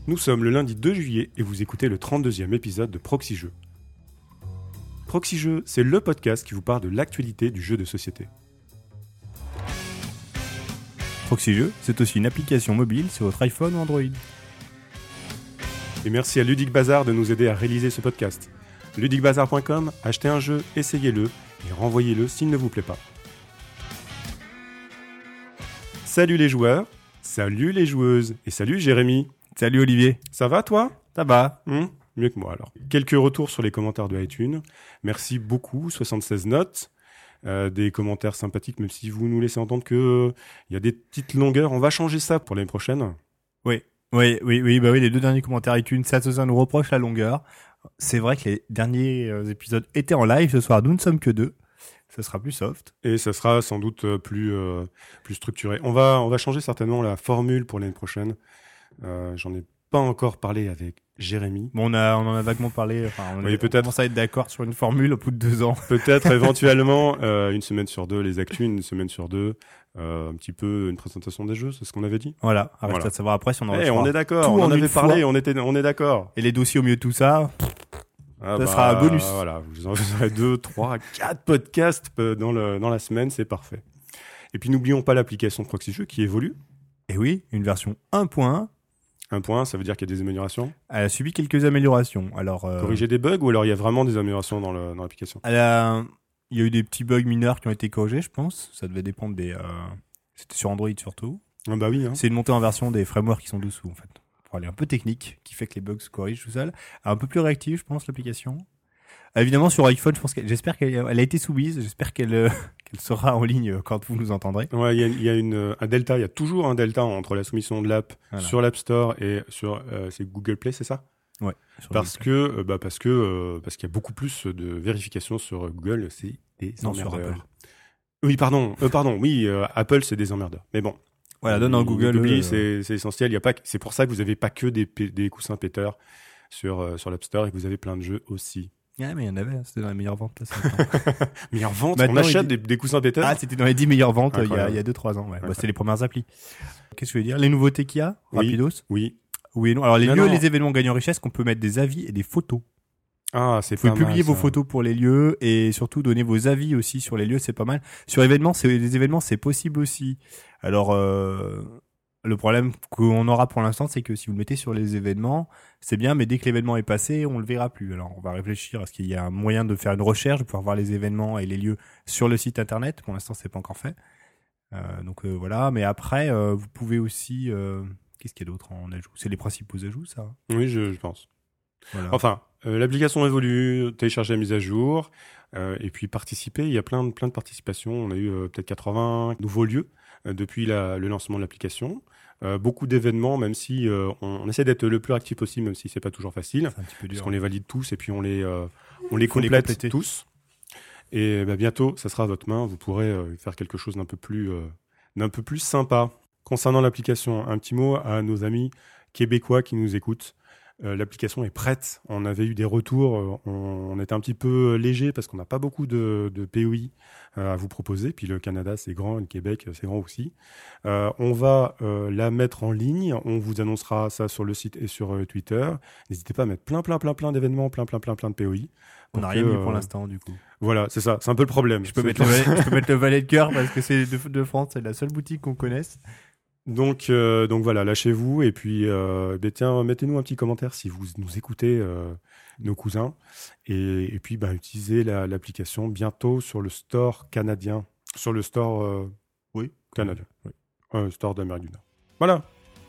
Nous sommes le lundi 2 juillet et vous écoutez le 32e épisode de Proxy Jeux. Proxy Jeux, c'est le podcast qui vous parle de l'actualité du jeu de société. Proxy Jeux, c'est aussi une application mobile sur votre iPhone ou Android. Et merci à Ludic Bazar de nous aider à réaliser ce podcast. ludicbazar.com, achetez un jeu, essayez-le et renvoyez-le s'il ne vous plaît pas. Salut les joueurs, salut les joueuses et salut Jérémy. Salut Olivier. Ça va toi ? Ça va. Mieux que moi alors. Quelques retours sur les commentaires de iTunes. Merci beaucoup, 76 notes. Des commentaires sympathiques, même si vous nous laissez entendre que y a des petites longueurs. On va changer ça pour l'année prochaine. Oui, les deux derniers commentaires iTunes, ça nous reproche la longueur. C'est vrai que les derniers épisodes étaient en live ce soir, nous ne sommes que deux. Ça sera plus soft. Et ça sera sans doute plus structuré. On va changer certainement la formule pour l'année prochaine. J'en ai pas encore parlé avec Jérémy. Bon, on en a vaguement parlé. Enfin, on commence à être d'accord sur une formule au bout de 2 ans. Peut-être éventuellement une semaine sur deux les actus, une semaine sur deux un petit peu une présentation des jeux, c'est ce qu'on avait dit. Voilà. Reste à savoir après si on en on est d'accord. On en avait parlé. On est d'accord. Et les dossiers au milieu de tout ça. Ça sera un bonus. Voilà, vous aurez 2, 3, 4 podcasts dans la semaine, c'est parfait. Et puis n'oublions pas l'application Proxy Jeux qui évolue. Et oui, une version 1.1. 1.1, ça veut dire qu'il y a des améliorations. Elle a subi quelques améliorations. Alors corriger des bugs ou alors il y a vraiment des améliorations dans l'application. Il y a eu des petits bugs mineurs qui ont été corrigés, je pense. Ça devait dépendre des. C'était sur Android surtout. Ah bah oui. C'est une montée en version des frameworks qui sont dessous en fait. Pour aller un peu technique, qui fait que les bugs se corrigent tout seul. Un peu plus réactive, je pense, l'application. Évidemment, sur iPhone, j'espère qu'elle a été soumise. J'espère qu'elle sera en ligne quand vous nous entendrez. Ouais, il y a un delta. Il y a toujours un delta entre la soumission de l'app sur l'App Store et sur c'est Google Play, c'est ça ? Ouais. Parce qu'il y a beaucoup plus de vérifications sur Google. C'est des emmerdeurs. Sur Apple. Oui, pardon. Oui, Apple, c'est des emmerdeurs. Mais bon. Voilà, donne en Google. C'est essentiel. C'est pour ça que vous avez pas que des coussins péteurs sur l'App Store et que vous avez plein de jeux aussi. Ouais, mais il y en avait, c'était dans les meilleures ventes. Meilleures ventes. Maintenant, on achète des coussins péteurs. Ah, c'était dans les 10 meilleures ventes il y a 2-3 ans. Ouais. C'est les premières applis. Qu'est-ce que je veux dire ? Les nouveautés qu'il y a, rapidos. Oui et non. Alors les lieux et les événements gagnent en richesse, qu'on peut mettre des avis et des photos. Ah, c'est pas mal. Vous pouvez publier vos photos pour les lieux et surtout donner vos avis aussi sur les lieux, c'est pas mal. Sur les événements, c'est possible aussi. Alors le problème qu'on aura pour l'instant, c'est que si vous le mettez sur les événements, c'est bien, mais dès que l'événement est passé, on le verra plus. Alors, on va réfléchir à ce qu'il y a un moyen de faire une recherche, de pouvoir voir les événements et les lieux sur le site internet. Pour l'instant, c'est pas encore fait. Donc voilà. Mais après, vous pouvez aussi. Qu'est-ce qu'il y a d'autre en ajout ? C'est les principaux ajouts, ça ? Oui, je pense. Voilà. Enfin, l'application évolue, télécharger la mise à jour, et puis participer. Il y a plein de participations. On a eu peut-être 80 nouveaux lieux depuis le lancement de l'application. Beaucoup d'événements, même si on essaie d'être le plus actif possible, même si c'est pas toujours facile, c'est un petit peu dur, parce qu'on les valide tous et puis on les complète tous. Et bientôt, ça sera à votre main. Vous pourrez faire quelque chose d'un peu plus sympa. Concernant l'application, un petit mot à nos amis québécois qui nous écoutent. L'application est prête. On avait eu des retours. On était un petit peu léger parce qu'on n'a pas beaucoup de POI à vous proposer. Puis le Canada, c'est grand. Le Québec, c'est grand aussi. On va la mettre en ligne. On vous annoncera ça sur le site et sur Twitter. N'hésitez pas à mettre plein d'événements, plein de POI. On n'a rien mis pour l'instant, du coup. Voilà, c'est ça. C'est un peu le problème. Je peux mettre le valet de cœur parce que c'est de France. C'est la seule boutique qu'on connaisse. Donc voilà, lâchez-vous et puis tiens, mettez-nous un petit commentaire si vous nous écoutez, nos cousins, et puis utilisez l'application bientôt sur le store canadien, sur le store canadien, store d'Amérique du Nord. Voilà.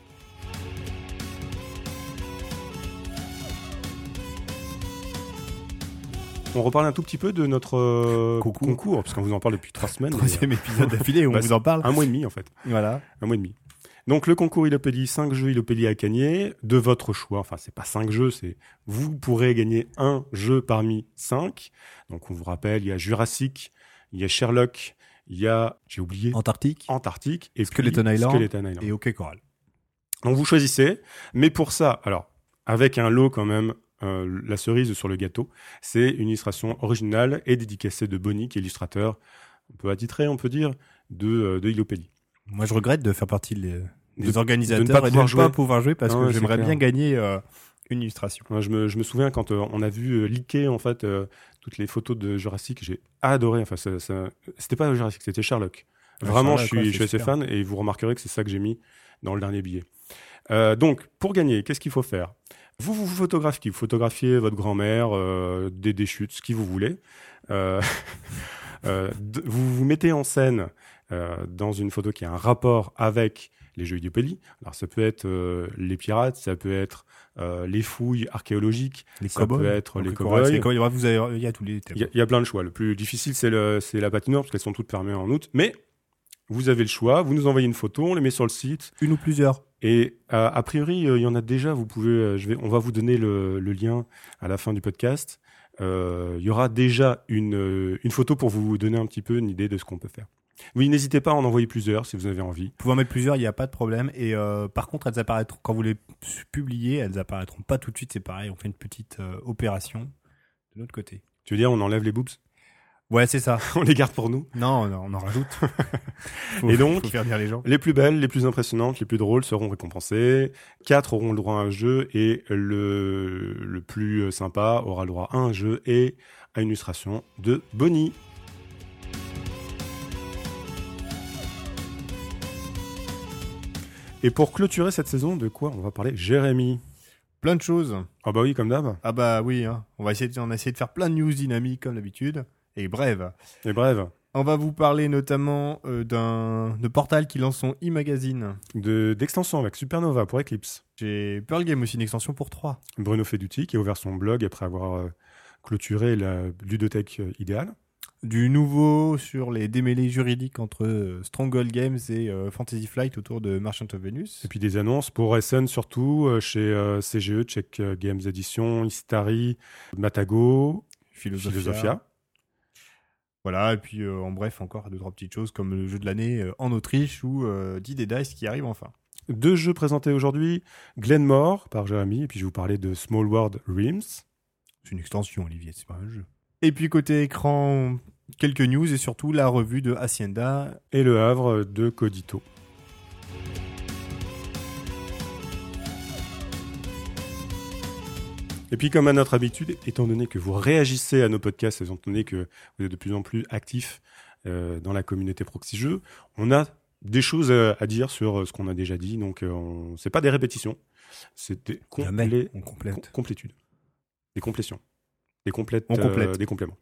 On reparle un tout petit peu de notre concours, parce qu'on vous en parle depuis 3 semaines. 3e épisode d'affilée où on vous en parle. 1 mois et demi en fait. Voilà. 1 mois et demi. Donc le concours Illopédie, 5 jeux Illopédie à gagner, de votre choix. Enfin, c'est pas 5 jeux, c'est vous pourrez gagner un jeu parmi 5. Donc on vous rappelle, il y a Jurassic, il y a Sherlock, il y a, j'ai oublié, Antarctique et Skeleton Island et OK Coral. Donc vous choisissez, mais pour ça, alors avec un lot quand même, la cerise sur le gâteau, c'est une illustration originale et dédicacée de Bonnie, qui est illustrateur, on peut attitrer, on peut dire, de Illopédie. Moi, je regrette de faire partie des organisateurs et de ne pas pouvoir jouer parce que j'aimerais bien gagner une illustration. Ouais, je me souviens quand on a vu leaker en fait toutes les photos de Jurassic, j'ai adoré. Enfin, c'était pas Jurassic, c'était Sherlock. Vraiment, Sherlock, je suis assez fan et vous remarquerez que c'est ça que j'ai mis dans le dernier billet. Donc, pour gagner, qu'est-ce qu'il faut faire ? Vous photographiez votre grand-mère, des déchutes, ce qui vous voulez. Vous vous mettez en scène dans une photo qui a un rapport avec les jeux Youpeli. Alors ça peut être les pirates, ça peut être les fouilles archéologiques, ça peut être les cow-boys. Il y a tous les thèmes. Il y a plein de choix. Le plus difficile, c'est la patinoire, parce qu'elles sont toutes fermées en août. Mais vous avez le choix, vous nous envoyez une photo, on les met sur le site. Une ou plusieurs. Et a priori, il y en a déjà. Vous pouvez, on va vous donner le lien à la fin du podcast. Il y aura déjà une photo pour vous donner un petit peu une idée de ce qu'on peut faire. Oui, n'hésitez pas à en envoyer plusieurs si vous avez envie. Vous pouvez en mettre plusieurs, il n'y a pas de problème. Et par contre, elles apparaîtront quand vous les publiez, elles apparaîtront pas tout de suite. C'est pareil, on fait une petite opération de l'autre côté. Tu veux dire, on enlève les boobs ? Ouais, c'est ça. On les garde pour nous ? Non, on en rajoute. Et donc, faut faire venir les gens. Les plus belles, les plus impressionnantes, les plus drôles seront récompensées. 4 auront le droit à un jeu et le plus sympa aura le droit à un jeu et à une illustration de Bonnie. Et pour clôturer cette saison, de quoi on va parler ? Jérémy. Plein de choses. Ah bah oui, comme d'hab. Ah bah oui, hein. On a essayé de faire plein de news dynamiques comme d'habitude. Et brèves. Et brèves. On va vous parler notamment de Portal qui lance son e-magazine. D'extension avec Supernova pour Eclipse. J'ai Pearl Game aussi, une extension pour 3. Bruno Feduti qui a ouvert son blog après avoir clôturé la ludothèque idéale. Du nouveau sur les démêlés juridiques entre Stronghold Games et Fantasy Flight autour de Merchant of Venus. Et puis des annonces pour SN surtout, chez CGE, Czech Games Edition, Istari, Matago, Philosophia. Voilà, et puis en bref, encore 2-3 petites choses comme le jeu de l'année en Autriche ou Dead Dice qui arrive enfin. 2 jeux présentés aujourd'hui, Glenmore par Jérémy, et puis je vais vous parler de Small World Realms. C'est une extension, Olivier, c'est pas un jeu. Et puis côté écran, quelques news et surtout la revue de Hacienda. Et Le Havre de Codito. Et puis comme à notre habitude, étant donné que vous réagissez à nos podcasts, étant donné que vous êtes de plus en plus actifs dans la communauté Proxy Jeux, on a des choses à dire sur ce qu'on a déjà dit. Donc c'est pas des répétitions, c'est des complétudes. Des complétions. Des compléments.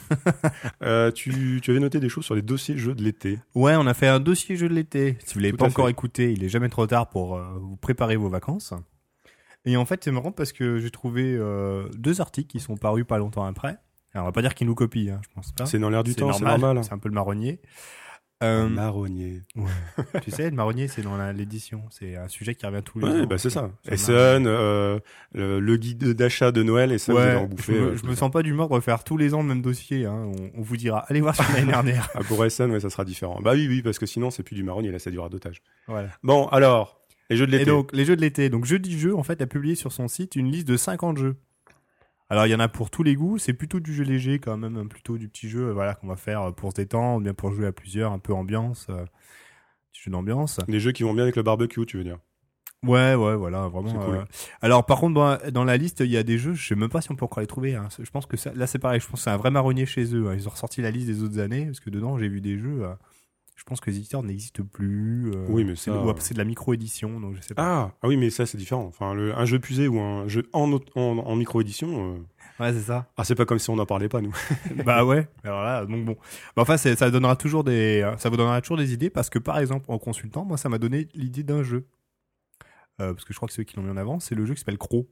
Tu avais noté des choses sur les dossiers jeux de l'été. Ouais, on a fait un dossier jeux de l'été. Si vous l'avez pas encore écouté, il est jamais trop tard pour vous préparer vos vacances. Et en fait, c'est marrant parce que j'ai trouvé 2 articles qui sont parus pas longtemps après. Alors, on va pas dire qu'ils nous copient, hein, je pense pas. C'est dans l'air du temps, c'est normal. C'est un peu le marronnier. Marronnier. Ouais. Tu sais, le marronnier, c'est dans l'édition. C'est un sujet qui revient tous les ans. Ouais, bah c'est ça. Essen, le guide d'achat de Noël, et ça, vous allez en bouffer. Je me sens pas d'humeur de refaire tous les ans le même dossier. Hein. On vous dira, allez voir sur l'année dernière. Ah, pour Essen, ouais, ça sera différent. Bah oui, parce que sinon, c'est plus du marronnier, là, c'est du radotage. Voilà. Bon, alors, les jeux de l'été. Et donc, les jeux de l'été. Donc, Jeudi Jeu, en fait, a publié sur son site une liste de 50 jeux. Alors, il y en a pour tous les goûts. C'est plutôt du jeu léger, quand même, plutôt du petit jeu, voilà, qu'on va faire pour se détendre, bien pour jouer à plusieurs, un peu ambiance, petit jeu d'ambiance. Des jeux qui vont bien avec le barbecue, tu veux dire? Ouais, voilà, vraiment. Cool. Alors, par contre, dans la liste, il y a des jeux, je sais même pas si on peut encore les trouver. Hein. Je pense que là, c'est pareil. Je pense que c'est un vrai marronnier chez eux. Hein. Ils ont ressorti la liste des autres années, parce que dedans, j'ai vu des jeux. Je pense que les éditeurs n'existent plus. Oui, mais ça. C'est de la micro-édition, donc je sais pas. Ah oui, mais ça, c'est différent. Enfin, un jeu pusé ou un jeu en micro-édition. Ouais, c'est ça. Ah, c'est pas comme si on n'en parlait pas, nous. Bah ouais. Alors là, donc bon. Bah, enfin, ça vous donnera toujours des idées, parce que par exemple, en consultant, moi, ça m'a donné l'idée d'un jeu. Parce que je crois que ceux qui l'ont mis en avant, c'est le jeu qui s'appelle Croc.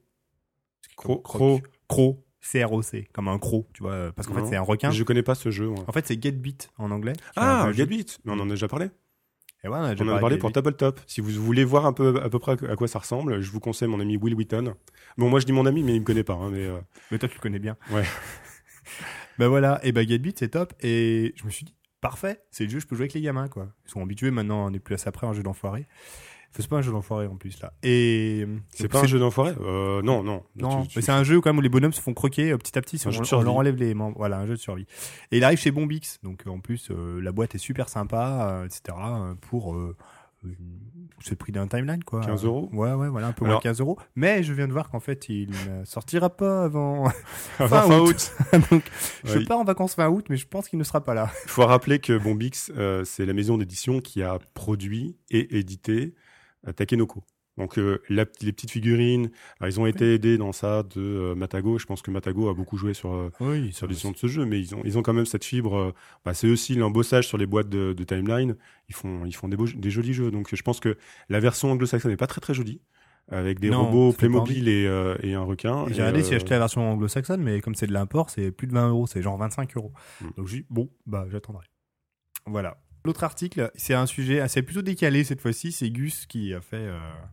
Croc. C-R-O-C, comme un croc, tu vois, parce qu'en fait c'est un requin. Je connais pas ce jeu. Ouais. En fait c'est Get Beat en anglais. Ah, Get Beat, mais on en a déjà parlé. Et ouais, on en a parlé pour Tabletop. Si vous voulez voir à peu près à quoi ça ressemble, je vous conseille mon ami Will Wheaton. Bon, moi je dis mon ami, mais il me connaît pas. Hein, mais toi tu le connais bien. Ouais. Ben voilà, et Get Beat c'est top, et je me suis dit, parfait, c'est le jeu, je peux jouer avec les gamins, quoi. Ils sont habitués maintenant, on n'est plus à ça après, un jeu d'enfoiré. C'est pas un jeu d'enfoiré en plus là. Et c'est pas un jeu d'enfoiré Non. Non, mais c'est un jeu quand même où les bonhommes se font croquer petit à petit. On leur enlève les membres. Voilà, un jeu de survie. Et il arrive chez Bombix, donc en plus la boîte est super sympa, etc. Pour c'est le prix d'un timeline, quoi. 15 €. Ouais, voilà, un peu moins de 15 €. Mais je viens de voir qu'en fait, il ne sortira pas avant Fin août. Donc, je pars en vacances fin août, mais je pense qu'il ne sera pas là. Il faut rappeler que Bombix, c'est la maison d'édition qui a produit et édité Takenoko. Donc les petites figurines, alors, ils ont été aidés dans ça de Matago. Je pense que Matago a beaucoup joué sur l'édition de ce jeu, mais ils ont quand même cette fibre. C'est aussi l'embossage sur les boîtes de Timeline. Ils font des jolis jeux. Donc je pense que la version anglo-saxonne n'est pas très très jolie, avec des robots Playmobil et un requin. J'ai regardé si j'achetais la version anglo-saxonne, mais comme c'est de l'import, c'est plus de 20 €, c'est genre 25 €. Donc je dis j'attendrai. Voilà. L'autre article, c'est un sujet assez plutôt décalé cette fois-ci. C'est Gus qui a fait.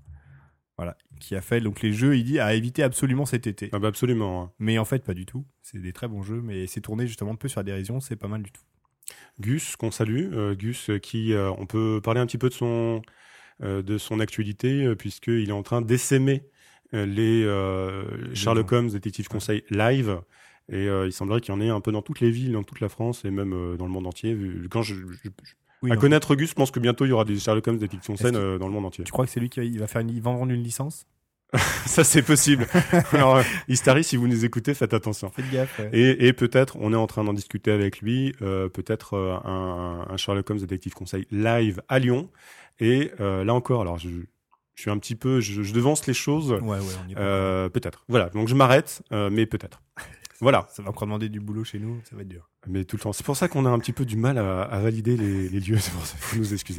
Donc les jeux, il dit à éviter absolument cet été. Ah bah absolument. Hein. Mais en fait, pas du tout. C'est des très bons jeux, mais c'est tourné justement un peu sur la dérision, c'est pas mal du tout. Gus, qu'on salue. Gus, qui, on peut parler un petit peu de son actualité, puisqu'il est en train d'essaimer les Sherlock Holmes Détective Conseil live. Et il semblerait qu'il y en ait un peu dans toutes les villes, dans toute la France et même dans le monde entier. Quand à connaître Gus, je pense que bientôt il y aura des Sherlock Holmes Détective Conseil dans le monde entier. Tu crois que c'est lui qui va vendre une licence? Ça, c'est possible. Alors, Istari, si vous nous écoutez, faites attention. Faites gaffe. Ouais. Et peut-être, on est en train d'en discuter avec lui, peut-être un Sherlock Holmes Détective Conseil live à Lyon. Et là encore, alors je suis un petit peu, je devance les choses. Ouais, on y est peut-être. Voilà, donc je m'arrête, mais peut-être. Voilà. Ça va encore demander du boulot chez nous, ça va être dur. Mais tout le temps. C'est pour ça qu'on a un petit peu du mal à valider les lieux. C'est pour ça qu'il faut nous excuser.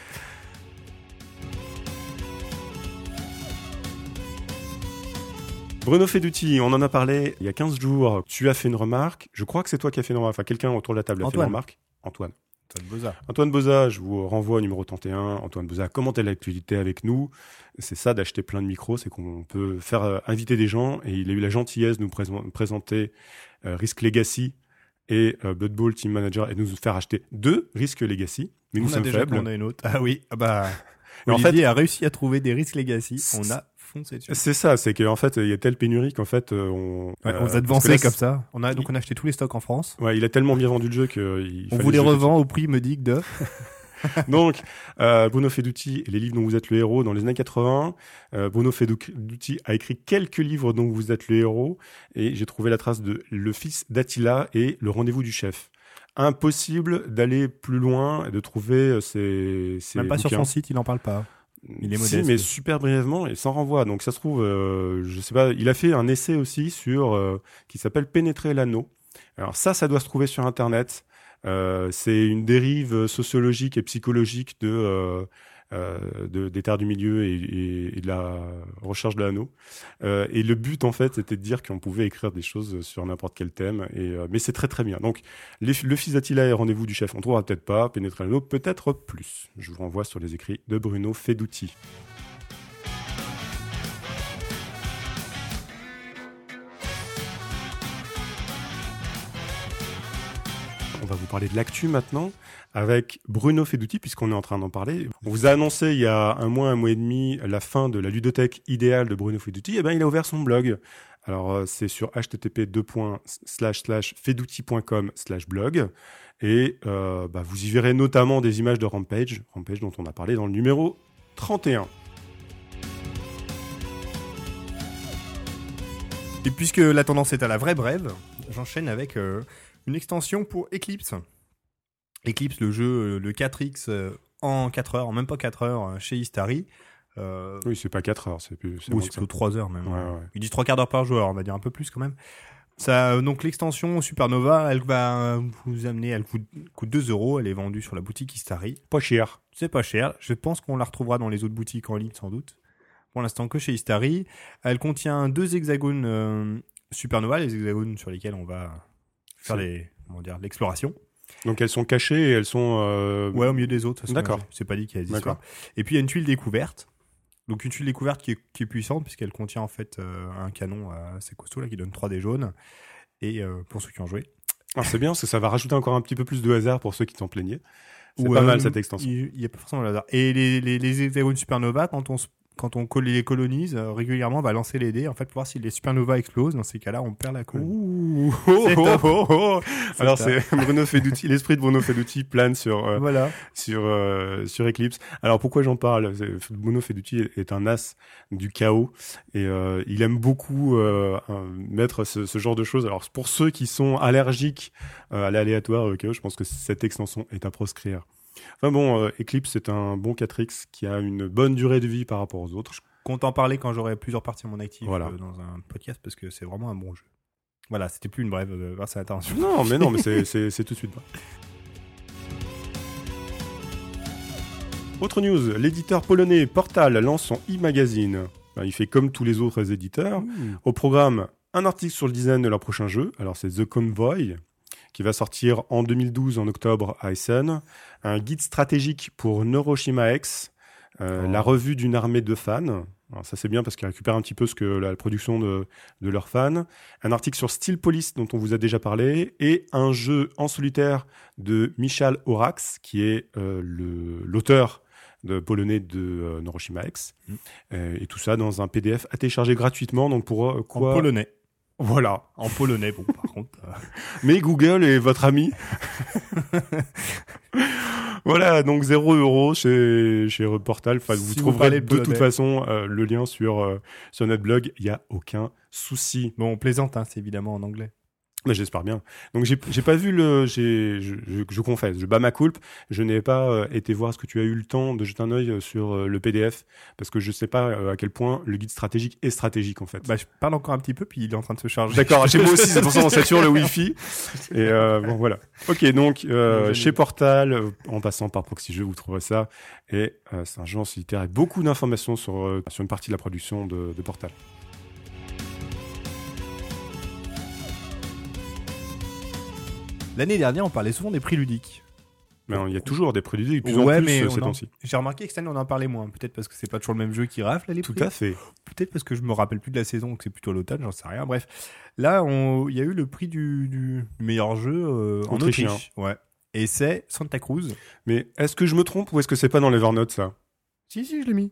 Bruno Feduti, on en a parlé il y a 15 jours. Tu as fait une remarque. Je crois que c'est toi qui as fait une remarque. Enfin, quelqu'un autour de la table a fait une remarque. Antoine Boza, je vous renvoie au numéro 31. Antoine Boza a commenté l'actualité avec nous. C'est ça d'acheter plein de micros, c'est qu'on peut faire inviter des gens. Et il a eu la gentillesse de nous présenter Risk Legacy et Blood Bowl Team Manager et de nous faire acheter 2 Risk Legacy. Mais nous sommes faibles. On a une autre. Ah oui, Olivier a réussi à trouver des Risk Legacy. On a foncé dessus. C'est ça, c'est qu'en fait, il y a telle pénurie qu'en fait, on vous a devancé comme ça. On a acheté tous les stocks en France. Ouais, il a tellement bien vendu le jeu qu'il on vous les revend au prix modique de. Donc, Bruno Feduti et les livres dont vous êtes le héros dans les années 80. Bruno Feduti a écrit quelques livres dont vous êtes le héros et j'ai trouvé la trace de Le Fils d'Attila et Le Rendez-vous du Chef. Impossible d'aller plus loin et de trouver ces même pas bouquins. Sur son site, il n'en parle pas. Il est modeste. Si, mais super brièvement et sans renvoi. Donc ça se trouve, je sais pas. Il a fait un essai aussi qui s'appelle Pénétrer l'anneau. Alors ça doit se trouver sur Internet. C'est une dérive sociologique et psychologique des terres du milieu et de la recherche de l'anneau. Et le but, en fait, c'était de dire qu'on pouvait écrire des choses sur n'importe quel thème. Mais c'est très, très bien. Donc, Le Fils d'Attila et Rendez-vous du Chef, on trouvera peut-être pas. Pénétrer l'anneau, peut-être plus. Je vous renvoie sur les écrits de Bruno Feduti. On va vous parler de l'actu maintenant avec Bruno Feduti, puisqu'on est en train d'en parler. On vous a annoncé il y a un mois et demi, la fin de la ludothèque idéale de Bruno Feduti. Eh ben, il a ouvert son blog. Alors, c'est sur http://feduti.com/blog. Et vous y verrez notamment des images de Rampage dont on a parlé dans le numéro 31. Et puisque la tendance est à la vraie brève, j'enchaîne avec une extension pour Eclipse. Eclipse, le jeu, le 4X en 4 heures, même pas 4 heures, chez Istari. Oui, c'est pas 4 heures, c'est plutôt 3 heures même. Ouais. Ils disent 3/4 d'heure par joueur, on va dire un peu plus quand même. Ça, donc l'extension Supernova, elle va vous amener, elle coûte 2 €, elle est vendue sur la boutique Istari. Pas cher. C'est pas cher, je pense qu'on la retrouvera dans les autres boutiques en ligne sans doute. Pour l'instant que chez Istari. Elle contient 2 hexagones Supernova, les hexagones sur lesquels on va faire l'exploration. Donc elles sont cachées et elles sont... Ouais, au milieu des autres. D'accord. C'est pas dit qu'il y a des histoires. Et puis il y a une tuile découverte. Donc une tuile découverte qui est puissante puisqu'elle contient en fait un canon assez costaud là, qui donne 3 dés jaunes. Et pour ceux qui ont joué. Ah, c'est bien parce que ça va rajouter encore un petit peu plus de hasard pour ceux qui t'en plaignaient. C'est pas mal cette extension. Il y a pas forcément de hasard. Et les hexagones Supernova, quand quand on les colonise, régulièrement, on va lancer les dés, en fait, pour voir si les supernovas explosent. Dans ces cas-là, on perd la colonie. Alors, c'est Bruno Fedouti, l'esprit de Bruno Fedouti plane sur Eclipse. Alors, pourquoi j'en parle? Bruno Fedouti est un as du chaos et il aime beaucoup mettre ce genre de choses. Alors, pour ceux qui sont allergiques à l'aléatoire, au chaos, je pense que cette extension est à proscrire. Enfin bon, Eclipse, c'est un bon 4X qui a une bonne durée de vie par rapport aux autres. Je compte en parler quand j'aurai plusieurs parties de mon actif Voilà. Dans un podcast parce que c'est vraiment un bon jeu. Voilà, c'était plus une brève grâce à l'intervention. Non, mais c'est tout de suite. Autre news, l'éditeur polonais Portal lance son e-magazine. Il fait comme tous les autres éditeurs. Au programme, un article sur le design de leur prochain jeu. Alors c'est The Convoy, qui va sortir en 2012 en octobre à Essen. Un guide stratégique pour Neuroshima X, la revue d'une armée de fans. Alors ça c'est bien parce qu'ils récupèrent un petit peu la production de leurs fans. Un article sur Steel Police dont on vous a déjà parlé et un jeu en solitaire de Michal Horax qui est l'auteur polonais de Neuroshima X. Et tout ça dans un PDF à télécharger gratuitement. Donc pour quoi ? En polonais. Voilà. En polonais, bon, par contre. Mais Google est votre ami. Voilà, donc 0 € chez Portal. Enfin, vous trouverez de toute façon le lien sur notre blog. Il n'y a aucun souci. Bon, on plaisante, hein, c'est évidemment en anglais. Mais j'espère bien. Donc j'ai pas vu je confesse, je bats ma culpe, je n'ai pas été voir ce que tu as eu le temps de jeter un œil sur le PDF parce que je sais pas à quel point le guide stratégique est stratégique en fait. Bah je parle encore un petit peu puis il est en train de se charger. D'accord, chez moi aussi, c'est pour ça qu'on sature le Wi-Fi. Et bon voilà. OK, donc chez Portal en passant par Proxy Jeux, vous trouverez ça et c'est un jeu en solitaire avec beaucoup d'informations sur une partie de la production de Portal. L'année dernière, on parlait souvent des prix ludiques. Mais il y a toujours des prix ludiques, de plus en plus ces temps-ci. J'ai remarqué que cette année, on en parlait moins. Peut-être parce que c'est pas toujours le même jeu qui rafle les prix. Tout à fait. Peut-être parce que je me rappelle plus de la saison, que c'est plutôt l'automne, j'en sais rien. Bref, là, il y a eu le prix du meilleur jeu en Autriche. Ouais. Et c'est Santa Cruz. Mais est-ce que je me trompe ou est-ce que c'est pas dans l'Evernote, ça ? Si, je l'ai mis.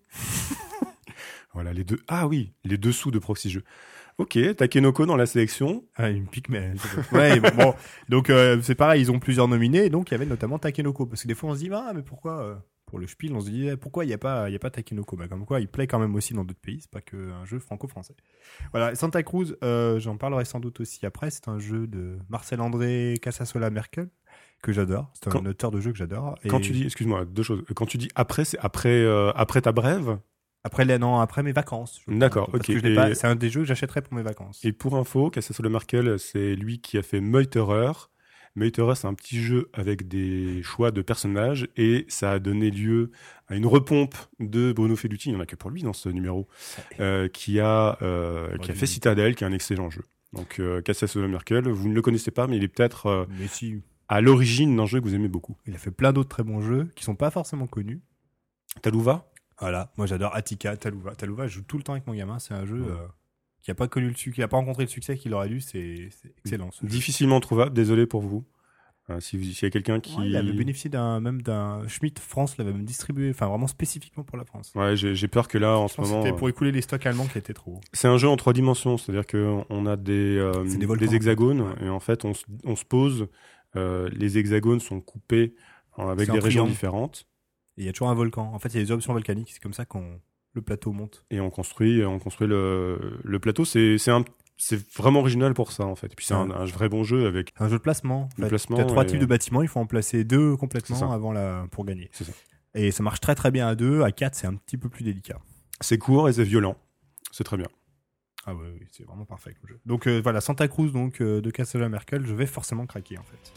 Voilà, les deux. Ah oui, les dessous de Proxy Jeux. Ok, Takenoko dans la sélection. Ah, il me pique, mais... ouais, bon. Donc, c'est pareil, ils ont plusieurs nominés, et donc il y avait notamment Takenoko. Parce que des fois, on se dit, mais pourquoi, pour le Spiel, on se dit, pourquoi il n'y a pas Takenoko? Bah, comme quoi, il plaît quand même aussi dans d'autres pays, c'est pas qu'un jeu franco-français. Voilà, Santa Cruz, j'en parlerai sans doute aussi après, c'est un jeu de Marcel-André Casasola Merkel, que j'adore. C'est un auteur de jeu que j'adore. Quand tu dis, excuse-moi, deux choses. Quand tu dis après, c'est après ta brève? Après mes vacances. D'accord, ok. C'est un des jeux que j'achèterais pour mes vacances. Et pour info, Casasola Merkel, c'est lui qui a fait Meuterer. Meuterer, c'est un petit jeu avec des choix de personnages et ça a donné lieu à une repompe de Bruno Fedouti. Il n'y en a que pour lui dans ce numéro, qui a fait Citadel, qui est un excellent jeu. Donc, Casasola Merkel, vous ne le connaissez pas, mais il est peut-être à l'origine d'un jeu que vous aimez beaucoup. Il a fait plein d'autres très bons jeux qui sont pas forcément connus. Talouva. Voilà, moi j'adore Attica, Talouva, je joue tout le temps avec mon gamin, c'est un jeu qui a pas connu le succès, qui a pas rencontré le succès qu'il aurait dû, c'est excellent. Difficilement trouvable, désolé pour vous. S'il y a quelqu'un qui... Ouais, il avait bénéficié d'un Schmidt France, l'avait même distribué, enfin vraiment spécifiquement pour la France. Ouais, j'ai peur que là, en ce moment... C'était pour écouler les stocks allemands qui étaient trop. C'est un jeu en 3 dimensions, c'est-à-dire qu'on a des hexagones, et en fait, on se pose, les hexagones sont coupés avec des régions différentes. Et il y a toujours un volcan. En fait, il y a des options volcaniques. C'est comme ça le plateau monte. Et on construit le plateau. C'est vraiment original pour ça, en fait. Et puis c'est un vrai bon jeu avec... Un jeu de placement. Il y a 3 types de bâtiments. Il faut en placer 2 complètement pour gagner. C'est ça. Et ça marche très très bien à 2. À 4, c'est un petit peu plus délicat. C'est court et c'est violent. C'est très bien. Ah oui, c'est vraiment parfait comme jeu. Donc voilà, Santa Cruz de Casasola Merkel, je vais forcément craquer, en fait.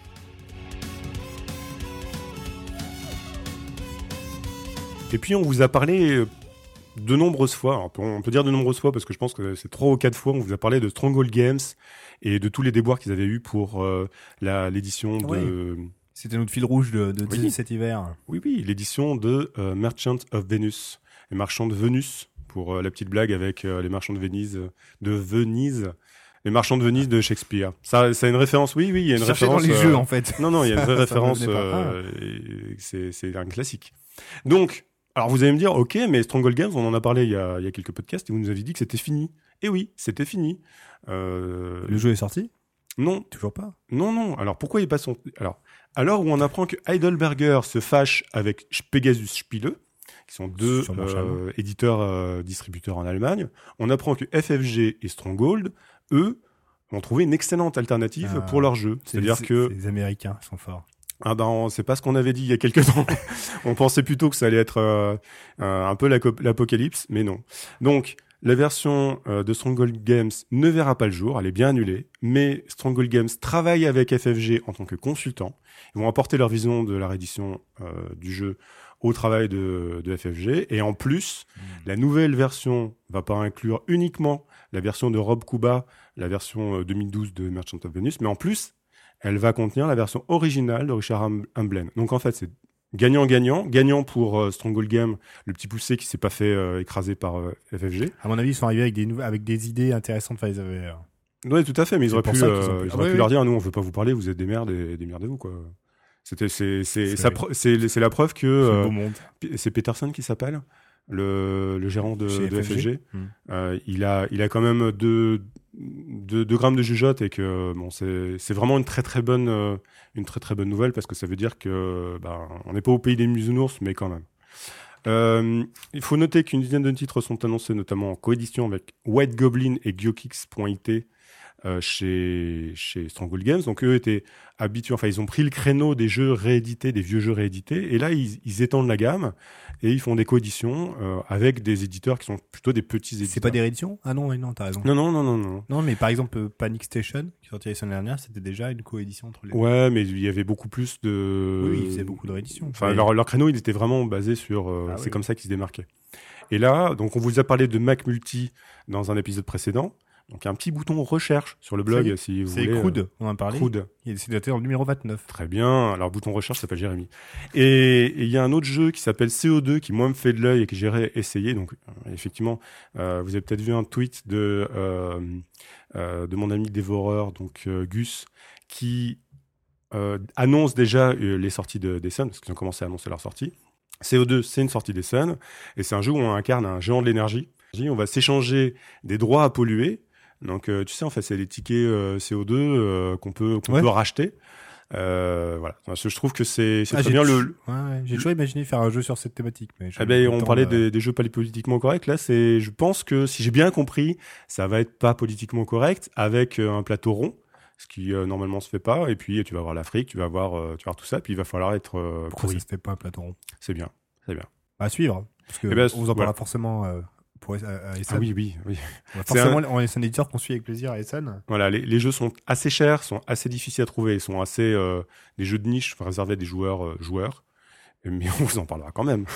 Et puis on vous a parlé de nombreuses fois, alors on peut dire de nombreuses fois parce que je pense que c'est 3 ou 4 fois, on vous a parlé de Stronghold Games et de tous les déboires qu'ils avaient eu pour l'édition de... C'était notre fil rouge de cet hiver. Oui, l'édition de Merchant of Venus, les marchands de Vénus, pour la petite blague avec les marchands de Venise, les marchands de Venise de Shakespeare. Ça a une référence, oui, il y a une référence... dans les jeux, en fait. Non, il y a une vraie référence, c'est un classique. Donc, Alors vous allez me dire, ok, mais Stronghold Games, on en a parlé il y a quelques podcasts et vous nous avez dit que c'était fini. Et oui, c'était fini. Le jeu est sorti ? Non. Toujours pas ? Non. Alors pourquoi il passe son... Alors, à l'heure où on apprend que Heidelberger se fâche avec Pegasus Spiele, qui sont deux éditeurs, distributeurs en Allemagne, on apprend que FFG et Stronghold, eux, ont trouvé une excellente alternative pour leur jeu. C'est-à-dire que... Les Américains sont forts. Ah ben, c'est pas ce qu'on avait dit il y a quelques temps. On pensait plutôt que ça allait être un peu l'apocalypse, mais non. Donc, la version de Stronghold Games ne verra pas le jour, elle est bien annulée, mais Stronghold Games travaille avec FFG en tant que consultant. Ils vont apporter leur vision de la réédition du jeu au travail de FFG. Et en plus, la nouvelle version va pas inclure uniquement la version de Rob Kuba, la version 2012 de Merchant of Venus, mais en plus, elle va contenir la version originale de Richard Hamblen. Donc en fait, c'est gagnant-gagnant. Gagnant pour Stronghold Game, le petit poussé qui s'est pas fait écraser par FFG. À mon avis, ils sont arrivés avec des idées intéressantes. Enfin, ils avaient... Oui, tout à fait, mais ils auraient pu leur dire, nous, on veut pas vous parler, vous êtes des merdes et démerdez-vous, quoi. C'est la preuve que c'est Peterson qui s'appelle, le gérant de FFG. Il a quand même 2 grammes de jugeote et que bon, c'est vraiment une très très bonne nouvelle parce que ça veut dire que on n'est pas au pays des bisounours, mais quand même. Il faut noter qu'une dizaine de titres sont annoncés, notamment en coédition avec White Goblin et Gyokix.it chez Stronghold Games. Donc eux étaient habitués, enfin ils ont pris le créneau des jeux réédités, des vieux jeux réédités, et là ils étendent la gamme et ils font des coéditions avec des éditeurs qui sont plutôt des petits éditeurs. C'est pas des rééditions ? Ah non, t'as raison. Non. Non, mais par exemple Panic Station, qui est sorti la semaine dernière, c'était déjà une coédition entre les deux. Ouais, mais il y avait beaucoup plus de... Oui, ils faisaient beaucoup de rééditions. Enfin, leur créneau, il était vraiment basé sur... c'est comme ça qu'ils se démarquaient. Et là, donc on vous a parlé de Mac Multi dans un épisode précédent. Donc, il y a un petit bouton recherche sur le blog, si vous voulez. C'est Crude, on en a parlé. Crude. C'est daté dans le numéro 29. Très bien. Alors, bouton recherche s'appelle Jérémy. Et il y a un autre jeu qui s'appelle CO2 qui, moi, me fait de l'œil et que j'irai essayer. Donc, effectivement, vous avez peut-être vu un tweet de mon ami dévoreur, donc Gus, qui annonce déjà les sorties des Sun, parce qu'ils ont commencé à annoncer leurs sorties. CO2, c'est une sortie des Sun. Et c'est un jeu où on incarne un géant de l'énergie. On va s'échanger des droits à polluer. Donc, tu sais, en fait, c'est les tickets CO2 qu'on peut racheter. Voilà. Je trouve que c'est très bien j'ai toujours imaginé faire un jeu sur cette thématique. Mais on parlait des jeux pas politiquement corrects. Là, je pense que, si j'ai bien compris, ça va être pas politiquement correct avec un plateau rond, ce qui normalement se fait pas. Et puis, tu vas voir l'Afrique, tu vas voir tout ça. Puis, il va falloir être pourquoi ça se fait pas un plateau rond ? C'est bien. À suivre. Parce que on vous en parlera forcément... pour ah oui. Forcément, c'est un éditeur qu'on suit avec plaisir à Essen. Voilà, les jeux sont assez chers, sont assez difficiles à trouver, ils sont assez des jeux de niche, réservés à des joueurs, mais on vous en parlera quand même.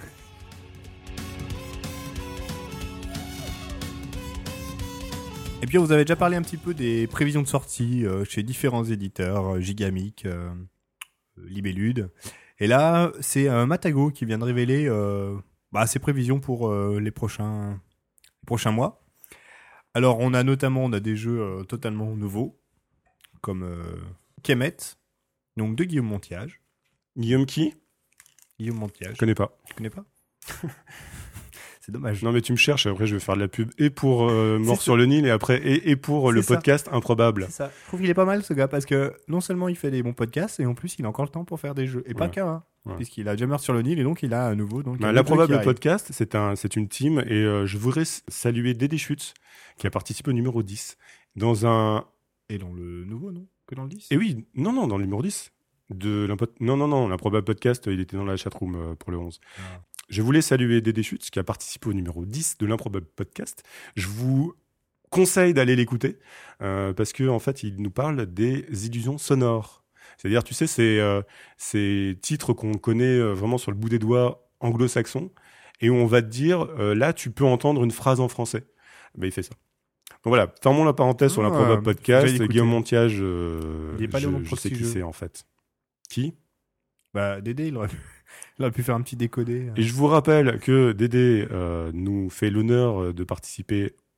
Et puis vous avez déjà parlé un petit peu des prévisions de sortie chez différents éditeurs, Gigamic, Libellude. Et là, c'est Matago qui vient de révéler ses prévisions pour les prochains mois. Alors, on a des jeux totalement nouveaux, comme Kemet, donc de Guillaume Montiage. Guillaume qui ? Guillaume Montiage. Je connais pas. Tu connais pas ? C'est dommage. Non, mais tu me cherches, et après je vais faire de la pub et pour Mort sur le Nil, et après et pour le podcast Improbable. C'est ça. Je trouve qu'il est pas mal, ce gars, parce que non seulement il fait des bons podcasts, et en plus il a encore le temps pour faire des jeux. Et pas qu'un, puisqu'il a déjà Mort sur le Nil, et donc il a un nouveau. L'Improbable podcast, c'est une team, et je voudrais saluer Dédé Schutz, qui a participé au numéro 10. Et dans le nouveau, non ? Que dans le 10 ? Et oui, non, dans le numéro 10. Non, l'Improbable podcast, il était dans la chatroom pour le 11. Ah. Je voulais saluer Dédé Schutz, qui a participé au numéro 10 de l'Improbable podcast. Je vous conseille d'aller l'écouter, parce que en fait, il nous parle des illusions sonores. C'est-à-dire, tu sais, ces titres qu'on connaît vraiment sur le bout des doigts anglo-saxons, et où on va te dire, là, tu peux entendre une phrase en français. Ben, il fait ça. Donc voilà, fermons la parenthèse sur l'Improbable podcast. Guillaume Montiage, je sais qui c'est en fait. Qui ? Dédé, il aurait pu faire un petit décodé. Et je vous rappelle que Dédé nous fait l'honneur de participer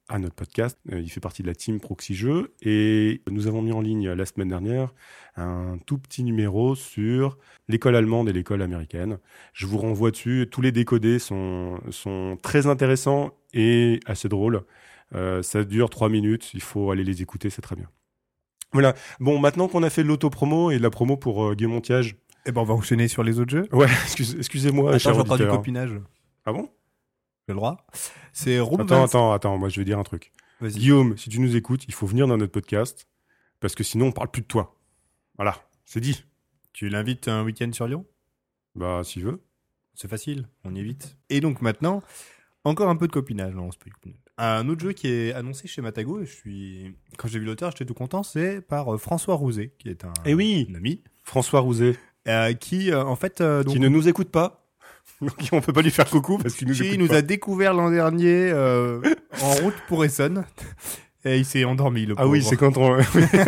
à notre podcast. Il fait partie de la team Proxy Jeux et nous avons mis en ligne la semaine dernière un tout petit numéro sur l'école allemande et l'école américaine. Je vous renvoie dessus. Tous les décodés sont très intéressants et assez drôles. Ça dure 3 minutes. Il faut aller les écouter, c'est très bien. Voilà. Bon, maintenant qu'on a fait de l'auto-promo et de la promo pour Guy Montiage. Eh ben, on va enchaîner sur les autres jeux. Ouais, excusez-moi, cher Attends, j'entends du auditeur. copinage. Ah bon? J'ai le droit. C'est Room Attends, moi je vais dire un truc. Vas-y. Guillaume, si tu nous écoutes, il faut venir dans notre podcast, parce que sinon on parle plus de toi. Voilà, c'est dit. Tu l'invites un week-end sur Lyon? Bah, s'il veut. C'est facile, on y est vite. Et donc maintenant, encore un peu de copinage. Non, c'est pas du copinage. Un autre jeu qui est annoncé chez Matago, quand j'ai vu l'auteur, j'étais tout content, c'est par François Rouzet, qui est un ami. François Rouzet. Qui, en fait... donc, qui ne nous écoute pas. On peut pas lui faire coucou parce qu'il nous écoute Qui nous pas. a découvert l'an dernier en route pour Essonne. Et il s'est endormi, le pauvre. Ah oui, c'est quand on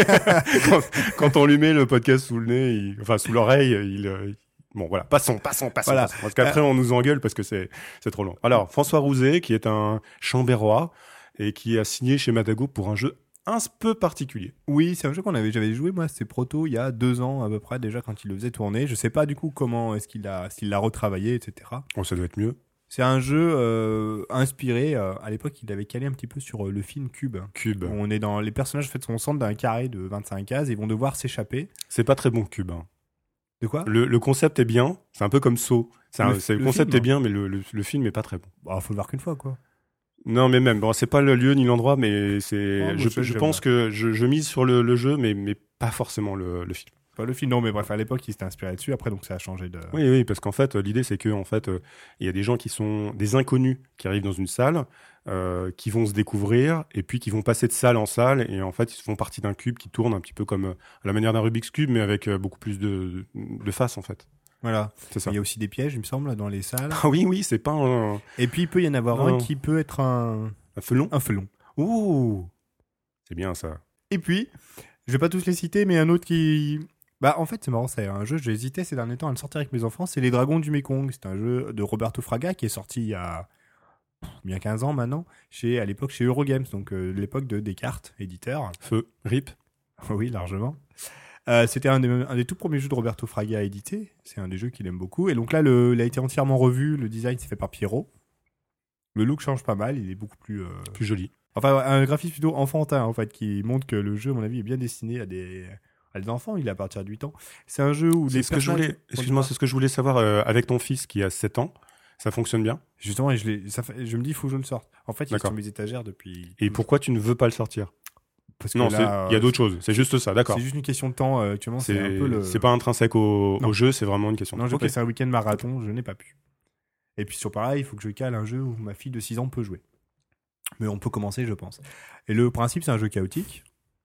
quand on lui met le podcast sous le nez, enfin sous l'oreille, bon voilà, passons. Voilà. Parce qu'après on nous engueule parce que c'est trop long. Alors François Rouzet, qui est un Chambérois et qui a signé chez Matago pour un jeu un peu particulier. Oui, c'est un jeu j'avais joué, moi, c'était Proto, il y a 2 ans à peu près, déjà, quand il le faisait tourner. Je sais pas, du coup, s'il l'a retravaillé, etc. Oh, ça doit être mieux. C'est un jeu inspiré, à l'époque, il avait calé un petit peu sur le film Cube. Cube. On est les personnages, en fait, sont centre d'un carré de 25 cases et ils vont devoir s'échapper. C'est pas très bon, Cube. Hein. De quoi? Le concept est bien, c'est un peu comme Saw. Le concept film, est bien, mais le film est pas très bon. Bah, faut le voir qu'une fois, quoi. Non, mais même, bon, c'est pas le lieu ni l'endroit, mais c'est. Oh, je pense que je mise sur le jeu, mais pas forcément le film. Pas le film, non, mais bref, à l'époque, il s'était inspiré dessus. Après, donc, ça a changé de. Oui, parce qu'en fait, l'idée, c'est que, en fait, il y a des gens qui sont des inconnus qui arrivent dans une salle, qui vont se découvrir, et puis qui vont passer de salle en salle, et en fait, ils font partie d'un cube qui tourne un petit peu comme à la manière d'un Rubik's Cube, mais avec beaucoup plus de faces, en fait. Voilà. C'est ça. Il y a aussi des pièges, il me semble, dans les salles. Ah oui, c'est pas un. Et puis, il peut y en avoir un qui peut être un felon. Un felon. Ouh, c'est bien ça. Et puis, je vais pas tous les citer, mais un autre qui... Bah, en fait, c'est marrant, c'est un jeu, j'ai hésité ces derniers temps à le sortir avec mes enfants, c'est Les Dragons du Mékong. C'est un jeu de Roberto Fraga qui est sorti il y a bien 15 ans maintenant, à l'époque chez Eurogames, donc l'époque de Descartes, éditeur. Feu, RIP. Oui, largement. C'était un des tout premiers jeux de Roberto Fraga à éditer. C'est un des jeux qu'il aime beaucoup. Et donc là, il a été entièrement revu. Le design s'est fait par Pierrot. Le look change pas mal. Il est beaucoup plus joli. Enfin, un graphisme plutôt enfantin, en fait, qui montre que le jeu, à mon avis, est bien destiné à des enfants. Il est à partir de 8 ans. C'est un jeu où c'est ce que je voulais savoir avec ton fils qui a 7 ans. Ça fonctionne bien? Justement, je me dis, il faut que je le sorte. En fait, il est sur mes étagères depuis... Et pourquoi tu ne veux pas le sortir? Parce que non, là, il y a d'autres choses. C'est juste ça, d'accord. C'est juste une question de temps. Actuellement, c'est un peu c'est pas intrinsèque au jeu, c'est vraiment une question de temps. Non, j'ai passé un week-end marathon, je n'ai pas pu. Et puis sur pareil, il faut que je cale un jeu où ma fille de 6 ans peut jouer. Mais on peut commencer, je pense. Et le principe, c'est un jeu chaotique.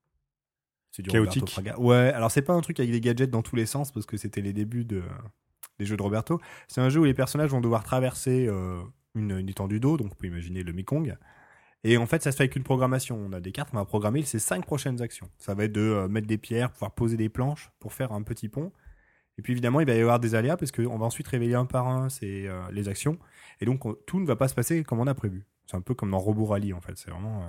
C'est du chaotique. Roberto Fraga. Ouais, alors c'est pas un truc avec des gadgets dans tous les sens, parce que c'était les débuts des jeux de Roberto. C'est un jeu où les personnages vont devoir traverser une étendue d'eau, donc on peut imaginer le Mekong. Et en fait, ça se fait avec une programmation. On a des cartes, on va programmer ces 5 prochaines actions. Ça va être de mettre des pierres, pouvoir poser des planches pour faire un petit pont. Et puis évidemment, il va y avoir des aléas parce qu'on va ensuite révéler un par un les actions. Et donc, tout ne va pas se passer comme on a prévu. C'est un peu comme dans Robo Rally, en fait. C'est vraiment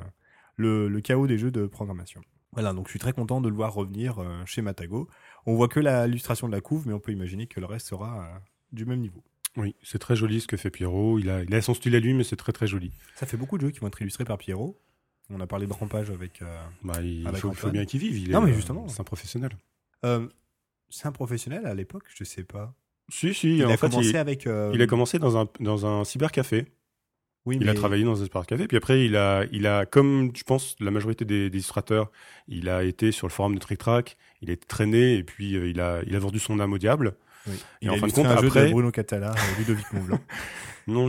le chaos des jeux de programmation. Voilà, donc je suis très content de le voir revenir chez Matago. On voit que l'illustration de la couve, mais on peut imaginer que le reste sera du même niveau. Oui, c'est très joli ce que fait Pierrot. Il a son style à lui, mais c'est très très joli. Ça fait beaucoup de jeux qui vont être illustrés par Pierrot. On a parlé de Rampage avec... il faut bien qu'il vive. Non, mais justement. C'est un professionnel. C'est un professionnel à l'époque, je sais pas. Si. Il a commencé dans un cybercafé. Oui, il a travaillé dans un cybercafé. Puis après, il a, comme je pense la majorité des illustrateurs, il a été sur le forum de Trick Track. Il est traîné et puis il a vendu son âme au diable. Oui. Et en fin de compte, un jeu de Bruno Catala, Ludovic Montblanc. Non,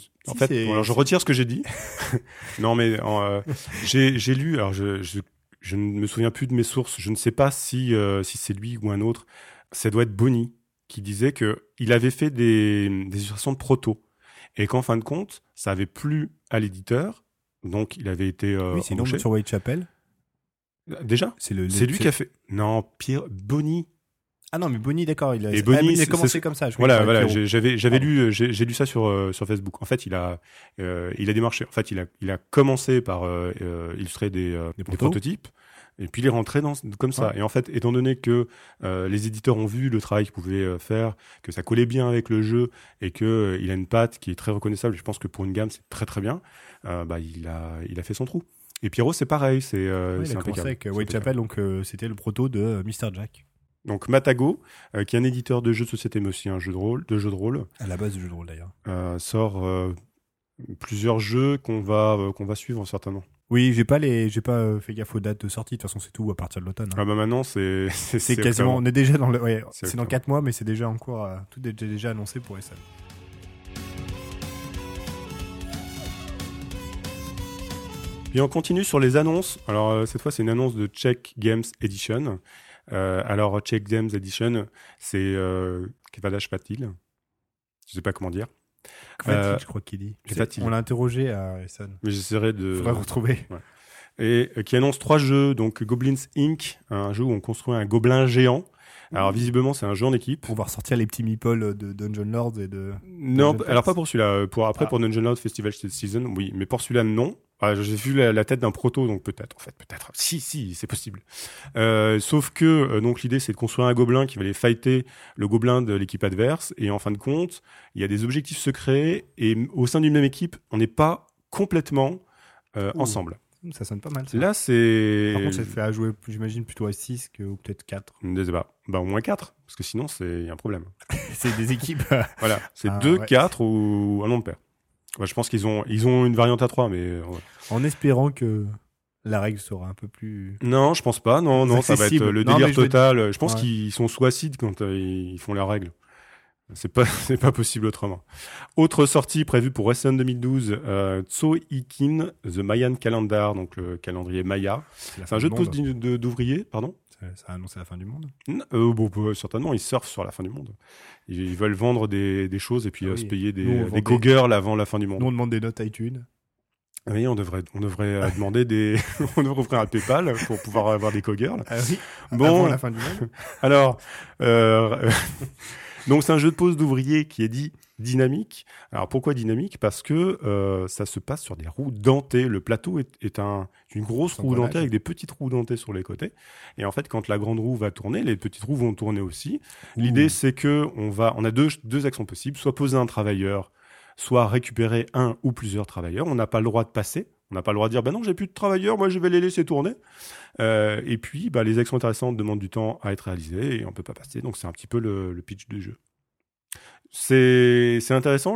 alors je retire ce que j'ai dit. Non, mais j'ai lu. Alors je ne me souviens plus de mes sources. Je ne sais pas si c'est lui ou un autre. Ça doit être Bonnie qui disait que il avait fait des illustrations de proto et qu'en fin de compte, ça avait plu à l'éditeur. Donc il avait été oui, c'est embauché. Sur Whitechapel. Déjà, c'est lui qui a fait. Non, Bonnie. Ah non, mais Bonnie, d'accord, il a Bonnie, commencé comme ça. Voilà, j'ai lu ça sur Facebook. En fait, il a démarché. En fait, il a commencé par illustrer des prototypes. Et puis il est rentré comme ça. Et en fait, étant donné que les éditeurs ont vu le travail qu'il pouvait faire, que ça collait bien avec le jeu et que il a une patte qui est très reconnaissable, je pense que pour une gamme c'est très très bien. Il a fait son trou. Et Pierrot c'est pareil, c'est il a commencé impeccable. avec Whitechapel, donc c'était le proto de Mr. Jack. Donc Matago, qui est un éditeur de jeux de société mais aussi un jeu de rôle. À la base du jeu de rôle d'ailleurs. Sort plusieurs jeux qu'on va suivre certainement. Oui, j'ai pas fait gaffe aux dates de sortie. De toute façon, c'est tout à partir de l'automne. Ah bah maintenant, c'est quasiment. On est déjà dans le. Ouais, c'est dans 4 mois, mais c'est déjà en cours. Tout est déjà annoncé pour SN. Puis on continue sur les annonces. Alors cette fois, c'est une annonce de Czech Games Edition. Alors Czech Games Edition, c'est Kvadáš Patil. Je sais pas comment dire. Je crois qu'il dit. On l'a interrogé à SN. Mais j'essaierai de. Faudrait retrouver. Ouais. Et qui annonce 3 jeux. Donc Goblins Inc., un jeu où on construit un gobelin géant. Alors visiblement c'est un jeu en équipe. On va ressortir les petits meeples de Dungeon Lords et de. Non, alors pas pour celui-là. Pour Dungeon Lords Festival Season, oui, mais pour celui-là non. J'ai vu la tête d'un proto, donc peut-être. Si, c'est possible. Sauf que donc l'idée c'est de construire un gobelin qui va aller fighter le gobelin de l'équipe adverse. Et en fin de compte, il y a des objectifs secrets et au sein d'une même équipe, on n'est pas complètement ensemble. Ça sonne pas mal. Ça. Là, c'est. Par contre, ça te fait à jouer, j'imagine, plutôt à 6 ou peut-être 4. Au moins 4, parce que sinon, il y a un problème. C'est des équipes. Voilà, c'est 2, 4 ou un nombre pair. Ouais, je pense qu'ils ont une variante à 3, mais. En espérant que la règle sera un peu plus. Non, je pense pas. Non, ça va être le délire total. Je pense qu'ils sont sous acide quand ils font la règle. C'est pas possible autrement. Autre sortie prévue pour SN 2012, Tsoikin, The Mayan Calendar, donc le calendrier Maya. C'est un jeu de pose d'ouvriers, pardon. Ça a annoncé la fin du monde. Certainement, ils surfent sur la fin du monde. Ils veulent vendre des choses et puis se payer des go-girls avant la fin du monde. Nous, on demande des notes iTunes. Oui, on devrait demander on devrait ouvrir un PayPal pour pouvoir avoir des go-girls. Ah oui. Avant la fin du monde. Alors, donc c'est un jeu de pose d'ouvriers qui est dit dynamique. Alors pourquoi dynamique ? Parce que ça se passe sur des roues dentées. Le plateau est une grosse roue dentée avec des petites roues dentées sur les côtés. Et en fait, quand la grande roue va tourner, les petites roues vont tourner aussi. L'idée, c'est que on a deux actions possibles, soit poser un travailleur, soit récupérer un ou plusieurs travailleurs. On n'a pas le droit de passer. On n'a pas le droit de dire, non, j'ai plus de travailleurs, moi je vais les laisser tourner. Et puis, les actions intéressantes demandent du temps à être réalisées et on peut pas passer. Donc c'est un petit peu le pitch du jeu. C'est intéressant,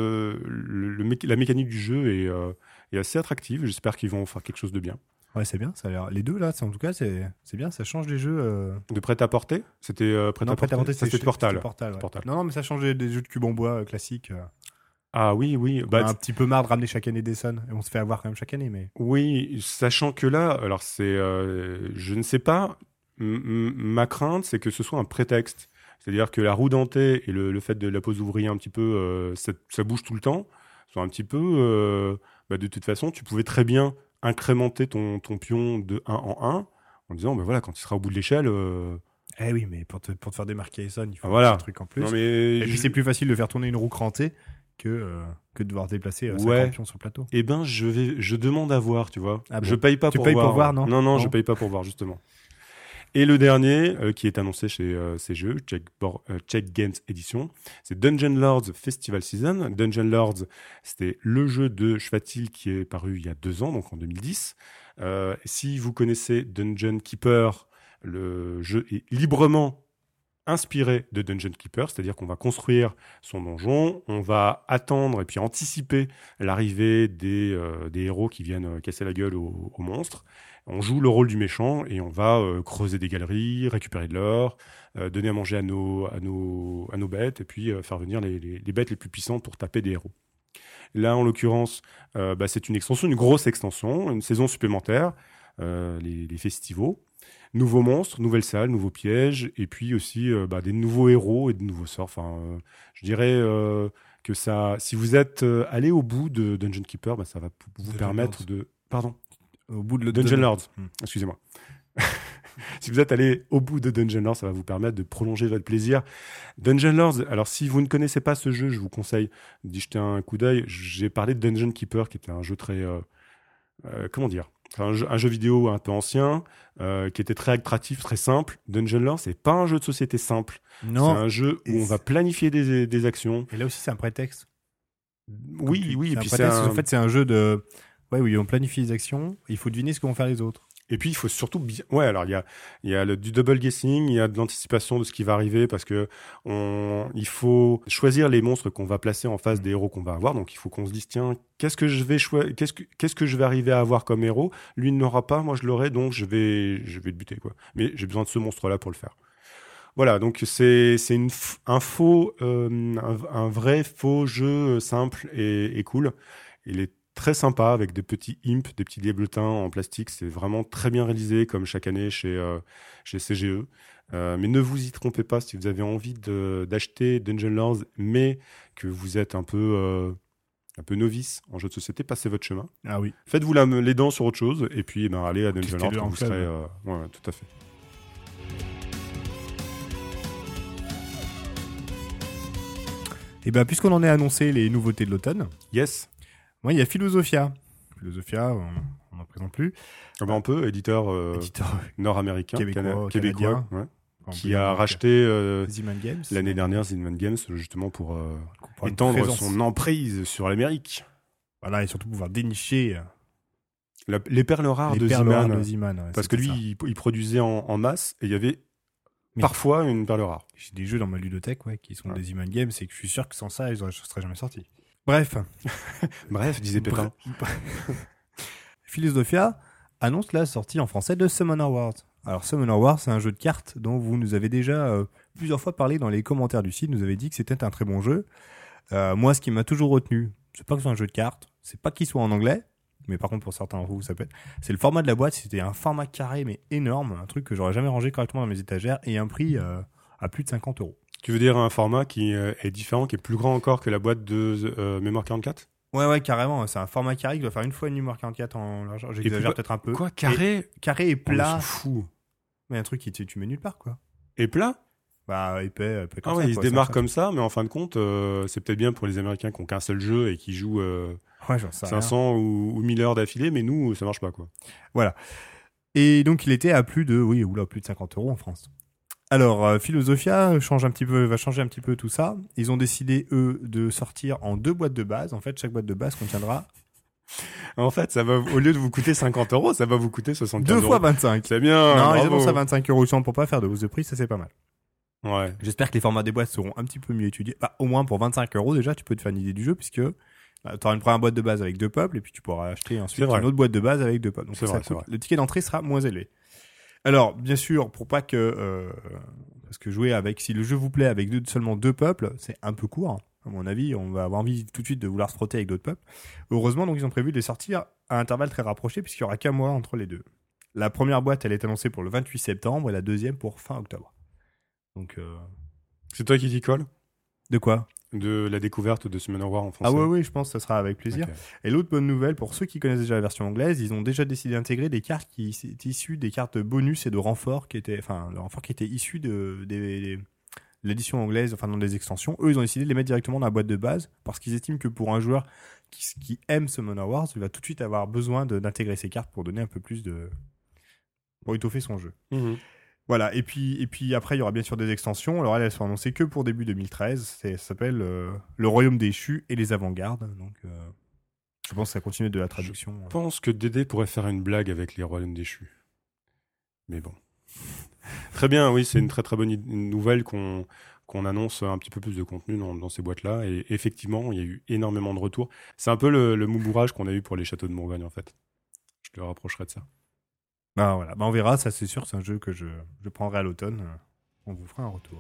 la mécanique du jeu est assez attractive. J'espère qu'ils vont faire quelque chose de bien. Ouais, c'est bien. Ça a l'air. Les deux là, en tout cas, c'est bien. Ça change des jeux. De prêt-à-porter. C'était prêt-à-porter. C'était Portal. Ouais. Non, mais ça changeait des jeux de cube en bois classiques. Ah oui. On a un petit peu marre de ramener chaque année des Suns et on se fait avoir quand même chaque année, mais. Oui, sachant que là, alors je ne sais pas. Ma crainte, c'est que ce soit un prétexte. C'est-à-dire que la roue dentée et le fait de la pose d'ouvrier un petit peu, ça bouge tout le temps, soit un petit peu. De toute façon, tu pouvais très bien incrémenter ton pion de 1 en 1 en disant, quand il sera au bout de l'échelle. Eh oui, mais pour te faire démarquer Eson, il faut un truc en plus. Non, mais et puis c'est plus facile de faire tourner une roue crantée que de devoir déplacer 50 pions sur le plateau. Eh ben, je demande à voir, tu vois. Ah bon. Je paye pas pour voir. Tu payes pour voir, non ? Non, je paye pas pour voir, justement. Et le dernier, qui est annoncé chez ces jeux, Czech Games Edition, c'est Dungeon Lords Festival Season. Dungeon Lords, c'était le jeu de Schwatil qui est paru il y a 2 ans, donc en 2010. Si vous connaissez Dungeon Keeper, le jeu est librement inspiré de Dungeon Keeper, c'est-à-dire qu'on va construire son donjon, on va attendre et puis anticiper l'arrivée des héros qui viennent casser la gueule aux monstres. On joue le rôle du méchant et on va creuser des galeries, récupérer de l'or, donner à manger à nos bêtes et puis faire venir les bêtes les plus puissantes pour taper des héros. Là, en l'occurrence, c'est une grosse extension, une saison supplémentaire, les festivals. Nouveaux monstres, nouvelles salles, nouveaux pièges, et puis aussi des nouveaux héros et de nouveaux sorts. Enfin, je dirais que ça, si vous êtes allé au bout de Dungeon Keeper, ça va vous permettre de... Pardon. Au bout de Dungeon Lords, excusez-moi. si vous êtes allé au bout de Dungeon Lord, ça va vous permettre de prolonger votre plaisir. Dungeon Lords, alors si vous ne connaissez pas ce jeu, je vous conseille d'y jeter un coup d'œil. J'ai parlé de Dungeon Keeper, qui était un jeu très... comment dire ? C'est un jeu vidéo un peu ancien, qui était très attractif, très simple. Dungeon Lord, c'est pas un jeu de société simple. Non. C'est un jeu où on va planifier des actions. Et là aussi, c'est un prétexte. Oui. Et puis en fait, c'est un jeu de... Ouais, oui, on planifie les actions. Il faut deviner ce que vont faire les autres. Et puis, il faut surtout bien... Ouais, alors, il y a du double guessing, il y a de l'anticipation de ce qui va arriver parce que il faut choisir les monstres qu'on va placer en face des héros qu'on va avoir. Donc, il faut qu'on se dise, tiens, qu'est-ce que je vais arriver à avoir comme héros? Lui ne l'aura pas, moi je l'aurai, donc je vais le buter, quoi. Mais j'ai besoin de ce monstre-là pour le faire. Voilà, donc c'est un vrai faux jeu simple et cool. Il est très sympa avec des petits imps, des petits diablotins en plastique. C'est vraiment très bien réalisé comme chaque année chez CGE. Mais ne vous y trompez pas si vous avez envie d'acheter Dungeon Lords, mais que vous êtes un peu novice en jeu de société, passez votre chemin. Ah oui. Faites-vous les dents sur autre chose et puis allez à Dungeon Lords quand vous serez... ouais, tout à fait. Et ben, puisqu'on en est annoncé les nouveautés de l'automne. Yes. Moi, il y a Philosophia. Philosophia, on n'en présente plus. Ah ben on peut, éditeur nord-américain, québécois ouais, qui a racheté Zinman Games l'année dernière Zinman Games justement pour étendre son emprise sur l'Amérique. Voilà, et surtout pouvoir dénicher les perles rares de Zinman. Ouais, parce que lui, il produisait en masse et il y avait parfois une perle rare. J'ai des jeux dans ma ludothèque qui sont des Zinman Games et que je suis sûr que sans ça, ils ne seraient jamais sortis. Bref. Bref, disait Pépin. Philosophia annonce la sortie en français de Summoner Wars. Alors Summoner Wars, c'est un jeu de cartes dont vous nous avez déjà plusieurs fois parlé dans les commentaires du site. Vous avez dit que c'était un très bon jeu. Moi, ce qui m'a toujours retenu, c'est pas que ce soit un jeu de cartes, c'est pas qu'il soit en anglais, mais par contre pour certains d'entre vous ça peut être. C'est le format de la boîte. C'était un format carré mais énorme, un truc que j'aurais jamais rangé correctement dans mes étagères et un prix à plus de 50 €. Tu veux dire un format qui est différent, qui est plus grand encore que la boîte de Mémoire 44? Ouais, carrément. C'est un format carré qui doit faire une fois une Mémoire 44 en largeur. J'exagère peut-être un peu. Quoi, carré? Carré et plat. On s'en fout. Mais un truc qui tu mets nulle part, quoi. Et plat? Bah, épais comme ça. Ouais, il se démarre comme ça, mais en fin de compte, c'est peut-être bien pour les Américains qui ont qu'un seul jeu et qui jouent 500 ou 1000 heures d'affilée, mais nous, ça marche pas, quoi. Voilà. Et donc, il était à plus de 50 € en France. Alors, Philosophia va changer un petit peu tout ça. Ils ont décidé, eux, de sortir en 2 boîtes de base. En fait, chaque boîte de base contiendra... En fait, ça va, au lieu de vous coûter 50 €, ça va vous coûter 75 €. 2 fois 25. C'est bien. Non, bravo. ils annoncent à 25 € pour pas faire de hausse de prix, ça c'est pas mal. Ouais. J'espère que les formats des boîtes seront un petit peu mieux étudiés. Bah, au moins pour 25 € déjà, tu peux te faire une idée du jeu puisque tu auras une première boîte de base avec 2 peuples et puis tu pourras acheter ensuite une autre boîte de base avec 2 peuples. Donc c'est vrai. Le ticket d'entrée sera moins élevé. Alors, bien sûr, pour pas que... parce que si le jeu vous plaît avec seulement 2 peuples, c'est un peu court. À mon avis, on va avoir envie tout de suite de vouloir se frotter avec d'autres peuples. Heureusement, donc, ils ont prévu de les sortir à intervalles très rapprochés puisqu'il y aura qu'un mois entre les deux. La première boîte, elle est annoncée pour le 28 septembre et la deuxième pour fin octobre. Donc, c'est toi qui t'y colle? De quoi? De la découverte de Summoner Wars en français. Ah oui, je pense que ça sera avec plaisir. Okay. Et l'autre bonne nouvelle, pour ceux qui connaissent déjà la version anglaise, ils ont déjà décidé d'intégrer des cartes qui étaient issues des cartes bonus et de renforts le renfort qui était issu de l'édition anglaise, enfin dans des extensions. Eux, ils ont décidé de les mettre directement dans la boîte de base parce qu'ils estiment que pour un joueur qui aime Summoner Wars, il va tout de suite avoir besoin d'intégrer ces cartes pour donner un peu plus pour étoffer son jeu. Mmh. Voilà, et puis après, il y aura bien sûr des extensions. Alors elles sont annoncées que pour début 2013. Ça s'appelle Le Royaume déchu et les Avant-Gardes. Donc, je pense que ça continue de la traduction. Je pense que Dédé pourrait faire une blague avec les Royaumes déchus. Mais bon. Très bien, oui, c'est une très très bonne nouvelle qu'on annonce un petit peu plus de contenu dans ces boîtes-là. Et effectivement, il y a eu énormément de retours. C'est un peu le moubourage qu'on a eu pour les châteaux de Bourgogne, en fait. Je te rapprocherai de ça. Ah, voilà. On verra, ça c'est sûr, c'est un jeu que je prendrai à l'automne. On vous fera un retour.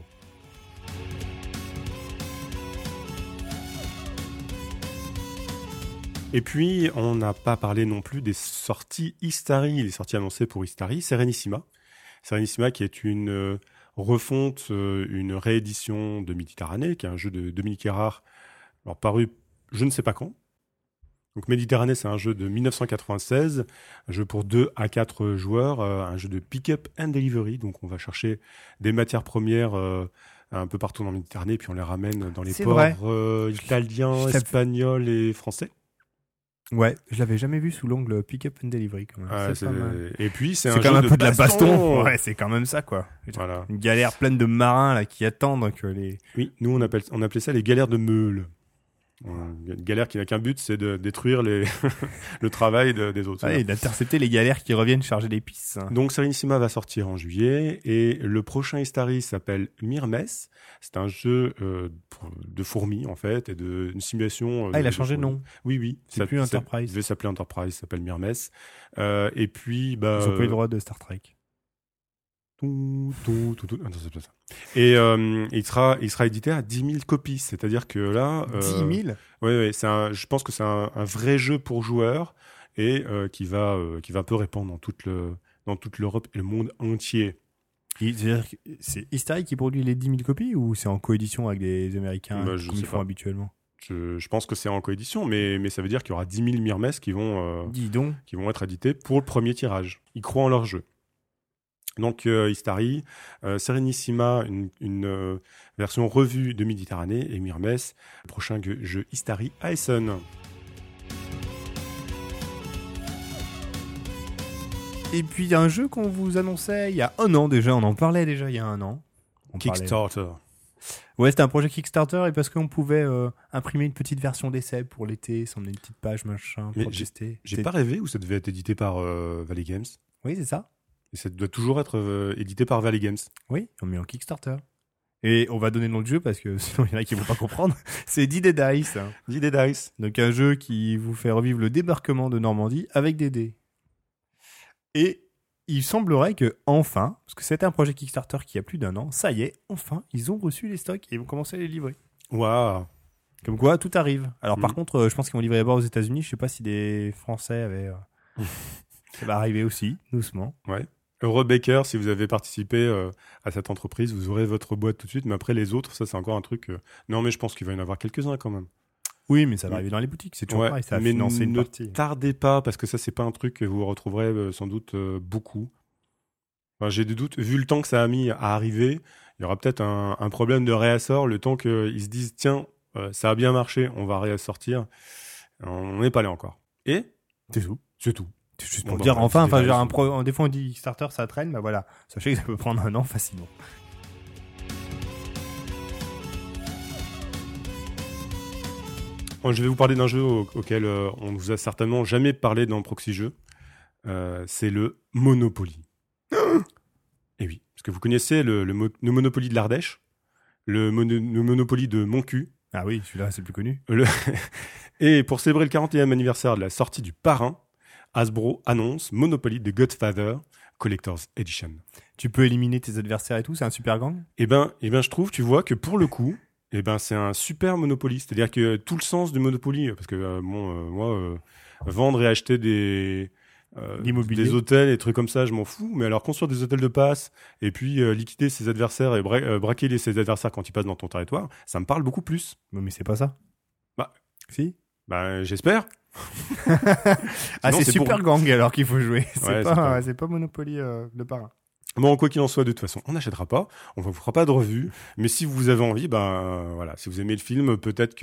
Et puis, on n'a pas parlé non plus des sorties Istari, les sorties annoncées pour Istari, Serenissima. Serenissima qui est une refonte, une réédition de Méditerranée, qui est un jeu de Dominique Erard, alors paru je ne sais pas quand. Donc Méditerranée, c'est un jeu de 1996, un jeu pour 2 à 4 joueurs, un jeu de pick-up and delivery. Donc on va chercher des matières premières un peu partout dans la Méditerranée, puis on les ramène dans les ports italiens, espagnols et français. Ouais, je l'avais jamais vu sous l'angle pick-up and delivery quand même. C'est pas mal. Et puis c'est quand même un peu de la baston. Ouais, c'est quand même ça quoi. Voilà. Une galère pleine de marins là qui attendent que les. Oui, nous on appelait ça les galères de meules. Une galère qui n'a qu'un but, c'est de détruire le travail des autres. Et d'intercepter les galères qui reviennent charger d'épices. Donc Serenissima va sortir en juillet et le prochain Istari s'appelle Myrmes. C'est un jeu de fourmis en fait et une simulation. Il a changé de nom. Oui. C'est plus Enterprise. Il devait s'appeler Enterprise, ça s'appelle Myrmes. Et puis ils ont pas eu le droit de Star Trek. Non, c'est pas ça. Et il sera édité à 10 000 copies, c'est-à-dire que là... 10 000 Ouais, je pense que c'est un vrai jeu pour joueurs et qui va un peu répandre dans toute l'Europe et le monde entier. C'est Istari qui produit les 10 000 copies ou c'est en coédition avec des Américains comme ils font habituellement? Je pense que c'est en coédition, mais ça veut dire qu'il y aura 10 000 Myrmes qui vont être édités pour le premier tirage. Ils croient en leur jeu. Donc Istari, Serenissima, une version revue de Méditerranée, et Myrmes, le prochain jeu Istari à Essen. Et puis un jeu qu'on vous annonçait il y a un an déjà, on en parlait déjà il y a un an. Kickstarter. Ouais, c'était un projet Kickstarter et parce qu'on pouvait imprimer une petite version d'essai pour l'été, s'emmener une petite page machin pour tester. J'ai pas rêvé où ça devait être édité par Valley Games. Oui, c'est ça. Et ça doit toujours être édité par Valley Games. Oui, on met en Kickstarter. Et on va donner le nom du jeu parce que sinon il y en a qui vont pas comprendre. C'est Dés Dice. Dés Dice. Donc un jeu qui vous fait revivre le débarquement de Normandie avec des dés. Et il semblerait que enfin, parce que c'était un projet Kickstarter qui a plus d'1 an, ça y est, enfin, ils ont reçu les stocks et ils vont commencer à les livrer. Waouh. Comme quoi, tout arrive. Alors par contre, je pense qu'ils vont livrer d'abord aux États-Unis. Je sais pas si des Français avaient... ça va arriver aussi, doucement. Ouais. Heureux Baker, si vous avez participé à cette entreprise, vous aurez votre boîte tout de suite. Mais après, les autres, ça, c'est encore un truc... Non, mais je pense qu'il va y en avoir quelques-uns quand même. Oui, mais ça va arriver dans les boutiques. C'est toujours pareil. Ça va financer une partie. Ne tardez pas, parce que ça, c'est pas un truc que vous retrouverez sans doute beaucoup. Enfin, j'ai des doutes. Vu le temps que ça a mis à arriver, il y aura peut-être un problème de réassort. Le temps qu'ils se disent, tiens, ça a bien marché, on va réassortir. On n'est pas allé encore. Et c'est tout. C'est tout. C'est juste pour dire des fois on dit Kickstarter ça traîne, bah voilà, sachez que ça peut prendre 1 an facilement. Je vais vous parler d'un jeu auquel on ne vous a certainement jamais parlé dans Proxy Jeux. C'est le Monopoly. Et oui, parce que vous connaissez le Monopoly de l'Ardèche, le Monopoly de Montcuq. Ah oui, celui-là c'est le plus connu. Et pour célébrer le 40e anniversaire de la sortie du Parrain, Hasbro annonce Monopoly The Godfather Collector's Edition. Tu peux éliminer tes adversaires et tout, c'est un super gang ? Eh ben, je trouve, tu vois, que pour le coup, c'est un super Monopoly. C'est-à-dire que tout le sens du Monopoly, parce que moi, vendre et acheter des hôtels et des trucs comme ça, je m'en fous. Mais alors construire des hôtels de passe et puis liquider ses adversaires et braquer ses adversaires quand ils passent dans ton territoire, ça me parle beaucoup plus. Mais c'est pas ça. Bah, si. Bah, j'espère. C'est Super Gang alors qu'il faut jouer. C'est pas Monopoly de Parrain. Bon, quoi qu'il en soit, de toute façon, on n'achètera pas, on vous fera pas de revue, mais si vous avez envie, voilà, si vous aimez le film, peut-être.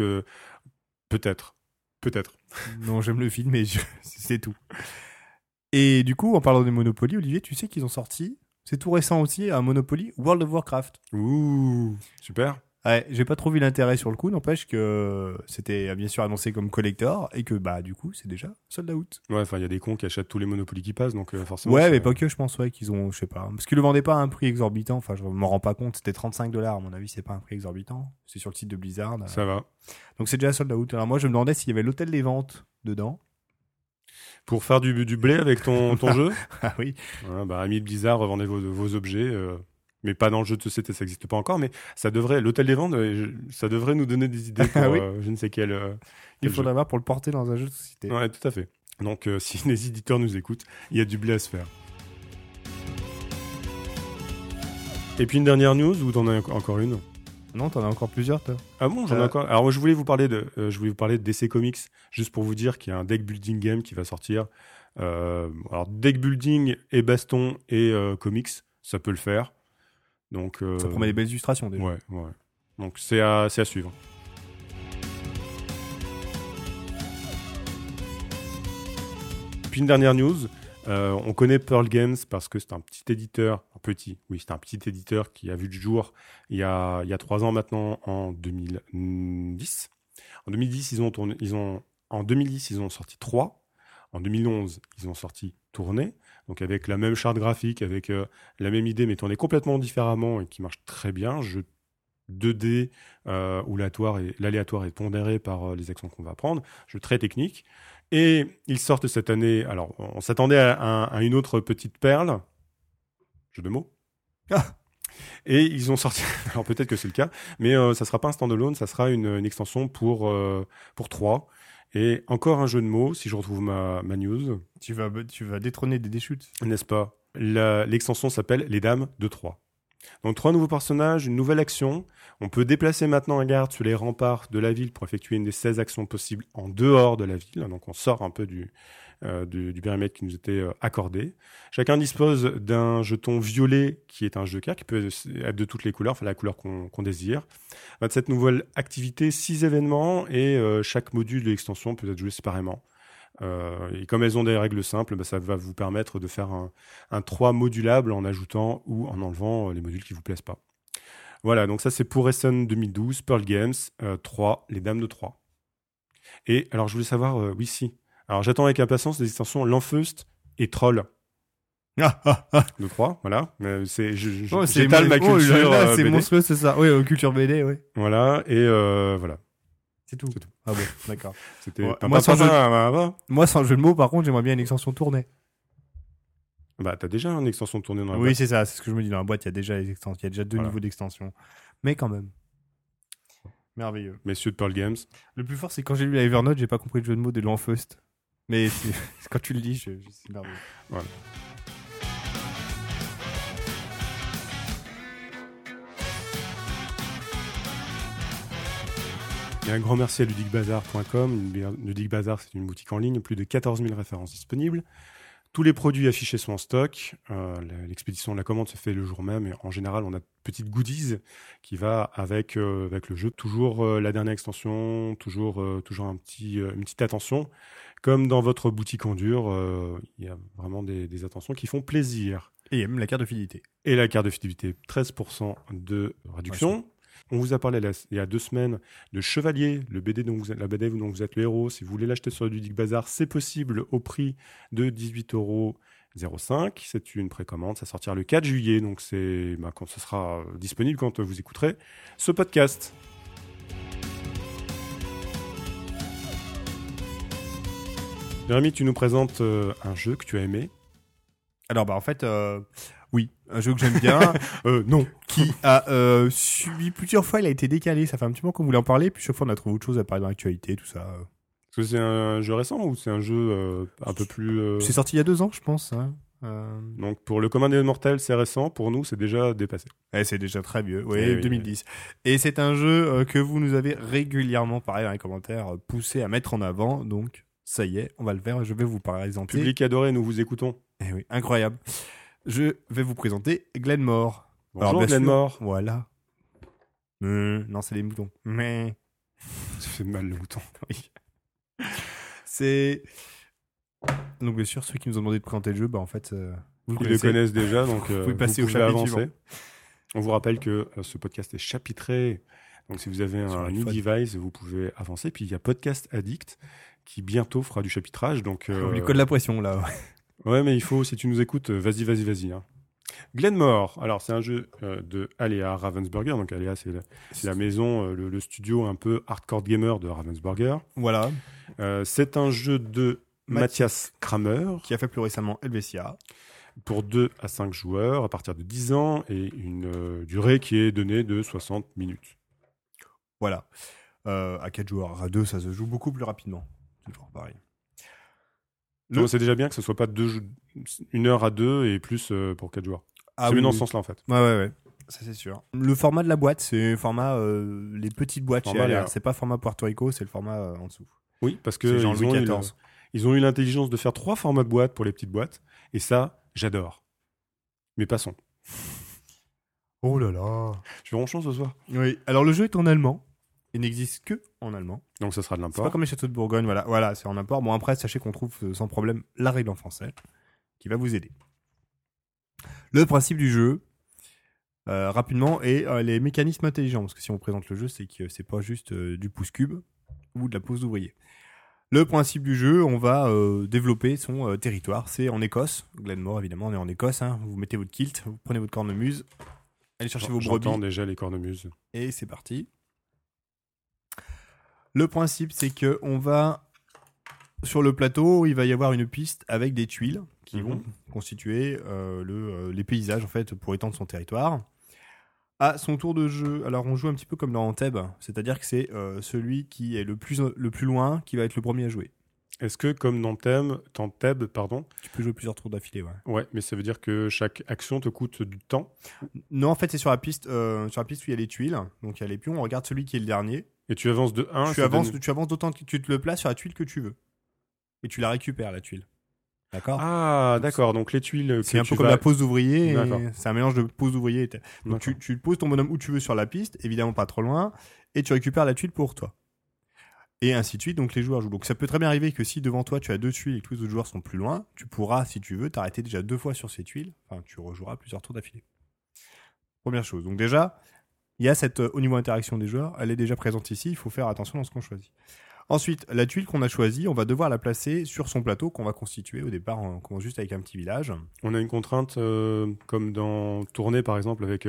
Non, j'aime le film, mais c'est tout. Et du coup, en parlant de Monopoly, Olivier, tu sais qu'ils ont sorti, c'est tout récent aussi, un Monopoly World of Warcraft. Ouh, super. Ouais, j'ai pas trop vu l'intérêt sur le coup, n'empêche que c'était bien sûr annoncé comme collector et que du coup c'est déjà sold out. Ouais, enfin il y a des cons qui achètent tous les Monopoly qui passent, donc forcément. Ouais, mais pas que, je pense qu'ils ont, je sais pas, parce qu'ils le vendaient pas à un prix exorbitant. Enfin, je m'en rends pas compte. C'était $35 à mon avis, c'est pas un prix exorbitant. C'est sur le site de Blizzard. Ça va. Donc c'est déjà sold out. Alors moi je me demandais s'il y avait l'hôtel des ventes dedans. Pour faire du blé avec ton jeu. Ah oui. Ouais, ami Blizzard, revendez vos objets. Mais pas dans le jeu de société, ça n'existe pas encore, mais ça devrait, l'hôtel des ventes, ça devrait nous donner des idées pour je ne sais quel il faudrait voir pour le porter dans un jeu de société. Ouais, tout à fait. Donc, si les éditeurs nous écoutent, il y a du blé à se faire. Et puis une dernière news, ou t'en as encore une ? Non, t'en as encore plusieurs, toi. Ah bon, j'en ai encore. Alors moi, je voulais vous parler de DC Comics, juste pour vous dire qu'il y a un deck building game qui va sortir. Alors deck building et baston et comics, ça peut le faire. Donc ça promet des belles illustrations déjà. Ouais. Donc c'est à suivre. Puis une dernière news. On connaît Pearl Games parce que c'est un petit éditeur, c'est un petit éditeur qui a vu le jour il y a 3 ans maintenant, en 2010. En 2010, en 2010, ils ont sorti 3. En 2011, ils ont sorti Tournée, donc avec la même charte graphique, avec la même idée, mais tournée complètement différemment et qui marche très bien. Jeu 2D où l'aléatoire est pondéré par les actions qu'on va prendre. Jeu très technique. Et ils sortent cette année. Alors, on s'attendait à une autre petite perle. Jeu de mots. Et ils ont sorti. Alors, peut-être que c'est le cas. Mais ça sera pas un standalone. Ça sera une extension pour 3. Et encore un jeu de mots, si je retrouve ma news. Tu vas détrôner des déchutes. N'est-ce pas? L'extension s'appelle Les Dames de 3. Donc 3 nouveaux personnages, une nouvelle action. On peut déplacer maintenant un garde sur les remparts de la ville pour effectuer une des 16 actions possibles en dehors de la ville. Donc on sort un peu du périmètre qui nous était accordé. Chacun dispose d'un jeton violet qui est un jeu carte qui peut être de toutes les couleurs, enfin la couleur qu'on désire. De cette nouvelle activité, 6 événements et chaque module de l'extension peut être joué séparément. Et comme elles ont des règles simples, ça va vous permettre de faire un 3 modulable en ajoutant ou en enlevant les modules qui vous plaisent pas. Voilà, donc ça c'est pour Essen 2012, Pearl Games, 3, les Dames de 3. Et alors je voulais savoir, alors j'attends avec impatience les extensions L'Enfeust et Troll. De 3, voilà. J'étale ma culture. C'est BD. monstrueux, c'est ça. Oui, culture BD, oui. Voilà, et voilà. C'est tout. Ah bon, d'accord. C'était moi, sans jeu de mots, par contre, j'aimerais bien une extension tournée. Bah, t'as déjà une extension tournée dans la boîte. boîte. C'est ça, c'est ce que je me dis. Dans la boîte, il y a déjà les extensions. Il y a déjà 2 niveaux d'extension. Mais quand même. Merveilleux. Messieurs de Pearl Games. Le plus fort, c'est quand j'ai lu la Evernote, j'ai pas compris le jeu de mots de l'Enfeust. Mais quand tu le dis, c'est merveilleux. Voilà. Et un grand merci à ludicbazar.com. Ludic Bazar, c'est une boutique en ligne, plus de 14 000 références disponibles. Tous les produits affichés sont en stock. L'expédition de la commande se fait le jour même. Et en général, on a de petites goodies qui va avec le jeu. Toujours la dernière extension, toujours une petite attention. Comme dans votre boutique en dur, il y a vraiment des attentions qui font plaisir. Et même la carte de fidélité. Et la carte de fidélité, 13% de réduction. Ouais, on vous a parlé il y a 2 semaines de Chevalier, la BD dont vous êtes le héros. Si vous voulez l'acheter sur le Ludic Bazar, c'est possible au prix de 18,05 €. C'est une précommande, ça sortira le 4 juillet, donc quand ce sera disponible quand vous écouterez ce podcast. Jérémy, tu nous présentes un jeu que tu as aimé. Alors, en fait, oui, un jeu que j'aime bien. Non. Qui a subi plusieurs fois, il a été décalé. Ça fait un petit moment qu'on voulait en parler, puis chaque fois on a trouvé autre chose à parler dans l'actualité, tout ça. Est-ce que c'est un jeu récent ou c'est un jeu un peu plus... C'est sorti il y a 2 ans, je pense. Hein. Donc pour le commun des mortels, c'est récent. Pour nous, c'est déjà dépassé. C'est déjà très vieux. Oui, 2010. Et c'est un jeu que vous nous avez régulièrement, pareil dans les commentaires, poussé à mettre en avant. Donc ça y est, on va le faire. Je vais vous présenter. Public adoré, nous vous écoutons. Eh oui, incroyable. Je vais vous présenter Glenmore. Bonjour Glenmore. Voilà. Non, c'est les moutons. Mais ça fait mal le mouton. Oui. C'est... Donc bien sûr, ceux qui nous ont demandé de présenter le jeu, en fait, ils le connaissent déjà, donc vous pouvez passer au chapitre suivant. On vous rappelle que ce podcast est chapitré, donc si vous avez un e-device, vous pouvez avancer. Puis il y a Podcast Addict qui bientôt fera du chapitrage. Donc, on lui colle la pression là. Ouais, mais il faut, si tu nous écoutes, vas-y. Hein. Glenmore, alors c'est un jeu de Alea Ravensburger. Donc Alea, c'est la maison, le studio un peu hardcore gamer de Ravensburger. Voilà. C'est un jeu de Matthias Kramer, qui a fait plus récemment Helvetia, pour 2 à 5 joueurs à partir de 10 ans et une durée qui est donnée de 60 minutes. Voilà. À 4 joueurs, à 2, ça se joue beaucoup plus rapidement. Toujours pareil. C'est déjà bien que ce soit pas 1 heure à 2 et plus pour 4 joueurs. Ah, c'est oui, dans ce sens-là en fait. Ouais. Ça c'est sûr. Le format de la boîte, c'est le format les petites boîtes chez Alea. C'est pas format Puerto Rico, c'est le format en dessous. Oui, parce que ils ont eu l'intelligence de faire 3 formats de boîtes pour les petites boîtes, et ça, j'adore. Mais passons. Oh là là. Je suis ronchon ce soir. Oui. Alors le jeu est en allemand. Il n'existe que en allemand. Donc ça sera de l'import. C'est pas comme les châteaux de Bourgogne, voilà, c'est en import. Bon après, sachez qu'on trouve sans problème la règle en français, qui va vous aider. Le principe du jeu, rapidement, est les mécanismes intelligents. Parce que si on présente le jeu, c'est que c'est pas juste du pouce-cube ou de la pose d'ouvrier. Le principe du jeu, on va développer son territoire. C'est en Écosse, Glenmore évidemment, on est en Écosse. Hein. Vous mettez votre kilt, vous prenez votre cornemuse, allez chercher vos brebis. J'entends déjà les cornemuses. Et c'est parti. Le principe, c'est que on va sur le plateau, il va y avoir une piste avec des tuiles qui vont constituer les paysages en fait pour étendre son territoire. À son tour de jeu, alors on joue un petit peu comme dans Thèbes, c'est-à-dire que c'est celui qui est le plus loin qui va être le premier à jouer. Est-ce que comme dans Thèbes, tu peux jouer plusieurs tours d'affilée, ouais. Ouais, mais ça veut dire que chaque action te coûte du temps. Non, en fait, c'est sur la piste où il y a les tuiles, donc il y a les pions. On regarde celui qui est le dernier. Et tu avances de 1. Tu avances d'autant que tu te le places sur la tuile que tu veux, et tu la récupères la tuile. D'accord. Ah, d'accord. Donc les tuiles. C'est un peu comme la pose d'ouvrier. C'est un mélange de pose d'ouvrier. Donc tu poses ton bonhomme où tu veux sur la piste, évidemment pas trop loin, et tu récupères la tuile pour toi. Et ainsi de suite. Donc les joueurs jouent. Donc ça peut très bien arriver que si devant toi tu as 2 tuiles et que tous les autres joueurs sont plus loin, tu pourras, si tu veux, t'arrêter déjà 2 fois sur ces tuiles. Enfin, tu rejoueras plusieurs tours d'affilée. Première chose. Donc déjà, il y a cette au niveau interaction des joueurs, elle est déjà présente ici. Il faut faire attention dans ce qu'on choisit. Ensuite, la tuile qu'on a choisie, on va devoir la placer sur son plateau qu'on va constituer. Au départ, on commence juste avec un petit village. On a une contrainte comme dans Tournée, par exemple, avec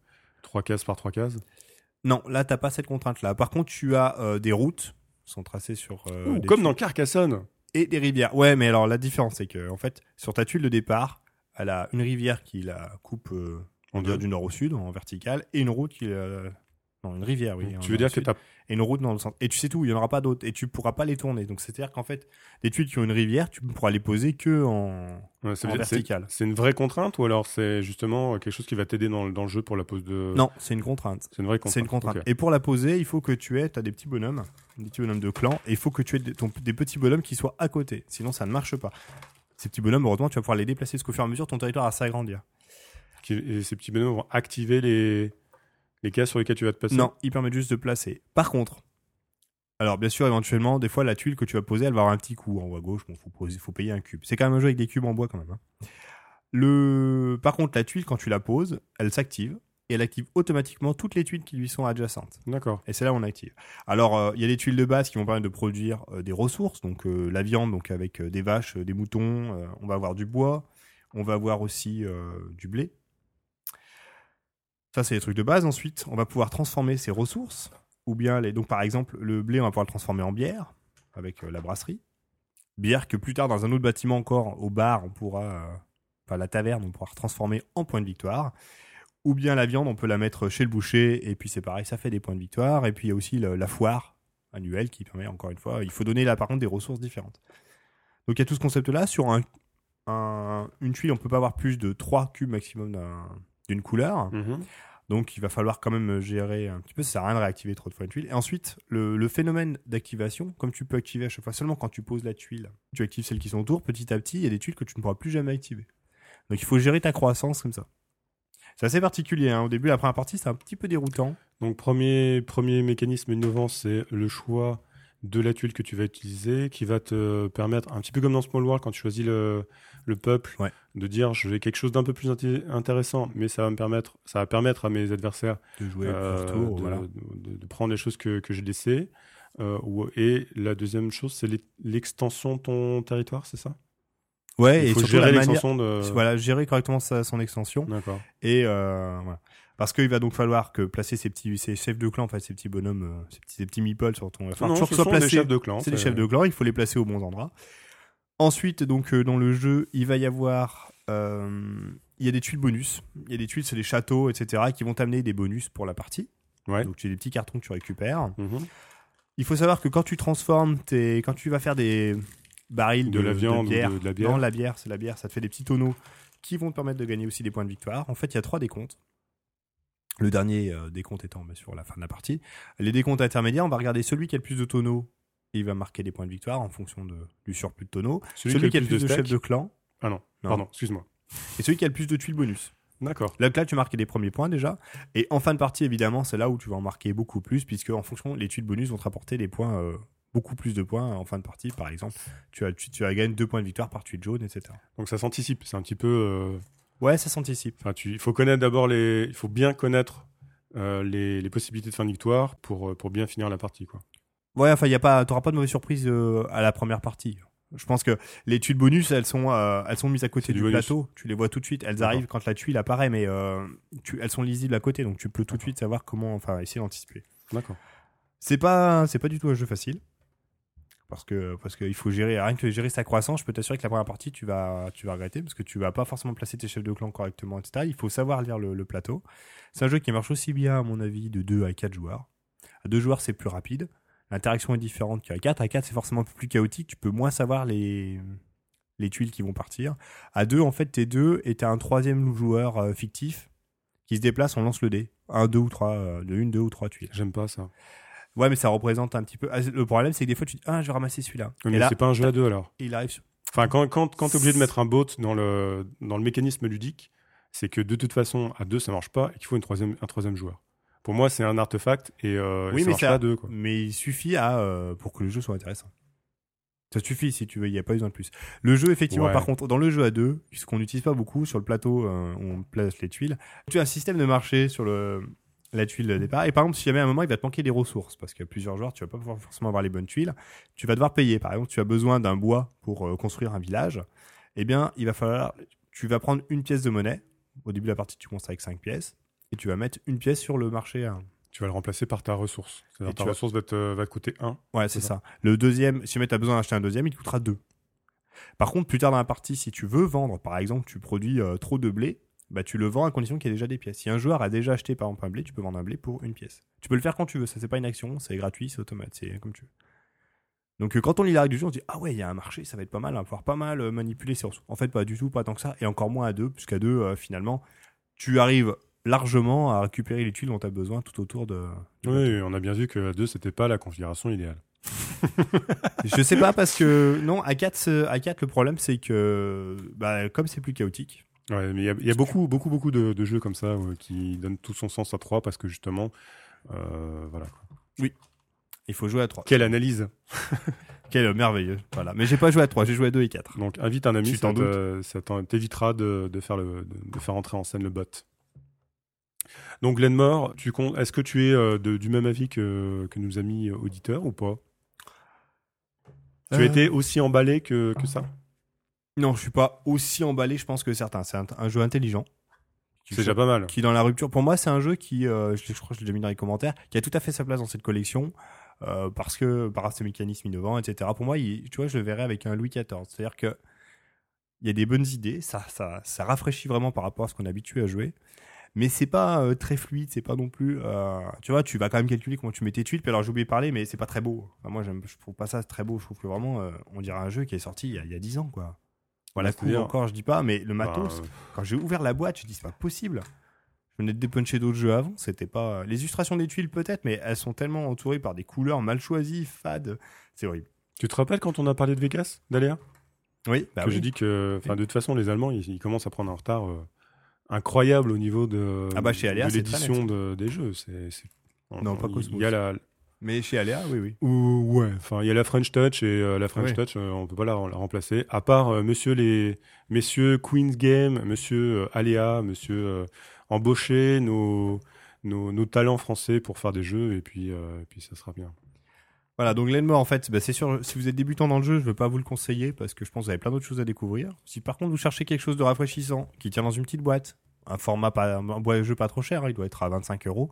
3 cases par 3 cases. Non, là, t'as pas cette contrainte-là. Par contre, tu as des routes qui sont tracées sur... comme dans Carcassonne. Et des rivières. Ouais, mais alors, la différence, c'est que, en fait, sur ta tuile de départ, elle a une rivière qui la coupe du nord au sud, en vertical, et une route qui... Non, une rivière, oui. Tu veux dire que t'as... Et une route dans le centre. Et tu sais tout, il n'y en aura pas d'autres. Et tu pourras pas les tourner. Donc, c'est-à-dire qu'en fait, des tuiles qui ont une rivière, tu pourras les poser que en vertical. C'est une vraie contrainte ou alors c'est justement quelque chose qui va t'aider dans le jeu pour la pose de... Non, c'est une contrainte. C'est une vraie contrainte. C'est une contrainte. Okay. Et pour la poser, il faut que t'as des petits bonhommes de clan, et il faut que tu aies des petits bonhommes qui soient à côté. Sinon, ça ne marche pas. Ces petits bonhommes, heureusement, tu vas pouvoir les déplacer parce qu'au fur et à mesure, ton territoire va s'agrandir. Et ces petits bonhommes vont activer les cases sur lesquelles tu vas te passer? Non, ils permettent juste de placer. Par contre, alors bien sûr, éventuellement, des fois, la tuile que tu vas poser, elle va avoir un petit coup en haut à gauche. Bon, faut payer un cube. C'est quand même un jeu avec des cubes en bois quand même. Hein. Par contre, la tuile, quand tu la poses, elle s'active et elle active automatiquement toutes les tuiles qui lui sont adjacentes. D'accord. Et c'est là où on active. Alors, il y a des tuiles de base qui vont permettre de produire des ressources, donc la viande, donc avec des vaches, des moutons. On va avoir du bois. On va avoir aussi du blé. Ça, c'est les trucs de base. Ensuite, on va pouvoir transformer ces ressources. Ou bien, donc par exemple, le blé, on va pouvoir le transformer en bière avec la brasserie. Bière que plus tard, dans un autre bâtiment encore, au bar, on pourra... la taverne, on pourra transformer en point de victoire. Ou bien la viande, on peut la mettre chez le boucher. Et puis c'est pareil, ça fait des points de victoire. Et puis il y a aussi la foire annuelle qui permet, encore une fois... Il faut donner là, par contre, des ressources différentes. Donc il y a tout ce concept-là. Sur une tuile, on peut pas avoir plus de 3 cubes maximum d'une couleur. Donc il va falloir quand même gérer un petit peu, ça sert à rien de réactiver trop de fois une tuile. Et ensuite, le phénomène d'activation, comme tu peux activer à chaque fois seulement quand tu poses la tuile, tu actives celles qui sont autour, petit à petit, il y a des tuiles que tu ne pourras plus jamais activer. Donc il faut gérer ta croissance comme ça. C'est assez particulier, hein. Au début, la première partie, c'est un petit peu déroutant. Donc premier mécanisme innovant, c'est le choix de la tuile que tu vas utiliser, qui va te permettre, un petit peu comme dans Small World, quand tu choisis le peuple, de dire je vais quelque chose d'un peu plus intéressant, mais ça va permettre à mes adversaires de jouer plusieurs tours, de prendre les choses que j'ai laissées. Et la deuxième chose, c'est l'extension de ton territoire, c'est ça? Ouais, il faut et surtout gérer la l'extension gérer correctement son extension. D'accord. Et voilà. Parce qu'il va donc falloir que placer ces chefs de clan, en fait, ces petits bonhommes, ces petits meeples sur ton... Non, ce sont des chefs de clan. C'est des chefs de clan, il faut les placer aux bons endroits. Ensuite, donc, dans le jeu, il va y avoir... il y a des tuiles bonus. Il y a des tuiles, c'est des châteaux, etc., qui vont t'amener des bonus pour la partie. Ouais. Donc, tu as des petits cartons que tu récupères. Il faut savoir que quand tu transformes quand tu vas faire des barils de la viande bière, ou de la bière. Non, la bière, c'est la bière. Ça te fait des petits tonneaux qui vont te permettre de gagner aussi des points de victoire. En fait, il y a 3 décomptes. Le dernier décompte étant sur la fin de la partie. Les décomptes intermédiaires, on va regarder celui qui a le plus de tonneaux. Et il va marquer des points de victoire en fonction du surplus de tonneaux. Celui qui a le plus de chefs de clan. Ah non. Pardon, excuse-moi. Et celui qui a le plus de tuiles bonus. D'accord. Là, tu marques les premiers points déjà. Et en fin de partie, évidemment, c'est là où tu vas en marquer beaucoup plus, puisque en fonction, les tuiles bonus vont te rapporter des points, beaucoup plus de points en fin de partie. Par exemple, tu as gagné 2 points de victoire par tuile jaune, etc. Donc ça s'anticipe. C'est un petit peu. Ouais, ça s'anticipe. Enfin, il faut connaître d'abord il faut bien connaître les possibilités de fin de victoire pour bien finir la partie, quoi. Ouais, enfin, t'auras pas de mauvaise surprise à la première partie. Je pense que les tuiles bonus, elles sont mises à côté du plateau. Tu les vois tout de suite. Elles arrivent quand la tuile apparaît, mais elles sont lisibles à côté, donc tu peux tout de suite savoir comment, enfin, essayer d'anticiper. D'accord. C'est pas du tout un jeu facile. Parce que il faut rien que gérer sa croissance. Je peux t'assurer que la première partie, tu vas regretter parce que tu vas pas forcément placer tes chefs de clan correctement, etc. Il faut savoir lire le plateau. C'est un jeu qui marche aussi bien, à mon avis, de 2 à 4 joueurs. À 2 joueurs, c'est plus rapide. L'interaction est différente qu'à 4. À 4, c'est forcément un peu plus chaotique. Tu peux moins savoir les tuiles qui vont partir. À 2, en fait, t'es 2 et t'as un troisième joueur fictif qui se déplace, on lance le dé. 1, 2 ou 3, de 1, 2 ou 3 tuiles. J'aime pas ça. Ouais, mais ça représente un petit peu. Le problème, c'est que des fois, tu dis, je vais ramasser celui-là. Oui, mais là, c'est pas un jeu à 2 alors. Et il arrive sur... Enfin, quand t'es obligé de mettre un bot dans le mécanisme ludique, c'est que de toute façon, à 2, ça marche pas et qu'il faut un troisième joueur. Pour moi, c'est un artefact et ça marche pas à 2, quoi. Mais il suffit pour que le jeu soit intéressant. Ça suffit si tu veux, il n'y a pas besoin de plus. Le jeu, effectivement, par contre, dans le jeu à 2, ce qu'on n'utilise pas beaucoup, sur le plateau, on place les tuiles. Tu as un système de marché sur la tuile de départ. Et par exemple, si jamais à un moment, il va te manquer des ressources, parce qu'il y a plusieurs joueurs, tu vas pas pouvoir forcément avoir les bonnes tuiles, tu vas devoir payer. Par exemple, tu as besoin d'un bois pour construire un village. Eh bien, tu vas prendre une pièce de monnaie. Au début de la partie, tu commences avec 5 pièces. Et tu vas mettre une pièce sur le marché. Tu vas le remplacer par ta ressource. C'est-à-dire ta ressource va te coûter 1. Ouais, c'est ça. Le deuxième, si tu as besoin d'acheter un deuxième, il te coûtera 2. Par contre, plus tard dans la partie, si tu veux vendre, par exemple, tu produis trop de blé, bah, tu le vends à condition qu'il y ait déjà des pièces. Si un joueur a déjà acheté, par exemple, un blé, tu peux vendre un blé pour une pièce. Tu peux le faire quand tu veux. Ça, c'est pas une action, c'est gratuit, c'est automate, c'est comme tu veux. Donc, quand on lit la règle du jeu, on se dit, ah ouais, il y a un marché, ça va être pas mal, on va pouvoir pas mal manipuler ces ressources. En fait, pas du tout, pas tant que ça, et encore moins à 2, puisqu'à 2, finalement, tu arrives largement à récupérer les tuiles dont tu as besoin tout autour de... Oui, on a bien vu que à 2, c'était pas la configuration idéale. Je sais pas, parce que non, à 4, le problème, c'est que comme c'est plus chaotique... Ouais, mais il y a beaucoup de jeux comme ça qui donnent tout son sens à 3 parce que justement, voilà. Oui, il faut jouer à 3. Quelle analyse. Quelle merveilleuse. Voilà. Mais j'ai pas joué à 3, j'ai joué à 2 et 4. Donc invite un ami, ça t'évitera de faire entrer en scène le bot. Donc Glenmore, est-ce que tu es du même avis que nos amis auditeurs ou pas? Tu as été aussi emballé que ça? Non, je suis pas aussi emballé, je pense que certains. C'est un jeu intelligent. C'est déjà pas mal. Qui dans la rupture, pour moi, c'est un jeu qui, je crois que je l'ai déjà mis dans les commentaires, qui a tout à fait sa place dans cette collection. Parce que par ses mécanismes innovants, etc. Pour moi, tu vois, je le verrais avec un Louis XIV. C'est-à-dire que il y a des bonnes idées, ça rafraîchit vraiment par rapport à ce qu'on est habitué à jouer. Mais c'est pas très fluide, c'est pas non plus. Tu vois, tu vas quand même calculer comment tu mets tes tuiles. Puis alors j'ai oublié de parler, mais c'est pas très beau. Enfin, moi, je trouve pas ça très beau. Je trouve que vraiment, on dirait un jeu qui est sorti il y a 10 ans, quoi. Voilà, encore, je dis pas, mais le matos. Quand j'ai ouvert la boîte, je dis c'est pas possible. Je venais de dépuncher d'autres jeux avant, c'était pas... Les illustrations des tuiles peut-être, mais elles sont tellement entourées par des couleurs mal choisies, fades, c'est horrible. Tu te rappelles quand on a parlé de Vegas, d'Aléa? Oui, que j'ai dit que, de toute façon, les Allemands, ils commencent à prendre un retard incroyable au niveau de l'édition des jeux. Non, pas Cosmos. Il y a mais chez Aléa, oui. Ouais, enfin, il y a la French Touch et la French Touch, on peut pas la remplacer. À part messieurs Queen's Game, monsieur Aléa, monsieur embaucher nos talents français pour faire des jeux et puis ça sera bien. Voilà, donc Glenmore, en fait, c'est sûr, si vous êtes débutant dans le jeu, je ne veux pas vous le conseiller parce que je pense que vous avez plein d'autres choses à découvrir. Si par contre vous cherchez quelque chose de rafraîchissant, qui tient dans une petite boîte, un jeu pas trop cher, il doit être à 25 €,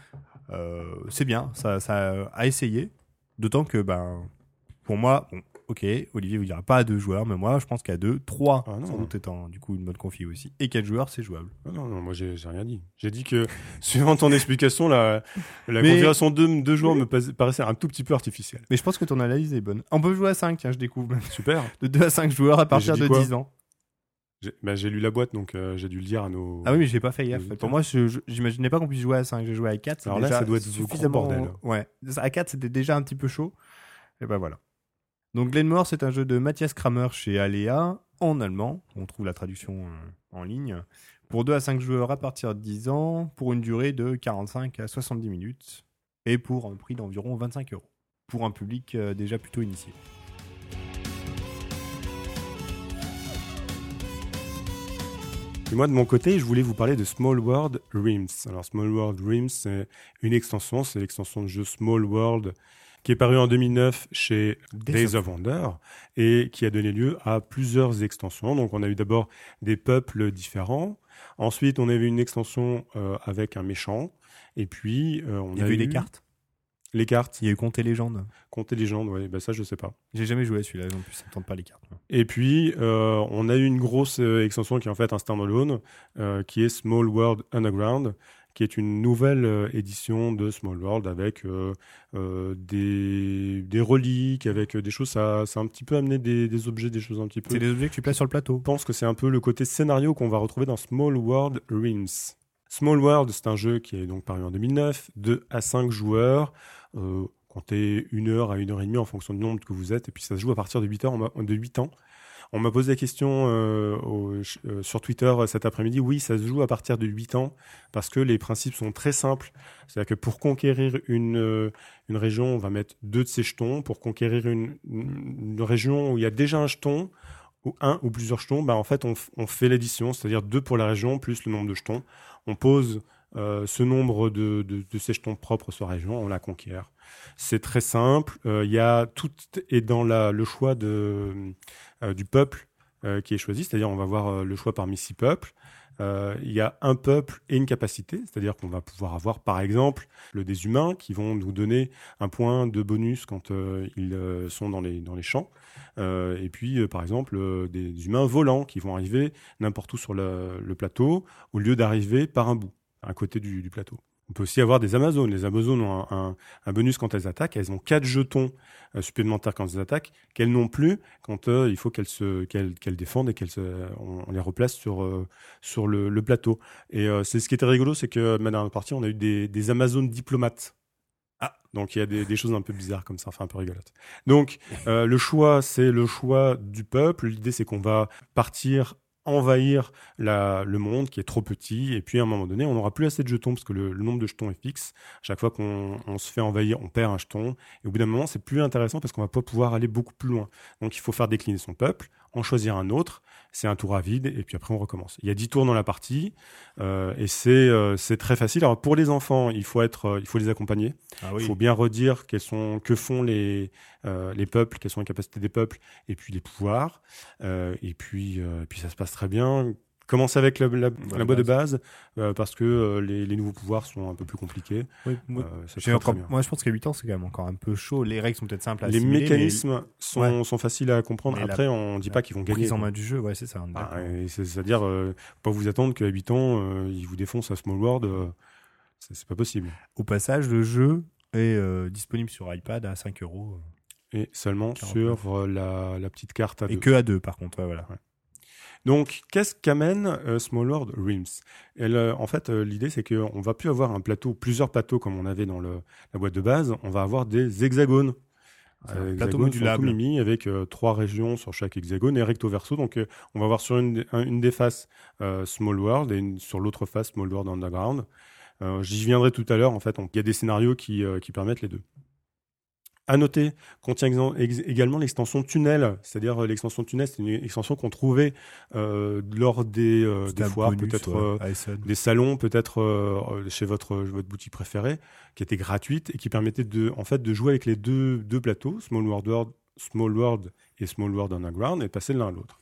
c'est bien, ça à essayer. D'autant que, pour moi, ok, Olivier vous dira pas à 2 joueurs, mais moi je pense qu'à 2, 3, sans doute étant du coup une bonne config aussi, et 4 joueurs c'est jouable. Non, moi j'ai rien dit. J'ai dit que, suivant ton explication, la configuration 2 joueurs me paraissait un tout petit peu artificielle. Mais je pense que ton analyse est bonne. On peut jouer à 5, tiens, je découvre. Super. De 2 à 5 joueurs à partir de 10 ans. J'ai lu la boîte, donc j'ai dû le dire à nos... Ah oui, mais j'ai pas fait gaffe. Pour moi, j'imaginais pas qu'on puisse jouer à 5. J'ai joué à 4. Alors là, ça doit être suffisamment bordel. Ouais. À 4, c'était déjà un petit peu chaud. Et ben voilà. Donc Glenmore, c'est un jeu de Matthias Kramer chez Alea, en allemand. On trouve la traduction en ligne. Pour 2 à 5 joueurs à partir de 10 ans, pour une durée de 45 à 70 minutes. Et pour un prix d'environ 25 €. Pour un public déjà plutôt initié. Et moi, de mon côté, je voulais vous parler de Small World Realms. Alors, Small World Realms, c'est une extension, c'est l'extension de jeu Small World qui est paru en 2009 chez Days of Wonder et qui a donné lieu à plusieurs extensions. Donc, on a eu d'abord des peuples différents. Ensuite, on avait une extension avec un méchant. Et puis, on a eu des cartes. Les cartes. Il y a eu Contes et légendes. Contes et légendes, oui. Ça, je sais pas. J'ai jamais joué à celui-là, en plus, ça ne tente pas les cartes. Et puis, on a eu une grosse extension qui est en fait un standalone, qui est Small World Underground, qui est une nouvelle édition de Small World avec des reliques, avec des choses. Ça a un petit peu amené des objets, des choses un petit peu... C'est des objets que tu places sur le plateau. Je pense que c'est un peu le côté scénario qu'on va retrouver dans Small World Realms. Small World, c'est un jeu qui est donc paru en 2009, 2 à 5 joueurs, comptez 1 heure à 1 heure et demie en fonction du nombre que vous êtes, et puis ça se joue à partir de 8 ans. On m'a posé la question sur Twitter cet après-midi. Oui, ça se joue à partir de 8 ans, parce que les principes sont très simples. C'est-à-dire que pour conquérir une région, on va mettre 2 de ces jetons. Pour conquérir une région où il y a déjà un jeton, ou un ou plusieurs jetons, en fait, on fait l'addition, c'est-à-dire 2 pour la région, plus le nombre de jetons. On pose ce nombre de ces jetons propres sur la région, on la conquiert. C'est très simple. Tout est dans le choix du peuple qui est choisi, c'est-à-dire on va avoir le choix parmi 6 peuples. Il y a un peuple et une capacité, c'est-à-dire qu'on va pouvoir avoir par exemple des humains qui vont nous donner un point de bonus quand ils sont dans les champs, et puis par exemple des humains volants qui vont arriver n'importe où sur le plateau au lieu d'arriver par un bout, à côté du plateau. On peut aussi avoir des Amazones. Les Amazones ont un bonus quand elles attaquent. Elles ont 4 jetons supplémentaires quand elles attaquent, qu'elles n'ont plus quand il faut qu'elles défendent et on les replace sur le plateau. Et c'est ce qui était rigolo, c'est que ma dernière partie, on a eu des Amazones diplomates. Ah, donc il y a des choses un peu bizarres comme ça, enfin un peu rigolotes. Donc le choix, c'est le choix du peuple. L'idée, c'est qu'on va partir envahir le monde qui est trop petit, et puis à un moment donné on n'aura plus assez de jetons parce que le nombre de jetons est fixe. Chaque fois qu'on se fait envahir, on perd un jeton, et au bout d'un moment c'est plus intéressant parce qu'on va pas pouvoir aller beaucoup plus loin. Donc il faut faire décliner son peuple, en choisir un autre, c'est un tour à vide, et puis après on recommence. Il y a 10 tours dans la partie, et c'est très facile. Alors pour les enfants, il faut les accompagner. Ah oui. Il faut bien redire que font les peuples, quelles sont les capacités des peuples, et puis les pouvoirs, et puis ça se passe très bien. Commencez avec la boîte de base, parce que les nouveaux pouvoirs sont un peu plus compliqués. Oui, moi je pense qu'à 8 ans c'est quand même encore un peu chaud. Les règles sont peut-être simples à assimiler. Les mécanismes sont faciles à comprendre. Mais après on dit pas qu'ils vont gagner. Prise en main du jeu, ouais, c'est ça. C'est-à-dire pas vous attendre qu'à 8 ans ils vous défoncent à Small World, c'est pas possible. Au passage, le jeu est disponible sur iPad à 5 €. Et seulement sur la petite carte à 2. Et que à 2 par contre, voilà. Ouais. Donc, qu'est-ce qu'amène Small World Realms ? En fait, l'idée, c'est qu'on va plus avoir plusieurs plateaux comme on avait dans la boîte de base. On va avoir des hexagones. Un plateau modulable. Avec 3 régions sur chaque hexagone et recto verso. Donc, on va avoir sur une des faces Small World et sur l'autre face Small World Underground. J'y viendrai tout à l'heure. En fait, il y a des scénarios qui permettent les deux. À noter, contient également l'extension tunnel, c'est-à-dire l'extension tunnel, c'est une extension qu'on trouvait lors des foires, peut-être des salons, peut-être chez votre boutique préférée, qui était gratuite et qui permettait de jouer avec les deux plateaux, Small World et Small World Underground, et de passer de l'un à l'autre.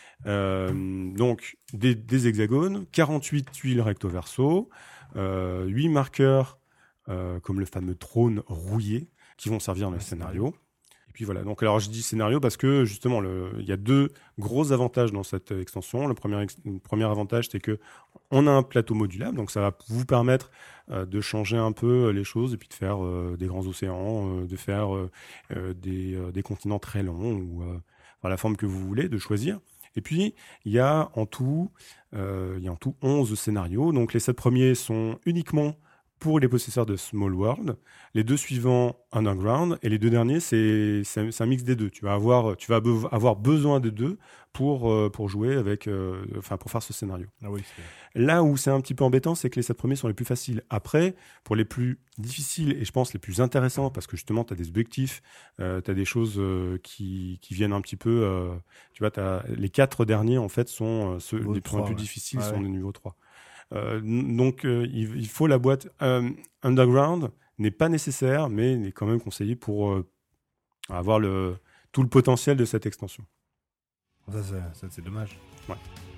Donc des hexagones, 48 tuiles recto verso, 8 marqueurs comme le fameux trône rouillé, qui vont servir dans le scénario. Et puis voilà. Donc alors je dis scénario parce que justement il y a 2 gros avantages dans cette extension. Le premier avantage, c'est que on a un plateau modulable, donc ça va vous permettre de changer un peu les choses et puis de faire des grands océans, de faire des continents très longs ou la forme que vous voulez, de choisir. Et puis, il y a en tout 11 scénarios. Donc, les 7 premiers sont uniquement pour les possesseurs de Small World. Les 2 suivants, Underground. Et les 2 derniers, c'est un mix des deux. Tu vas avoir besoin des deux pour jouer pour faire ce scénario. Ah oui, Là où c'est un petit peu embêtant, c'est que les 7 premiers sont les plus faciles. Après, pour les plus difficiles et je pense les plus intéressants, parce que justement, tu as des objectifs, tu as des choses qui viennent un petit peu... tu vois, les 4 derniers, en fait, sont ceux les plus difficiles, sont des niveaux 3. Donc, il faut la boîte Underground, n'est pas nécessaire, mais est quand même conseillé pour avoir tout le potentiel de cette extension. Ça c'est dommage. Ouais.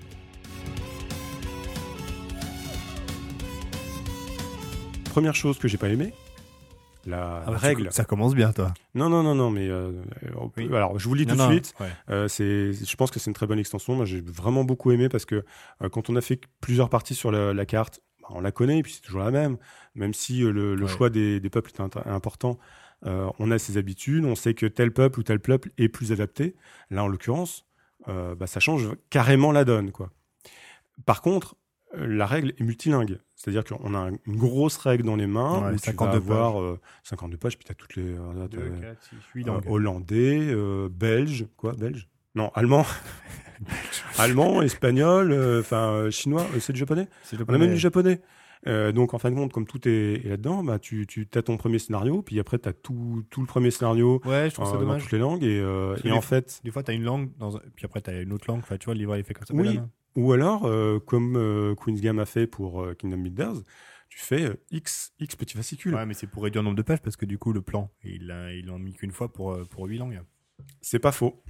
Première chose que j'ai pas aimé, la règle. Ça commence bien, toi. Non, mais oui. Alors je vous le dis tout de suite. Ouais. Je pense que c'est une très bonne extension. Moi, j'ai vraiment beaucoup aimé parce que quand on a fait plusieurs parties sur la carte, on la connaît et puis c'est toujours la même. Même si le choix des peuples est important, on a ses habitudes, on sait que tel peuple ou tel peuple est plus adapté. Là, en l'occurrence, ça change carrément la donne, quoi. Par contre, la règle est multilingue. C'est-à-dire qu'on a une grosse règle dans les mains où tu vas avoir 52 pages, puis tu as toutes les... 8 langues. Hollandais, belge, non, allemand. Allemand, espagnol, chinois, c'est du japonais. On a même du japonais. Donc, en fin de compte, comme tout est là-dedans, tu as ton premier scénario, puis après, tu as tout le premier scénario je trouve ça dommage. dans toutes les langues. Et en fait... Des fois, tu as une langue, puis après, tu as une autre langue. Enfin, tu vois, le livre, il fait comme ça. Oui. Ou alors, comme Queen's Game a fait pour Kingdom Builders, tu fais X petits fascicules. Ouais, mais c'est pour réduire le nombre de pages parce que du coup, le plan, il en mis qu'une fois pour 8 langues. C'est pas faux.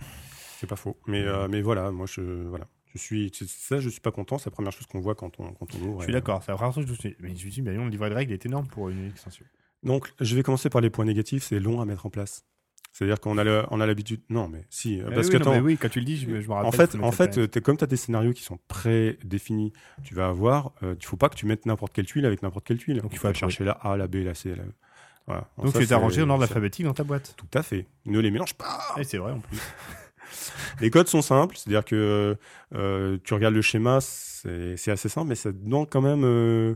Mais voilà, moi, je suis pas content. C'est la première chose qu'on voit quand on ouvre. Je suis d'accord. C'est la première chose que je me suis dit, le livret de règles est énorme pour une extension. Donc, je vais commencer par les points négatifs. C'est long à mettre en place. C'est-à-dire qu'on a l'habitude. Non, mais si. Parce que quand tu le dis, je me rappelle. En fait, comme tu as des scénarios qui sont prédéfinis, tu vas avoir. Il faut pas que tu mettes n'importe quelle tuile avec n'importe quelle tuile. Donc, il faut chercher la A, la B, la C. Voilà. Donc, tu les as rangés en ordre alphabétique dans ta boîte. Tout à fait. Ne les mélange pas. Et c'est vrai en plus. Les codes sont simples, c'est-à-dire que tu regardes le schéma, c'est assez simple, mais ça demande quand même.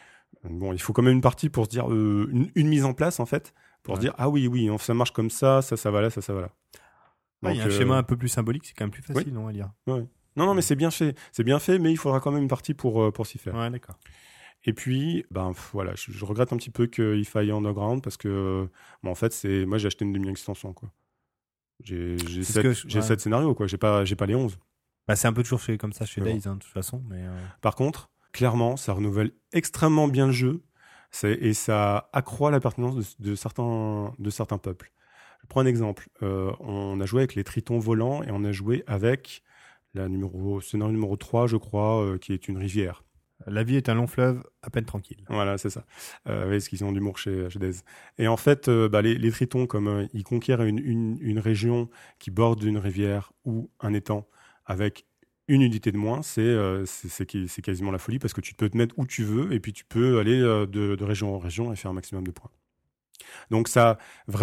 Il faut quand même une partie pour se dire une mise en place en fait. Pour se dire, ah oui, ça marche comme ça va là, ça va là. Donc, il y a un schéma un peu plus symbolique, c'est quand même plus facile, non, à lire. Ouais. Non, mais c'est bien fait. C'est bien fait, mais il faudra quand même une partie pour s'y faire. Ouais, d'accord. Et puis, voilà, je regrette un petit peu qu'il faille Underground parce que, en fait, moi, j'ai acheté une demi-extension, quoi. J'ai 7 scénarios, quoi. J'ai pas les 11. C'est un peu toujours comme ça chez Days, de toute façon. Mais Par contre, clairement, ça renouvelle extrêmement bien le jeu. Et ça accroît la pertinence de certains peuples. Je prends un exemple. On a joué avec les tritons volants et on a joué avec scénario numéro 3, je crois, qui est une rivière. La vie est un long fleuve à peine tranquille. Voilà, c'est ça. Parce qu'ils ont d'humour chez Days. Et en fait, les tritons, comme ils conquièrent une région qui borde une rivière ou un étang avec une unité de moins, c'est quasiment la folie parce que tu peux te mettre où tu veux et puis tu peux aller de région en région et faire un maximum de points. Donc ça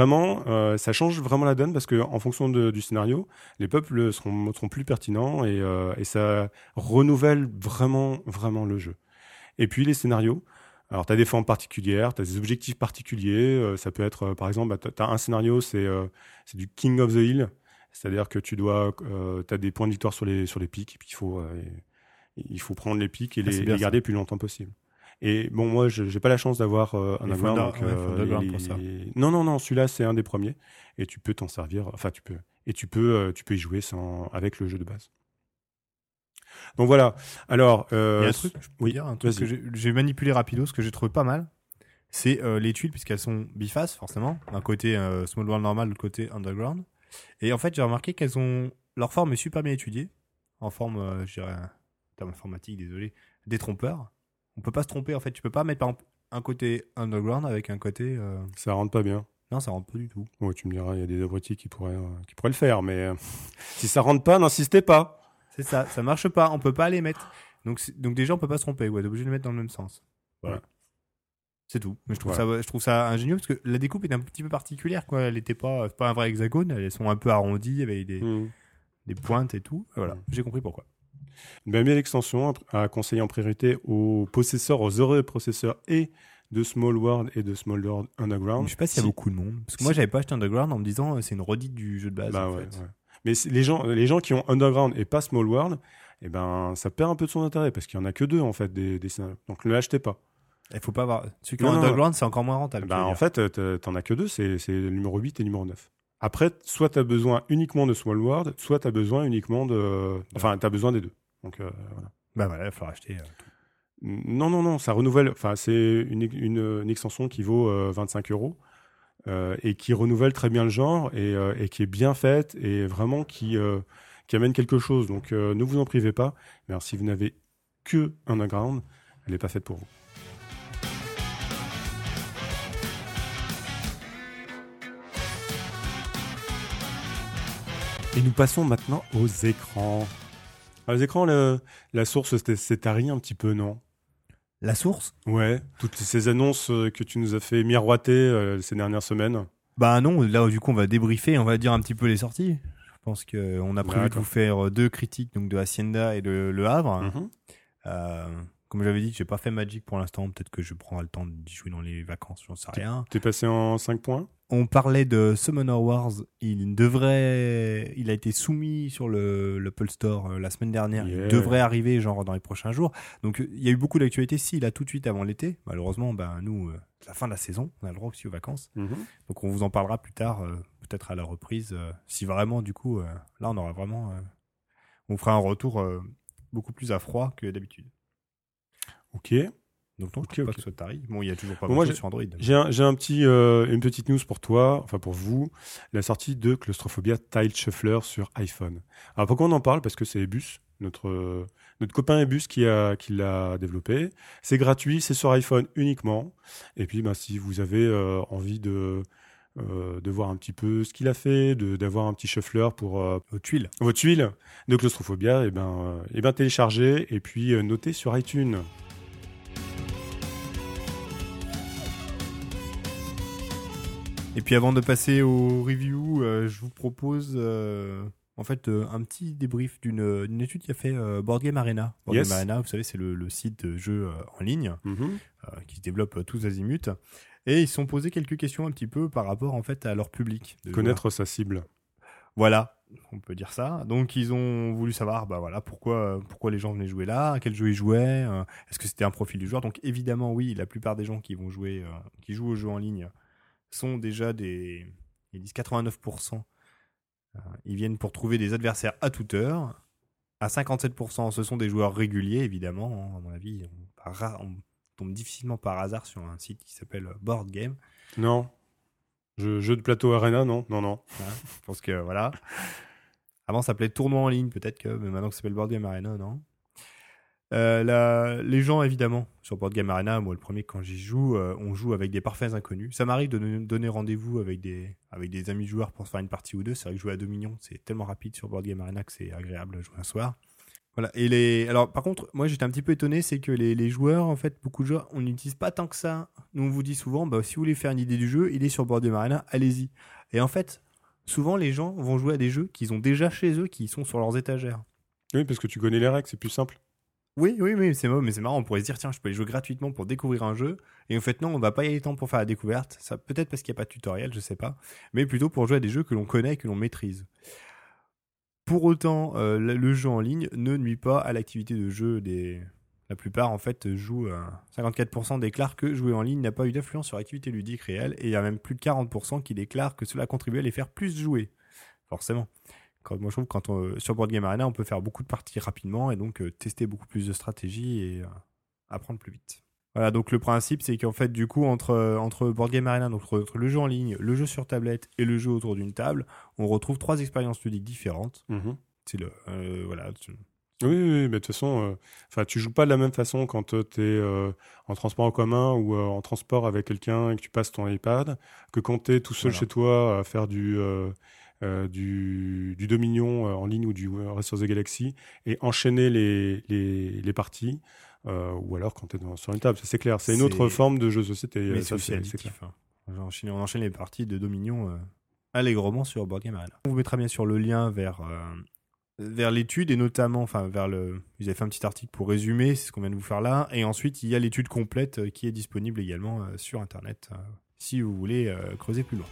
change vraiment la donne parce que en fonction du scénario, les peuples seront plus pertinents et ça renouvelle vraiment vraiment le jeu. Et puis les scénarios, alors tu as des formes particulières, tu as des objectifs particuliers, ça peut être par exemple tu as un scénario c'est du King of the Hill. C'est-à-dire que tu as des points de victoire sur les pics, et puis il faut prendre les pics et les garder le plus longtemps possible. Et bon, moi, j'ai pas la chance d'avoir un Underground. Pour ça. Non, celui-là, c'est un des premiers. Et tu peux t'en servir, tu peux y jouer avec le jeu de base. Donc voilà. Alors, il y a un truc, que j'ai manipulé rapido, ce que j'ai trouvé pas mal. C'est les tuiles, puisqu'elles sont bifaces, forcément. D'un côté, Small World normal, de l'autre côté, Underground. Et en fait, j'ai remarqué leur forme est super bien étudiée. En forme, je dirais, terme informatique, désolé, détrompeur. On peut pas se tromper, en fait. Tu peux pas mettre, par exemple, un côté Underground avec un côté... Ça rentre pas bien. Non, ça rentre pas du tout. Ouais, tu me diras, il y a des abrutis qui pourraient le faire, mais si ça rentre pas, n'insistez pas. C'est ça marche pas. On peut pas les mettre. Donc déjà, on peut pas se tromper. Ouais, t'es obligé de les mettre dans le même sens. Voilà. C'est tout. Mais je trouve ça ingénieux parce que la découpe est un petit peu particulière, quoi. Elle était pas un vrai hexagone. Elles sont un peu arrondies avec des pointes et tout. Voilà, j'ai compris pourquoi. Une bien belle extension à conseiller en priorité aux possesseurs, aux heureux possesseurs et de Small World et de Small World Underground. Je sais pas s'il y a beaucoup de monde. Parce que moi, j'avais pas acheté Underground en me disant c'est une redite du jeu de base. Bah en ouais, fait. ouais. Mais les gens qui ont Underground et pas Small World, eh ben, ça perd un peu de son intérêt parce qu'il y en a que 2 en fait des scénarios. Donc ne l'achetez pas. Il faut pas avoir. Ceux qui ont Underground, c'est encore moins rentable. Ben, en fait, t'en as que 2, c'est le numéro 8 et le numéro 9. Après, soit t'as besoin uniquement de Small World, soit t'as besoin uniquement de. Enfin, t'as besoin des 2. Donc voilà. Bah voilà, il faut acheter. Non, ça renouvelle. Enfin, c'est une extension qui vaut 25 € et qui renouvelle très bien le genre et qui est bien faite et vraiment qui amène quelque chose. Donc ne vous en privez pas. Mais alors, si vous n'avez que Underground, elle n'est pas faite pour vous. Et nous passons maintenant aux écrans. Alors, les écrans, la source, c'est tari un petit peu, non? La source? Ouais, toutes ces annonces que tu nous as fait miroiter ces dernières semaines. Bah non, là du coup on va débriefer, on va dire un petit peu les sorties. Je pense qu'on a prévu de vous faire 2 critiques, donc de Hacienda et de Le Havre. Comme j'avais dit, j'ai pas fait Magic pour l'instant, peut-être que je prendrai le temps d'y jouer dans les vacances, j'en sais rien. T'es passé en 5 points? On parlait de Summoner Wars, il a été soumis sur l'Apple Store la semaine dernière, il devrait arriver genre dans les prochains jours. Donc il y a eu beaucoup d'actualités, là tout de suite avant l'été. Malheureusement, nous, c'est la fin de la saison, on a le droit aussi aux vacances. Donc on vous en parlera plus tard, peut-être à la reprise, si vraiment du coup, là on aura vraiment, on fera un retour beaucoup plus à froid que d'habitude. Ok. Donc non, je trouve pas que ce soit tari. Bon, il y a toujours pas bon, mal de choses sur Android. J'ai une petite news pour toi, enfin pour vous, la sortie de Claustrophobia Tile Shuffler sur iPhone. Alors pourquoi on en parle? Parce que c'est Ebus, notre copain Ebus qui l'a développé. C'est gratuit, c'est sur iPhone uniquement. Et puis si vous avez envie de voir un petit peu ce qu'il a fait, d'avoir un petit shuffler pour vos tuiles de Claustrophobia, et ben téléchargez et puis notez sur iTunes. Et puis avant de passer aux reviews, je vous propose un petit débrief d'une étude qui a fait Board Game Arena. Board Game Arena, vous savez, c'est le site de jeux en ligne qui se développe tous azimuts. Et ils se sont posés quelques questions un petit peu par rapport en fait à leur public. Connaître sa cible. Voilà, on peut dire ça. Donc ils ont voulu savoir pourquoi les gens venaient jouer là, à quel jeu ils jouaient, est-ce que c'était un profil du joueur. Donc évidemment oui, la plupart des gens qui vont jouer, qui jouent aux jeux en ligne sont déjà ils disent 89%. Ils viennent pour trouver des adversaires à toute heure. À 57%, ce sont des joueurs réguliers, évidemment. À mon avis, on tombe difficilement par hasard sur un site qui s'appelle Board Game. Non. Jeu de plateau Arena, non. Je pense que voilà. Avant, ça s'appelait tournoi en ligne, peut-être mais maintenant que ça s'appelle Board Game Arena, non. Les gens, évidemment, sur Board Game Arena, moi le premier, quand j'y joue, on joue avec des parfaits inconnus. Ça m'arrive de donner rendez-vous avec des amis joueurs pour se faire une partie ou deux. C'est vrai que jouer à Dominion, c'est tellement rapide sur Board Game Arena que c'est agréable de jouer un soir. Voilà. Alors, par contre, moi j'étais un petit peu étonné, c'est que les joueurs, en fait, beaucoup de joueurs, on n'utilise pas tant que ça. Nous, on vous dit souvent, si vous voulez faire une idée du jeu, il est sur Board Game Arena, allez-y. Et en fait, souvent les gens vont jouer à des jeux qu'ils ont déjà chez eux, qui sont sur leurs étagères. Oui, parce que tu connais les règles, c'est plus simple. Oui, c'est marrant, on pourrait se dire, tiens, je peux aller jouer gratuitement pour découvrir un jeu, et en fait, non, on va pas y aller tant pour faire la découverte, ça peut-être parce qu'il n'y a pas de tutoriel, je sais pas, mais plutôt pour jouer à des jeux que l'on connaît et que l'on maîtrise. Pour autant, le jeu en ligne ne nuit pas à l'activité de jeu la plupart, en fait, jouent, 54% déclarent que jouer en ligne n'a pas eu d'influence sur l'activité ludique réelle, et il y a même plus de 40% qui déclarent que cela contribue à les faire plus jouer. Forcément. Moi, je trouve que sur Board Game Arena, on peut faire beaucoup de parties rapidement et donc tester beaucoup plus de stratégies et apprendre plus vite. Voilà, donc le principe, c'est qu'en fait, du coup, entre Board Game Arena, donc entre le jeu en ligne, le jeu sur tablette et le jeu autour d'une table, on retrouve 3 expériences ludiques différentes. C'est voilà. Oui, mais de toute façon, tu joues pas de la même façon quand tu es en transport en commun ou en transport avec quelqu'un et que tu passes ton iPad, que quand tu es tout seul chez toi à faire du Dominion en ligne ou du Race of the Galaxy et enchaîner les parties, ou alors quand tu es sur une table, ça c'est clair. C'est une autre forme de jeu de société. Mais c'est aussi addictif. On enchaîne les parties de Dominion allègrement sur Board Game Arena. On vous mettra bien sûr le lien vers vers l'étude et notamment, ils avaient fait un petit article pour résumer, c'est ce qu'on vient de vous faire là, et ensuite il y a l'étude complète qui est disponible également sur Internet si vous voulez creuser plus loin.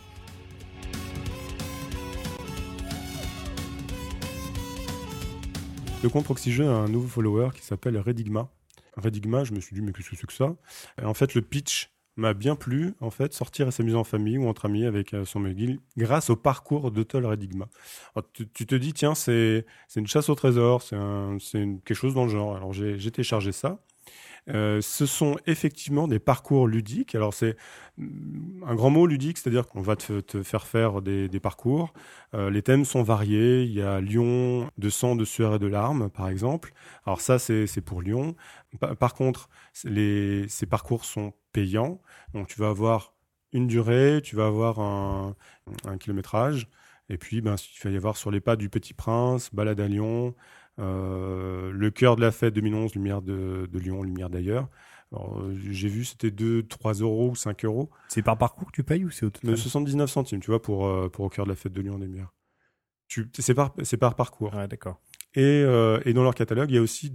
Le compte Proxy a un nouveau follower qui s'appelle Redigma. Redigma, je me suis dit, mais qu'est-ce que c'est que ça? Et en fait, le pitch m'a bien plu, en fait, sortir et s'amuser en famille ou entre amis avec son McGill grâce au parcours d'Otol Redigma. Alors, tu te dis, tiens, c'est une chasse au trésor, quelque chose dans le genre. Alors, j'ai téléchargé ça. Ce sont effectivement des parcours ludiques. Alors c'est un grand mot ludique, c'est-à-dire qu'on va te faire des parcours. Les thèmes sont variés. Il y a Lyon, de sang, de sueur et de larmes, par exemple. Alors ça, c'est pour Lyon. Par contre, ces parcours sont payants. Donc tu vas avoir une durée, tu vas avoir un kilométrage. Et puis, il va y avoir Sur les pas du Petit Prince, Balade à Lyon, Le cœur de la fête 2011, Lumière de Lyon, Lumière d'ailleurs. Alors, j'ai vu, c'était 2, 3 euros ou 5 euros. C'est par parcours que tu payes ou c'est au total? 79 centimes, tu vois, pour Au cœur de la fête de Lyon, Lumière. C'est par parcours. Ouais, d'accord. Et dans leur catalogue, il y a aussi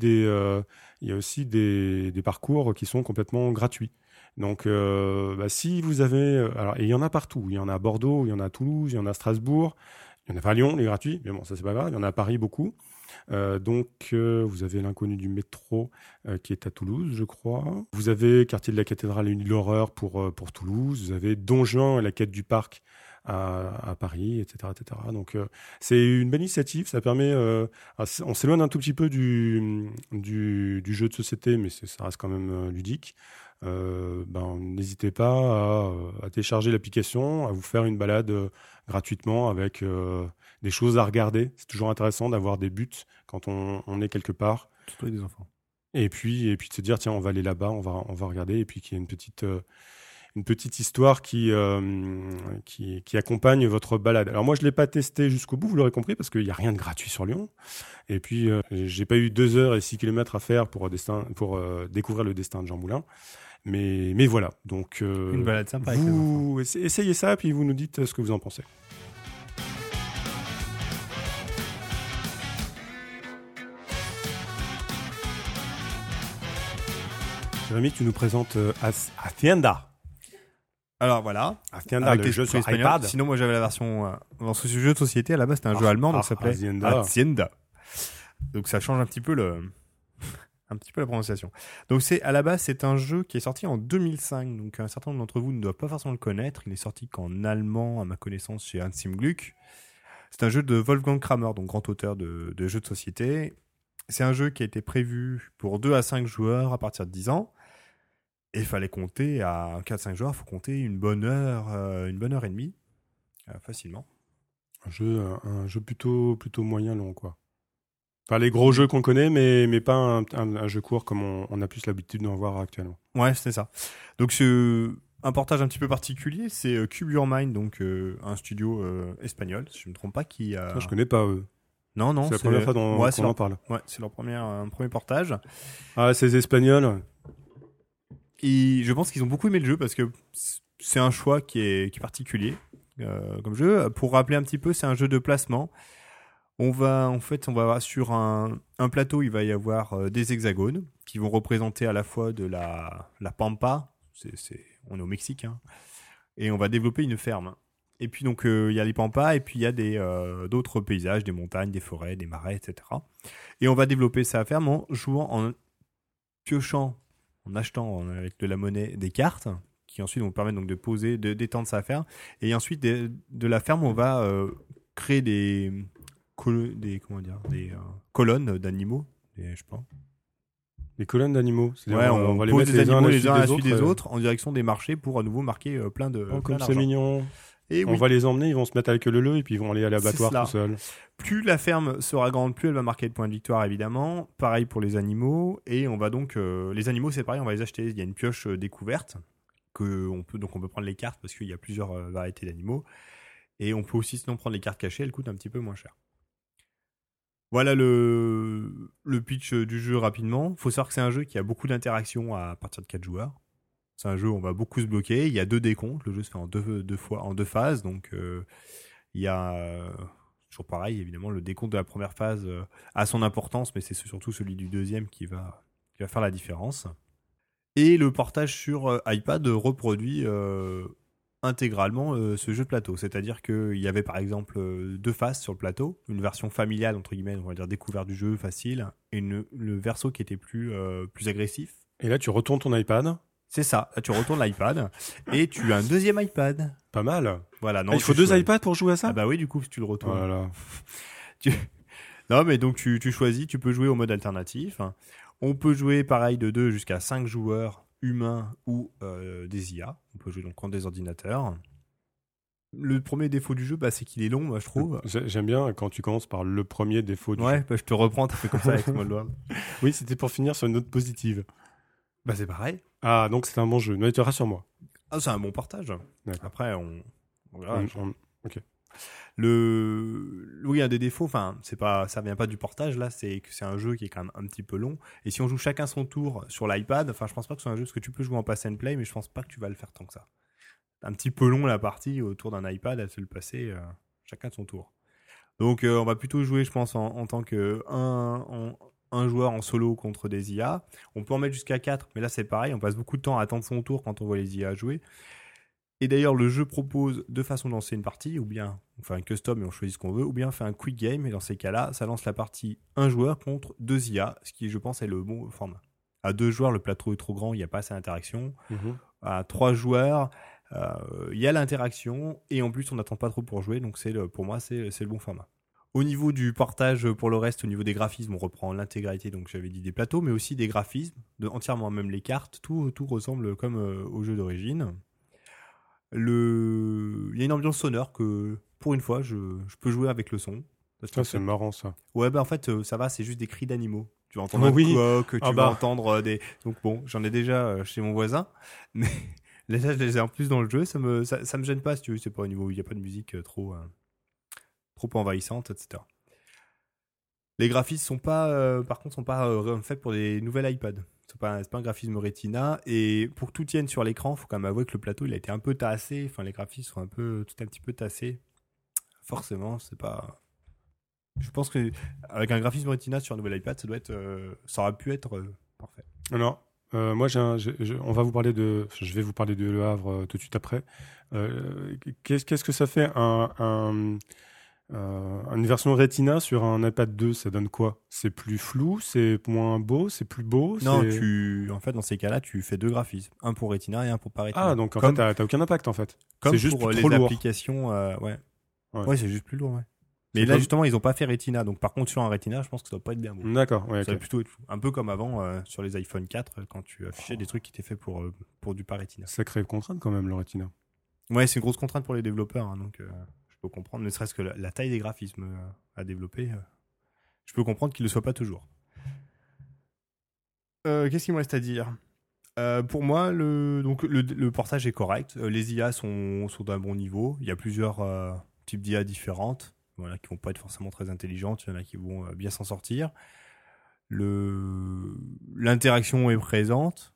des parcours qui sont complètement gratuits. Donc, si vous avez... alors, et il y en a partout. Il y en a à Bordeaux, il y en a à Toulouse, il y en a à Strasbourg. Il y en a pas à Lyon, les gratuits. Mais bon, ça, c'est pas grave. Il y en a à Paris, beaucoup. Vous avez l'inconnu du métro qui est à Toulouse, je crois. Vous avez Quartier de la Cathédrale et une île d'horreur pour Toulouse. Vous avez Don Juan et la quête du parc à Paris, etc., etc. Donc, c'est une belle initiative. Ça permet... on s'éloigne un tout petit peu du jeu de société, mais ça reste quand même ludique. N'hésitez pas à télécharger l'application, à vous faire une balade gratuitement avec des choses à regarder. C'est toujours intéressant d'avoir des buts quand on est quelque part. Surtout avec des enfants. Et puis de se dire, tiens, on va aller là-bas, on va regarder, et puis qu'il y ait une petite histoire qui accompagne votre balade. Alors moi, je l'ai pas testé jusqu'au bout, vous l'aurez compris, parce qu'il n'y a rien de gratuit sur Lyon. Et puis, j'ai pas eu 2 heures et 6 kilomètres à faire pour découvrir le destin de Jean Moulin. Mais voilà, donc une balade sympa. Vous essayez ça, puis vous nous dites ce que vous en pensez. Jérémy, tu nous présentes Hacienda. Alors voilà, Hacienda, le jeu sur iPad. Sinon, moi j'avais la version ce jeu de société. À la base, c'était un jeu allemand, donc ça s'appelait Hacienda. Donc ça change un petit peu la prononciation. Donc à la base, c'est un jeu qui est sorti en 2005. Donc un certain nombre d'entre vous ne doivent pas forcément le connaître. Il est sorti qu'en allemand, à ma connaissance, chez Hans im Glück. C'est un jeu de Wolfgang Kramer, donc grand auteur de jeux de société. C'est un jeu qui a été prévu pour 2 à 5 joueurs à partir de 10 ans. Et il fallait compter à 4-5 joueurs, il faut compter une bonne heure et demie, facilement. Un jeu plutôt moyen long, quoi. Enfin, les gros jeux qu'on connaît, mais pas un jeu court comme on a plus l'habitude d'en voir actuellement. Ouais, c'est ça. Donc un portage un petit peu particulier, c'est Cube Your Mind, donc un studio espagnol, si je ne me trompe pas, qui a... Ça, je connais pas eux. Non, c'est la première fois qu'on en parle. Ouais, c'est leur premier portage. Ah, ces Espagnols. Et je pense qu'ils ont beaucoup aimé le jeu parce que c'est un choix qui est particulier comme jeu. Pour rappeler un petit peu, c'est un jeu de placement. On va sur un plateau, il va y avoir des hexagones qui vont représenter à la fois de la pampa, on est au Mexique, hein, et on va développer une ferme. Et puis donc il y a les pampas et puis il y a d'autres paysages, des montagnes, des forêts, des marais, etc. Et on va développer sa ferme en jouant, en piochant, en achetant avec de la monnaie des cartes qui ensuite vont permettre donc de poser, d'étendre sa ferme. Et ensuite de la ferme, on va créer des colonnes d'animaux, je sais pas. Des colonnes d'animaux. Ouais, on va les mettre les uns à la suite des autres en direction des marchés pour à nouveau marquer plein de. Oh, comme c'est mignon. Et on va les emmener, ils vont se mettre avec le et puis ils vont aller à l'abattoir tout seuls. Plus la ferme sera grande, plus elle va marquer de points de victoire, évidemment. Pareil pour les animaux. Et on va donc les animaux, c'est pareil, on va les acheter. Il y a une pioche découverte on peut prendre les cartes parce qu'il y a plusieurs variétés d'animaux. Et on peut aussi sinon prendre les cartes cachées, elles coûtent un petit peu moins cher. Voilà le pitch du jeu rapidement. Faut savoir que c'est un jeu qui a beaucoup d'interactions à partir de 4 joueurs. C'est un jeu où on va beaucoup se bloquer. Il y a 2 décomptes. Le jeu se fait en deux phases. Donc, il y a toujours pareil, évidemment, le décompte de la première phase a son importance, mais c'est surtout celui du deuxième qui va faire la différence. Et le portage sur iPad reproduit intégralement ce jeu de plateau. C'est-à-dire qu'il y avait par exemple 2 phases sur le plateau, une version familiale, entre guillemets, on va dire découverte du jeu, facile, et le verso qui était plus agressif. Et là, tu retournes ton iPad. C'est ça, là tu retournes l'iPad et tu as un deuxième iPad. Pas mal. Voilà, non, il faut 2 iPads pour jouer à ça ? Ah bah oui, du coup, si tu le retournes. Voilà. Non, mais donc tu choisis, tu peux jouer au mode alternatif. On peut jouer pareil de 2 jusqu'à 5 joueurs humains ou des IA. On peut jouer donc contre des ordinateurs. Le premier défaut du jeu, c'est qu'il est long, moi je trouve. J'aime bien quand tu commences par le premier défaut du jeu. Ouais, je te reprends, t'as fait comme ça avec Small World. Oui, c'était pour finir sur une note positive. C'est pareil. Ah, donc c'est un bon jeu. Mais tu rassure-moi. Ah, c'est un bon partage. D'accord. Après, on verra. Ok. Oui, un des défauts, ça vient pas du portage là, c'est que c'est un jeu qui est quand même un petit peu long. Et si on joue chacun son tour sur l'iPad, je pense pas que ce soit un jeu parce que tu peux jouer en pass and play, mais je pense pas que tu vas le faire tant que ça. Un petit peu long la partie autour d'un iPad, à se le passer chacun de son tour. Donc on va plutôt jouer, je pense, en tant que un joueur en solo contre des IA. On peut en mettre jusqu'à 4, mais là c'est pareil, on passe beaucoup de temps à attendre son tour quand on voit les IA jouer. Et d'ailleurs, le jeu propose 2 façons de lancer une partie, ou bien on fait un custom et on choisit ce qu'on veut, ou bien on fait un quick game, et dans ces cas-là, ça lance la partie 1 joueur contre 2 IA, ce qui, je pense, est le bon format. À 2 joueurs, le plateau est trop grand, il n'y a pas assez d'interaction. À 3 joueurs, il y a l'interaction, et en plus, on n'attend pas trop pour jouer, donc pour moi, c'est le bon format. Au niveau du portage, pour le reste, au niveau des graphismes, on reprend l'intégralité, donc j'avais dit des plateaux, mais aussi des graphismes, entièrement même les cartes, tout ressemble comme au jeu d'origine. Il y a une ambiance sonore que, pour une fois, je peux jouer avec le son. Ça, c'est marrant, ça. Ouais, en fait, ça va, c'est juste des cris d'animaux. Tu vas entendre un coq, tu vas entendre des... Donc bon, j'en ai déjà chez mon voisin, mais là, je les ai en plus dans le jeu, ça me gêne pas, si tu veux, c'est pas au niveau où il n'y a pas de musique trop envahissante, etc. Les graphismes sont pas, par contre, faits pour des nouvelles iPads. C'est pas un graphisme Retina, et pour que tout tienne sur l'écran, faut quand même avouer que le plateau il a été un peu tassé, les graphismes sont tout un petit peu tassés. Forcément, c'est pas. Je pense que avec un graphisme Retina sur un nouvel iPad, ça aurait pu être parfait. Alors, moi, on va vous parler je vais vous parler de Le Havre tout de suite après. Qu'est-ce que ça fait une version Retina sur un iPad 2, ça donne quoi ? C'est plus flou, c'est moins beau, c'est plus beau ? Non, en fait, dans ces cas-là, tu fais 2 graphismes. Un pour Retina et un pour pas Retina. Ah, donc en fait, t'as aucun impact, en fait. Comme c'est juste pour trop les lourd. applications, ouais. Ouais, c'est juste plus lourd, ouais. Mais là, justement, ils ont pas fait Retina. Donc, par contre, sur un Retina, je pense que ça doit pas être bien beau. D'accord, ouais. Ça va plutôt être un peu comme avant sur les iPhone 4, quand tu affichais des trucs qui étaient faits pour du pas Retina. Sacrée contrainte, quand même, le Retina. Ouais, c'est une grosse contrainte pour les développeurs, donc... Je peux comprendre, ne serait-ce que la taille des graphismes à développer, je peux comprendre qu'il ne le soit pas toujours. Qu'est-ce qu'il me reste à dire ? Pour moi, le portage est correct. Les IA sont d'un bon niveau. Il y a plusieurs types d'IA différentes, qui ne vont pas être forcément très intelligentes. Il y en a qui vont bien s'en sortir. L'interaction est présente.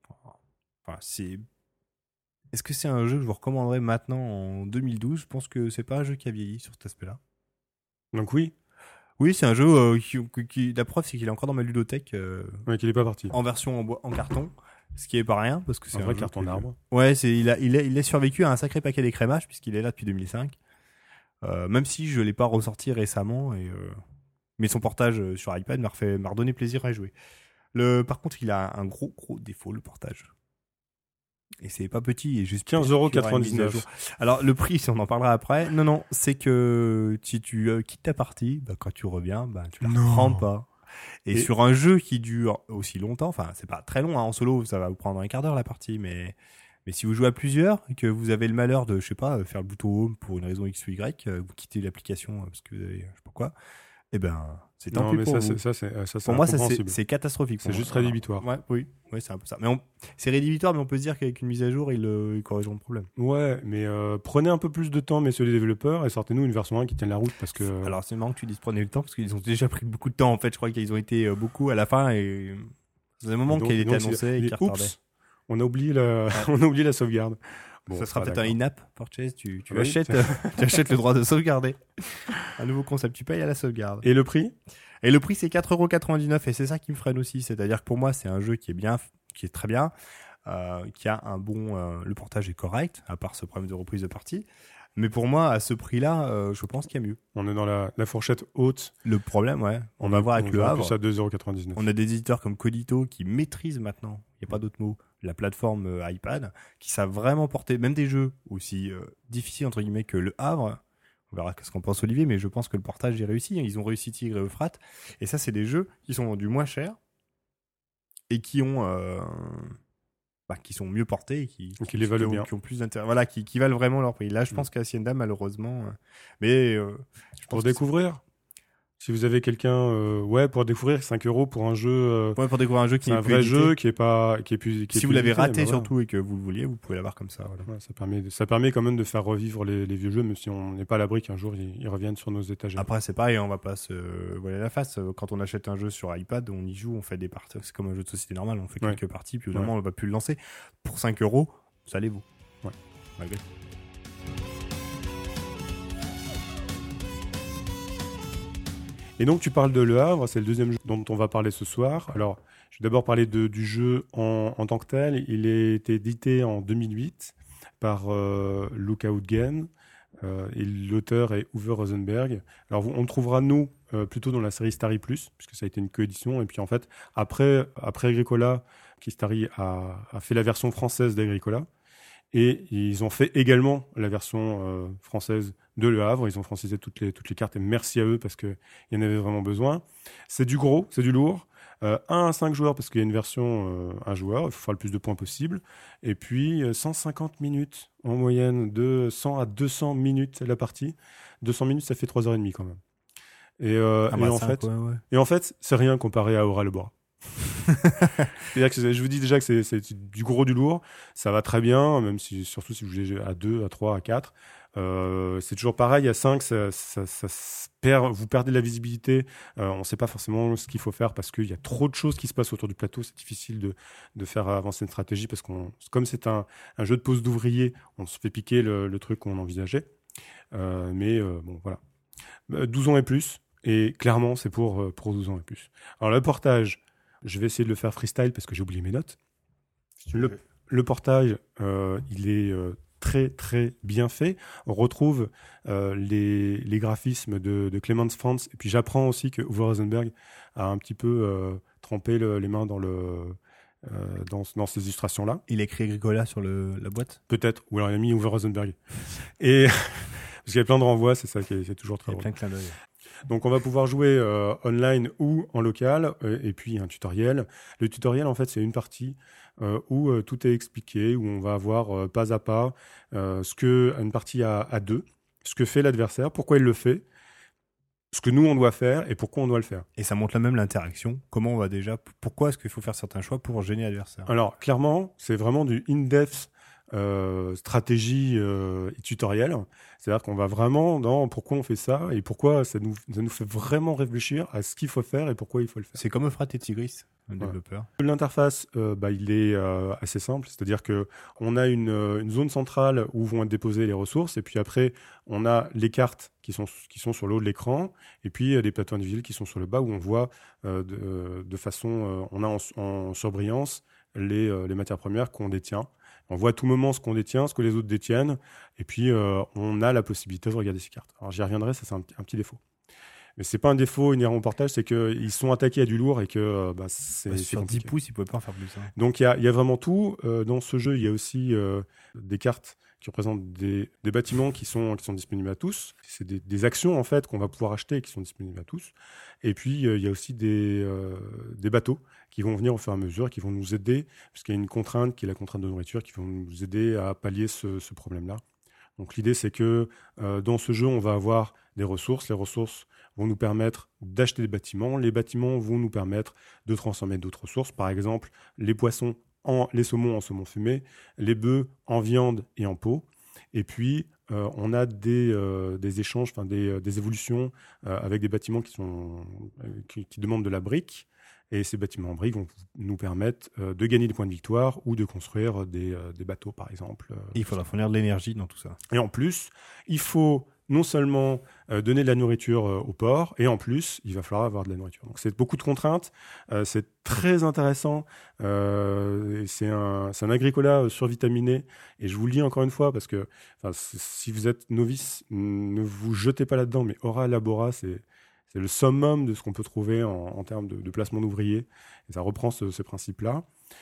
Est-ce que c'est un jeu que je vous recommanderais maintenant en 2012 ? Je pense que c'est pas un jeu qui a vieilli sur cet aspect-là. Donc oui. Oui, c'est un jeu qui la preuve c'est qu'il est encore dans ma ludothèque. Ouais, qu'il est pas parti. En version en carton, ce qui est pas rien parce que c'est un vrai carton d'arbre. Ouais, il a survécu à un sacré paquet d'écrémage puisqu'il est là depuis 2005. Même si je l'ai pas ressorti récemment mais son portage sur iPad m'a redonné plaisir à jouer. Par contre, il a un gros défaut, le portage. Et c'est pas petit, et juste 15,99€. Alors le prix, on en parlera après. Non, c'est que si tu quittes ta partie, quand tu reviens, tu la reprends pas. Et sur un jeu qui dure aussi longtemps, c'est pas très long, en solo, ça va vous prendre un quart d'heure la partie, mais si vous jouez à plusieurs et que vous avez le malheur de, je sais pas, faire le bouton home pour une raison X ou Y, vous quittez l'application parce que vous avez, je sais pas quoi, c'est tant pis pour vous. Ça, pour moi, c'est catastrophique. C'est juste rédhibitoire. Ouais, oui, c'est un peu ça. Mais c'est rédhibitoire, mais on peut se dire qu'avec une mise à jour, ils corrigeront le problème. Ouais, mais prenez un peu plus de temps, messieurs les développeurs, et sortez-nous une version 1 qui tienne la route, parce que... Alors, c'est marrant que tu dises prenez le temps, parce qu'ils ont déjà pris beaucoup de temps, en fait. Je crois qu'ils ont été beaucoup à la fin, et c'est un moment qu'il était annoncé et qui retardait. On a oublié la sauvegarde. Bon, ça sera peut-être d'accord. un in-app purchase. Tu Oui. achètes, tu achètes le droit de sauvegarder. Un nouveau concept, tu payes à la sauvegarde. Et le prix? Et le prix, c'est 4,99 €. Et c'est ça qui me freine aussi. C'est-à-dire que pour moi, c'est un jeu qui est bien, qui est très bien, qui a un bon, le portage est correct, à part ce problème de reprise de partie. Mais pour moi, à ce prix-là, je pense qu'il y a mieux. On est dans la fourchette haute. Le problème, on va voir avec Le Havre. Plus à 2,99 €. On a des éditeurs comme Codito qui maîtrisent maintenant, il n'y a pas d'autre mot, la plateforme iPad, qui savent vraiment porter même des jeux aussi difficiles entre guillemets que Le Havre. On verra ce qu'en pense Olivier, mais je pense que le portage est réussi. Ils ont réussi Tigre et Euphrate. Et ça, c'est des jeux qui sont vendus moins cher et qui ont qui sont mieux portés et qui les valent bien. Qui ont plus d'intérêt. Voilà, qui valent vraiment leur prix. Là, je pense qu'Hacienda, malheureusement, Pour découvrir. Si vous avez quelqu'un, pour découvrir 5 € pour un jeu. Pour découvrir un jeu qui est un vrai jeu qui est pas, qui est plus. Si vous l'avez raté surtout et que vous le vouliez, vous pouvez l'avoir comme ça. Voilà. Ouais, ça permet quand même de faire revivre les vieux jeux, même si on n'est pas à l'abri qu'un jour ils reviennent sur nos étagères. Après, c'est pareil, on va pas se voiler la face. Quand on achète un jeu sur iPad, on y joue, on fait des parties. C'est comme un jeu de société normal, on fait quelques parties, puis au bout d'un moment, on va plus le lancer. Pour 5 €, ça les vaut. Ouais. Malgré. Et donc tu parles de Le Havre, c'est le deuxième jeu dont on va parler ce soir. Alors, je vais d'abord parler du jeu en tant que tel. Il a été édité en 2008 par Lookout Game et l'auteur est Uwe Rosenberg. Alors on le trouvera nous plutôt dans la série Starry Plus, puisque ça a été une coédition. Et puis en fait, après Agricola, Starry a fait la version française d'Agricola. Et ils ont fait également la version française de Le Havre. Ils ont francisé toutes les cartes et merci à eux parce qu'il y en avait vraiment besoin. C'est du gros, c'est du lourd. 1 à 5 joueurs parce qu'il y a une version 1 joueur. Il faut faire le plus de points possible. Et puis 150 minutes en moyenne, de 100 à 200 minutes la partie. 200 minutes, ça fait 3h30 quand même. Et en fait, c'est rien comparé à Aura le Bois. C'est-à-dire que je vous dis déjà que c'est du gros, du lourd. Ça va très bien, même surtout si vous jouez à 2, à 3, à 4. C'est toujours pareil, à 5, vous perdez de la visibilité. On ne sait pas forcément ce qu'il faut faire parce qu'il y a trop de choses qui se passent autour du plateau. C'est difficile de faire avancer une stratégie parce comme c'est un jeu de pose d'ouvrier, on se fait piquer le truc qu'on envisageait. Bon, voilà. 12 ans et plus. Et clairement, c'est pour 12 ans et plus. Alors, le portage, je vais essayer de le faire freestyle parce que j'ai oublié mes notes. Le portage, il est très très bien fait. On retrouve les graphismes de Clemens Franz. Et puis j'apprends aussi que Uwe Rosenberg a un petit peu trempé les mains dans ces illustrations-là. Il a écrit Agricola sur la boîte? Peut-être. Ou alors il a mis Uwe Rosenberg. Et parce qu'il y a plein de renvois, c'est ça qui est toujours très drôle. Il y a plein de clins d'œil. Donc on va pouvoir jouer online ou en local, et puis un tutoriel. Le tutoriel, en fait, c'est une partie où tout est expliqué, où on va voir pas à pas une partie à deux, ce que fait l'adversaire, pourquoi il le fait, ce que nous on doit faire et pourquoi on doit le faire. Et ça montre même l'interaction. Comment on va déjà, pourquoi est-ce qu'il faut faire certains choix pour gêner l'adversaire? Alors clairement, c'est vraiment du in-depth stratégie et tutoriel. C'est-à-dire qu'on va vraiment dans pourquoi on fait ça et pourquoi ça nous fait vraiment réfléchir à ce qu'il faut faire et pourquoi il faut le faire. C'est comme Euphrate et Tigris, un développeur. L'interface, il est assez simple. C'est-à-dire que on a une zone centrale où vont être déposées les ressources et puis après on a les cartes qui sont sur le haut de l'écran et puis des plateaux individuels qui sont sur le bas où on voit de façon on a en surbrillance les matières premières qu'on détient. On voit à tout moment ce qu'on détient, ce que les autres détiennent, et puis on a la possibilité de regarder ces cartes. Alors j'y reviendrai, ça c'est un petit défaut. Mais c'est pas un défaut inhérent au portage, c'est qu'ils sont attaqués à du lourd et que c'est sur compliqué. 10 pouces, ils pouvaient pas en faire plus. Hein. Donc il y a vraiment tout. Dans ce jeu, il y a aussi des cartes qui représentent des bâtiments qui sont disponibles à tous. C'est des actions en fait qu'on va pouvoir acheter et qui sont disponibles à tous. Et puis il y a aussi des bateaux qui vont venir au fur et à mesure, qui vont nous aider, parce qu'il y a une contrainte qui est la contrainte de nourriture, qui vont nous aider à pallier ce problème-là. Donc l'idée c'est que dans ce jeu, on va avoir des ressources. Les ressources vont nous permettre d'acheter des bâtiments. Les bâtiments vont nous permettre de transformer d'autres ressources. Par exemple, les poissons les saumons en saumon fumé, les bœufs en viande et en peau. Et puis, on a des échanges, des évolutions avec des bâtiments qui demandent de la brique. Et ces bâtiments en briques vont nous permettre de gagner des points de victoire ou de construire des bateaux, par exemple. Et il faudra fournir de l'énergie dans tout ça. Et en plus, il faut non seulement donner de la nourriture au port, et en plus, il va falloir avoir de la nourriture. Donc, c'est beaucoup de contraintes. C'est très intéressant. C'est un agricola survitaminé. Et je vous le dis encore une fois, parce que si vous êtes novice, ne vous jetez pas là-dedans. Mais Ora Labora, c'est le summum de ce qu'on peut trouver en termes de placement d'ouvriers. Et ça reprend ce principe-là.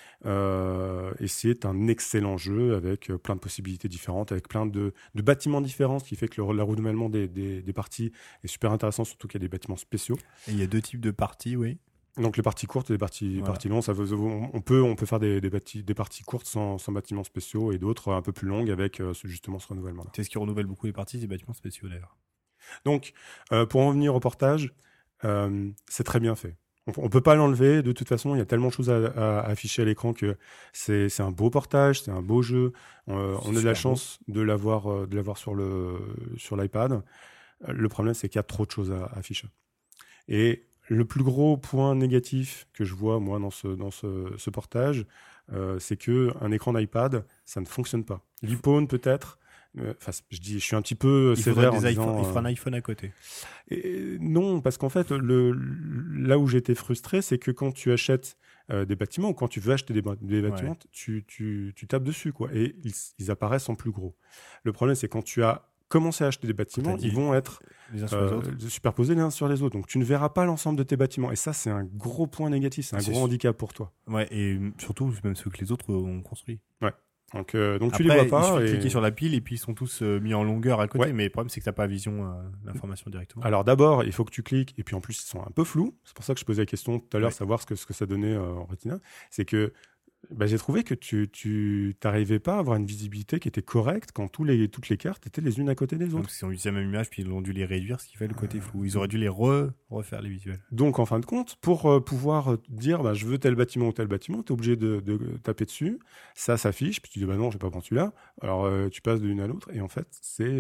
Et c'est un excellent jeu avec plein de possibilités différentes, avec plein de bâtiments différents, ce qui fait que le renouvellement des parties est super intéressant, surtout qu'il y a des bâtiments spéciaux. Et il y a 2 types de parties, oui. Donc les parties courtes et les parties longues, on peut faire des parties courtes sans bâtiments spéciaux et d'autres un peu plus longues avec justement ce renouvellement-là. C'est ce qui renouvelle beaucoup les parties, c'est les bâtiments spéciaux d'ailleurs. Donc, pour en venir au portage, c'est très bien fait. On peut pas l'enlever. De toute façon, il y a tellement de choses à afficher à l'écran que c'est un beau portage, c'est un beau jeu. On a de la chance de l'avoir sur l'iPad. Le problème, c'est qu'il y a trop de choses à afficher. Et le plus gros point négatif que je vois moi dans ce portage, c'est que un écran d'iPad, ça ne fonctionne pas. l'iPhone peut-être. Je suis un petit peu sévère en disant... Il fera un iPhone à côté. Non, parce qu'en fait, là où j'étais frustré, c'est que quand tu achètes des bâtiments ou quand tu veux acheter des bâtiments, tu tapes dessus, quoi. Et ils apparaissent en plus gros. Le problème, c'est quand tu as commencé à acheter des bâtiments, ils vont être superposés les uns sur les autres. Donc, tu ne verras pas l'ensemble de tes bâtiments. Et ça, c'est un gros point négatif. C'est un gros handicap pour toi. Ouais, et surtout, même ceux que les autres ont construits. Ouais. Donc après, tu les vois pas. Il suffit de cliquer sur la pile et puis ils sont tous mis en longueur à côté. Ouais. Mais le problème, c'est que tu n'as pas vision l'information directement. Alors d'abord, il faut que tu cliques et puis en plus, ils sont un peu flous. C'est pour ça que je posais la question tout à l'heure, savoir ce que ça donnait en Retina. C'est que j'ai trouvé que tu n'arrivais pas à avoir une visibilité qui était correcte quand toutes les cartes étaient les unes à côté des autres. Donc ils ont utilisé la même image puis ils ont dû les réduire, ce qui fait le côté flou. Ils auraient dû les refaire les visuels. Donc en fin de compte, pour pouvoir dire je veux tel bâtiment ou tel bâtiment, tu es obligé de taper dessus, ça s'affiche, puis tu dis non, je vais pas prendre celui-là. Alors tu passes de l'une à l'autre et en fait c'est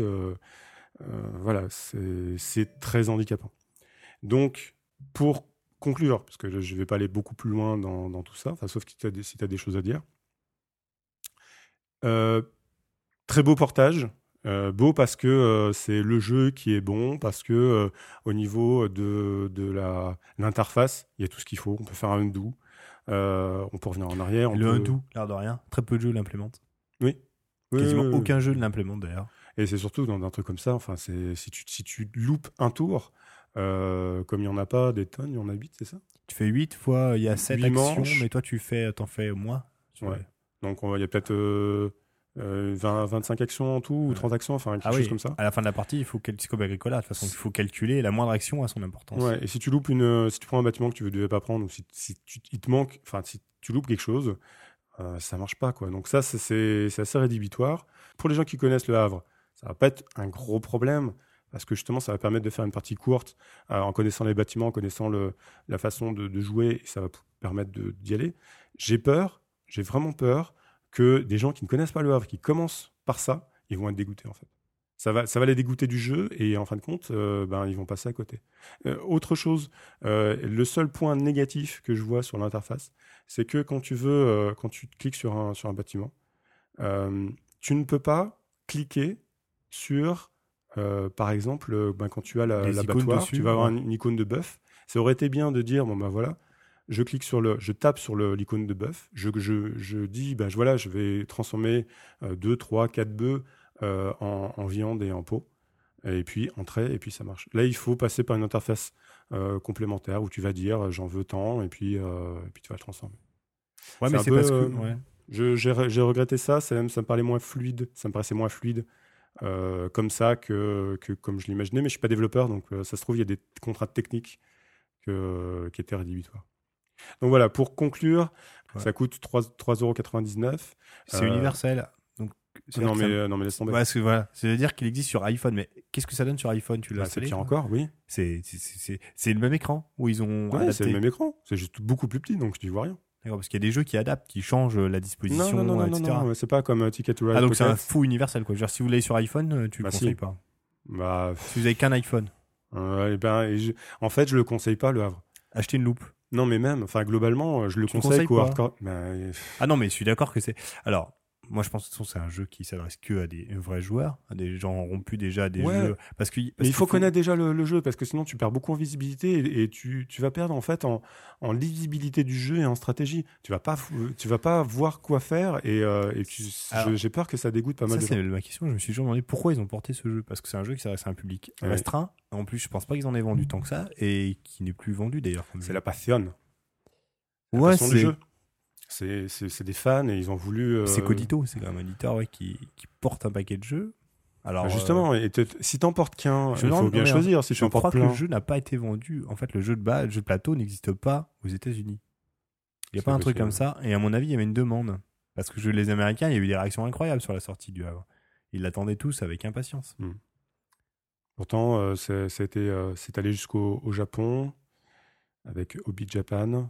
très handicapant. Donc pour conclure, parce que je ne vais pas aller beaucoup plus loin dans tout ça, sauf si tu as des choses à dire. Très beau portage, beau parce que c'est le jeu qui est bon, parce que au niveau de l'interface, il y a tout ce qu'il faut. On peut faire un undo, on peut revenir en arrière. Undo, l'air de rien, très peu de jeux l'implémentent. Oui. Quasiment aucun jeu ne l'implémente d'ailleurs. Et c'est surtout dans un truc comme ça, enfin, si tu loupes un tour, comme il n'y en a pas des tonnes, il y en a 8, c'est ça? Tu fais 8 fois, il y a 7 actions, mais toi t'en fais moins. Ouais. Donc il y a peut-être 25 actions en tout, ou 30 actions, enfin quelque chose comme ça. À la fin de la partie, il faut c'est comme Agricola, de toute façon, il faut calculer, la moindre action a son importance. Ouais, et si tu loupes si tu prends un bâtiment que tu ne devais pas prendre, ou si il te manque, enfin si tu loupes quelque chose, ça marche pas, quoi. Donc ça, c'est assez rédhibitoire. Pour les gens qui connaissent Le Havre, ça va pas être un gros problème, parce que justement, ça va permettre de faire une partie courte en connaissant les bâtiments, en connaissant la façon de jouer, et ça va permettre d'y aller. J'ai vraiment peur que des gens qui ne connaissent pas Le Havre, qui commencent par ça, ils vont être dégoûtés, en fait. Ça va les dégoûter du jeu, et en fin de compte, ils vont passer à côté. Autre chose, le seul point négatif que je vois sur l'interface, c'est que quand tu cliques sur un bâtiment, tu ne peux pas cliquer sur, par exemple, quand tu as l'abattoir, tu vas avoir une icône de bœuf. Ça aurait été bien de dire, voilà, je tape sur l'icône de bœuf, je dis, je vais transformer 2, 3, 4 bœufs en viande et en peau, et puis entrer, et puis ça marche. Là, il faut passer par une interface complémentaire où tu vas dire, j'en veux tant, et puis tu vas le transformer. Ouais, mais c'est parce que... Ouais. J'ai regretté ça, ça me paraissait moins fluide, comme ça que comme je l'imaginais, mais je suis pas développeur, donc ça se trouve il y a des contraintes techniques qui étaient rédhibitoires. Donc voilà, pour conclure, ça coûte 3,99 €. C'est universel. Donc non mais laisse tomber. Parce que voilà, c'est-à-dire qu'il existe sur iPhone, mais qu'est-ce que ça donne sur iPhone? Tu l'as installé? C'est pire encore, oui. C'est le même écran où ils ont adapté. C'est le même écran, c'est juste beaucoup plus petit, donc tu vois rien. D'accord, parce qu'il y a des jeux qui adaptent, qui changent la disposition, etc. Non, c'est pas comme Ticket to Ride. Ah, donc c'est un fou universel, quoi. Genre, si vous l'avez sur iPhone, tu le conseilles pas. Bah, si vous avez qu'un iPhone. En fait, je le conseille pas, Le Havre. Achetez une loupe. Non, mais même, enfin, globalement, je le Tu conseille conseilles qu'au pas hardcore. Ah non, mais je suis d'accord que c'est... Alors, moi je pense que c'est un jeu qui s'adresse que à des vrais joueurs, à des gens rompus déjà à des Ouais. jeux. Parce Mais il faut connaître déjà le jeu, parce que sinon tu perds beaucoup en visibilité et tu vas perdre en fait en lisibilité du jeu et en stratégie. Tu vas pas voir quoi faire et Alors, j'ai peur que ça dégoûte pas mal ça de gens. c'est ma question. Je me suis toujours demandé pourquoi ils ont porté ce jeu, parce que c'est un jeu qui s'adresse à un public restreint. En plus, je pense pas qu'ils en aient vendu tant que ça et qui n'est plus vendu d'ailleurs. C'est la passion. Ouais, passion du jeu. C'est des fans et ils ont voulu. C'est Codito, c'est quand même un éditeur qui porte un paquet de jeux. Alors justement, si t'en portes qu'un, il faut bien choisir. Si tu en portes plein. Je crois que le jeu n'a pas été vendu. En fait, le jeu de plateau n'existe pas aux États-Unis. Il n'y a pas un truc comme ça. Et à mon avis, il y avait une demande. Parce que les Américains, il y a eu des réactions incroyables sur la sortie du Havre. Ils l'attendaient tous avec impatience. Pourtant, c'est allé jusqu'au Japon avec Hobby Japan.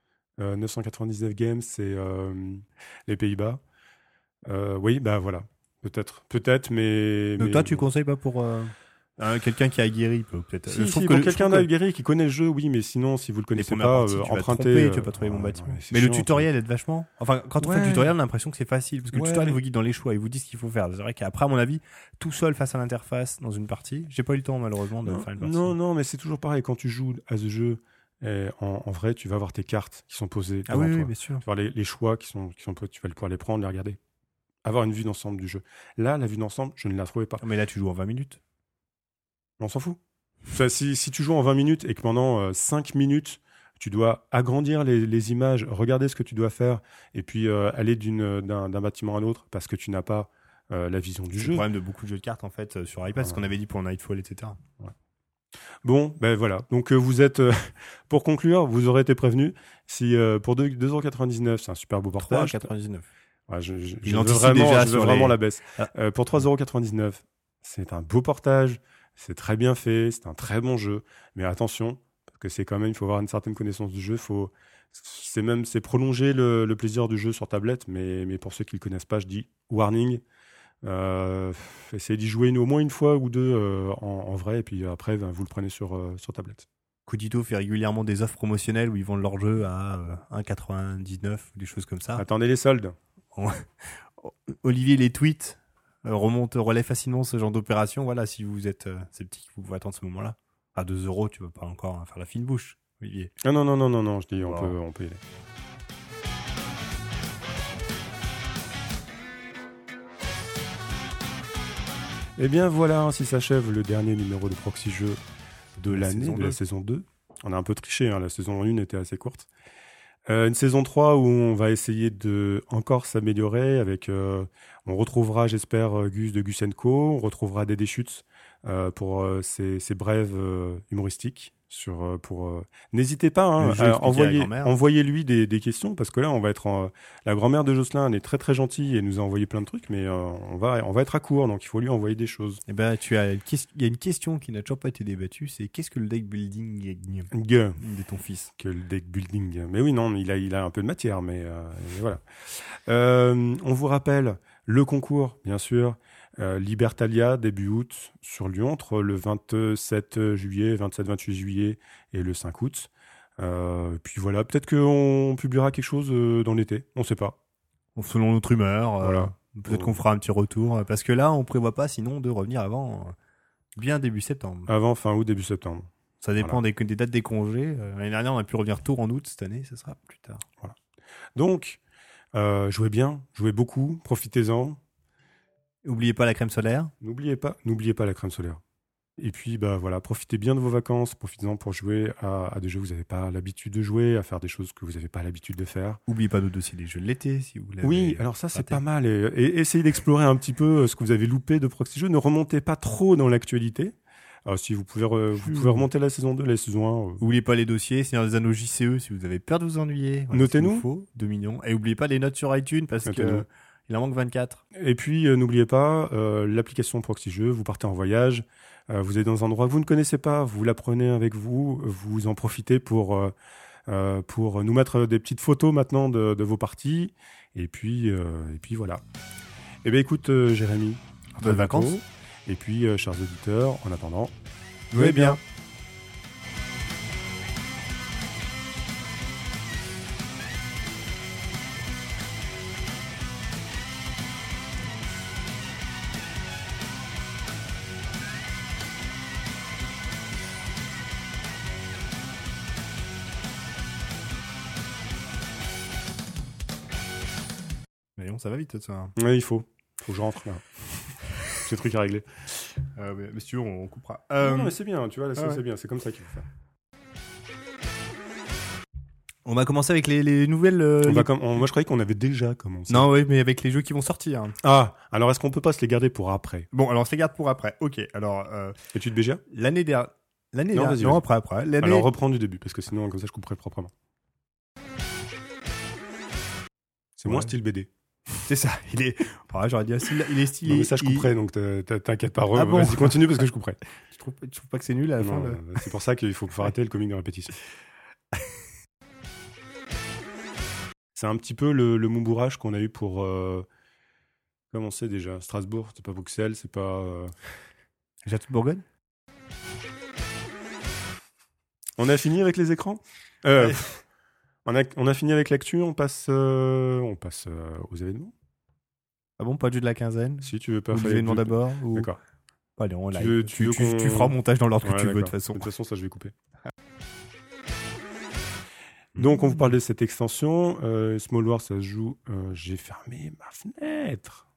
999 Games, c'est les Pays-Bas. Oui, bah voilà. Peut-être, mais. Donc toi, tu conseilles pas pour quelqu'un qui a aguerri, peut-être. Si, pour quelqu'un d'aguerri qui connaît le jeu, oui, mais sinon, si vous le connaissez pas, empruntez. Tu vas pas trouver mon bâtiment. Mais le tutoriel aide vachement. Enfin, quand on fait le tutoriel, on a l'impression que c'est facile, parce que le tutoriel vous guide dans les choix, il vous dit ce qu'il faut faire. C'est vrai qu'après, à mon avis, tout seul face à l'interface dans une partie, j'ai pas eu le temps malheureusement de faire une partie. Non, mais c'est toujours pareil quand tu joues à ce jeu. En vrai, tu vas voir tes cartes qui sont posées devant toi. Oui, bien sûr. Tu vas voir les choix qui sont posés, tu vas pouvoir les prendre, les regarder. Avoir une vue d'ensemble du jeu. Là, la vue d'ensemble, je ne la trouvais pas. Mais là, tu joues en 20 minutes. On s'en fout. Si tu joues en 20 minutes et que pendant 5 minutes, tu dois agrandir les images, regarder ce que tu dois faire, et puis aller d'un bâtiment à l'autre parce que tu n'as pas la vision du jeu. C'est le problème de beaucoup de jeux de cartes, en fait, sur iPad, ce qu'on avait dit pour Nightfall, etc. Ouais. Bon, ben voilà. Donc vous êtes, pour conclure, vous aurez été prévenus. Si pour 2,99€, c'est un super beau portage. 3,99€. Ouais, je veux vraiment la baisse. Pour 3,99€, c'est un beau portage, c'est très bien fait, c'est un très bon jeu. Mais attention, parce que c'est quand même, il faut avoir une certaine connaissance du jeu. C'est prolonger le plaisir du jeu sur tablette. Mais pour ceux qui le connaissent pas, je dis warning. Essayez d'y jouer au moins une fois ou deux en vrai, et puis après vous le prenez sur tablette. Codito fait régulièrement des offres promotionnelles où ils vendent leur jeu à 1,99 ou des choses comme ça. Attendez les soldes. Olivier les tweets relaie facilement ce genre d'opération. Voilà, si vous êtes sceptique, vous pouvez attendre ce moment-là. À 2€, tu vas pas encore faire la fine bouche, Olivier. Ah non, je dis on peut y aller. Et bien voilà, ainsi s'achève le dernier numéro de Proxy Jeux de l'année, de la saison 2. On a un peu triché, la saison 1 était assez courte. Une saison 3 où on va essayer de encore s'améliorer avec... on retrouvera, j'espère, Gus de Gus & Co. On retrouvera Dédé Schütz pour ses brèves humoristiques. N'hésitez pas à envoyer-lui des questions, parce que là, on va être la grand-mère de Jocelyn, elle est très très gentille et nous a envoyé plein de trucs, mais on va être à court, donc il faut lui envoyer des choses. Eh ben, il y a une question qui n'a toujours pas été débattue, c'est qu'est-ce que le deck building de ton fils? Que le deck building. Mais oui, non, il a un peu de matière, mais voilà. On vous rappelle le concours, bien sûr. Libertalia, début août, sur Lyon, entre le 27 juillet, 27-28 juillet et le 5 août. Puis voilà, peut-être qu'on publiera quelque chose dans l'été, on ne sait pas. Selon notre humeur, voilà. Peut-être qu'on fera un petit retour, parce que là, on ne prévoit pas sinon de revenir avant bien début septembre. Avant fin août, début septembre. Ça dépend des dates des congés. L'année dernière, on a pu revenir tôt en août, cette année, ça sera plus tard. Voilà. Donc, jouez bien, jouez beaucoup, profitez-en. N'oubliez pas la crème solaire. N'oubliez pas la crème solaire. Et puis, voilà, profitez bien de vos vacances, profitez-en pour jouer à des jeux que vous n'avez pas l'habitude de jouer, à faire des choses que vous n'avez pas l'habitude de faire. N'oubliez pas nos dossiers des jeux de l'été, si vous l'avez. Oui, alors ça, c'est pas mal. Et essayez d'explorer un petit peu ce que vous avez loupé de Proxy Jeux. Ne remontez pas trop dans l'actualité. Alors, si vous pouvez remonter la saison 2, la saison 1. N'oubliez pas les dossiers, Seigneur des Anneaux JCE, si vous avez peur de vous ennuyer. Voilà, notez-nous. 2 millions. Et n'oubliez pas les notes sur iTunes, parce que il en manque 24. Et puis, n'oubliez pas l'application Proxy Jeux. Vous partez en voyage, vous êtes dans un endroit que vous ne connaissez pas, vous la prenez avec vous, vous en profitez pour nous mettre des petites photos maintenant de vos parties. Et puis voilà. Eh bien, écoute, Jérémy, bonnes vacances. Et puis, chers auditeurs, en attendant, jouez bien. Et ça va vite, ça. Ouais, il faut que je rentre là. J'ai des trucs à régler. Mais si tu veux, on coupera. Non, mais c'est bien, tu vois, là, c'est bien, c'est comme ça qu'il faut faire. On va commencer avec les nouvelles. Moi, je croyais qu'on avait déjà commencé. Non, oui, mais avec les jeux qui vont sortir. Ah, alors est-ce qu'on peut pas se les garder pour après? Bon, alors on se les garde pour après. Ok, alors. Études BGA? L'année dernière. Non, vas-y. Non, après. Alors reprends du début, parce que sinon, comme ça, je couperai proprement. C'est moins style BD. C'est ça, il est. J'aurais dit il est stylé. Non, mais ça, je couperai, donc t'inquiète pas. Ah bon. Vas-y, continue parce que je couperai. Tu trouves pas que c'est nul à la fin C'est pour ça qu'il faut arrêter le comique de répétition. C'est un petit peu le moumbourage qu'on a eu pour. Comment c'est déjà? Strasbourg, c'est pas Bruxelles, c'est pas. Château de Bourgogne. On a fini avec les écrans. On a fini avec l'actu, on passe aux événements. Ah bon, pas de jeu de la quinzaine? Si tu veux pas faire l'événement d'abord ou... D'accord. Allez, on live. Tu feras montage dans l'ordre que tu veux de toute façon. De toute façon, ça je vais couper. Donc on vous parle de cette extension. Small War, ça se joue. J'ai fermé ma fenêtre.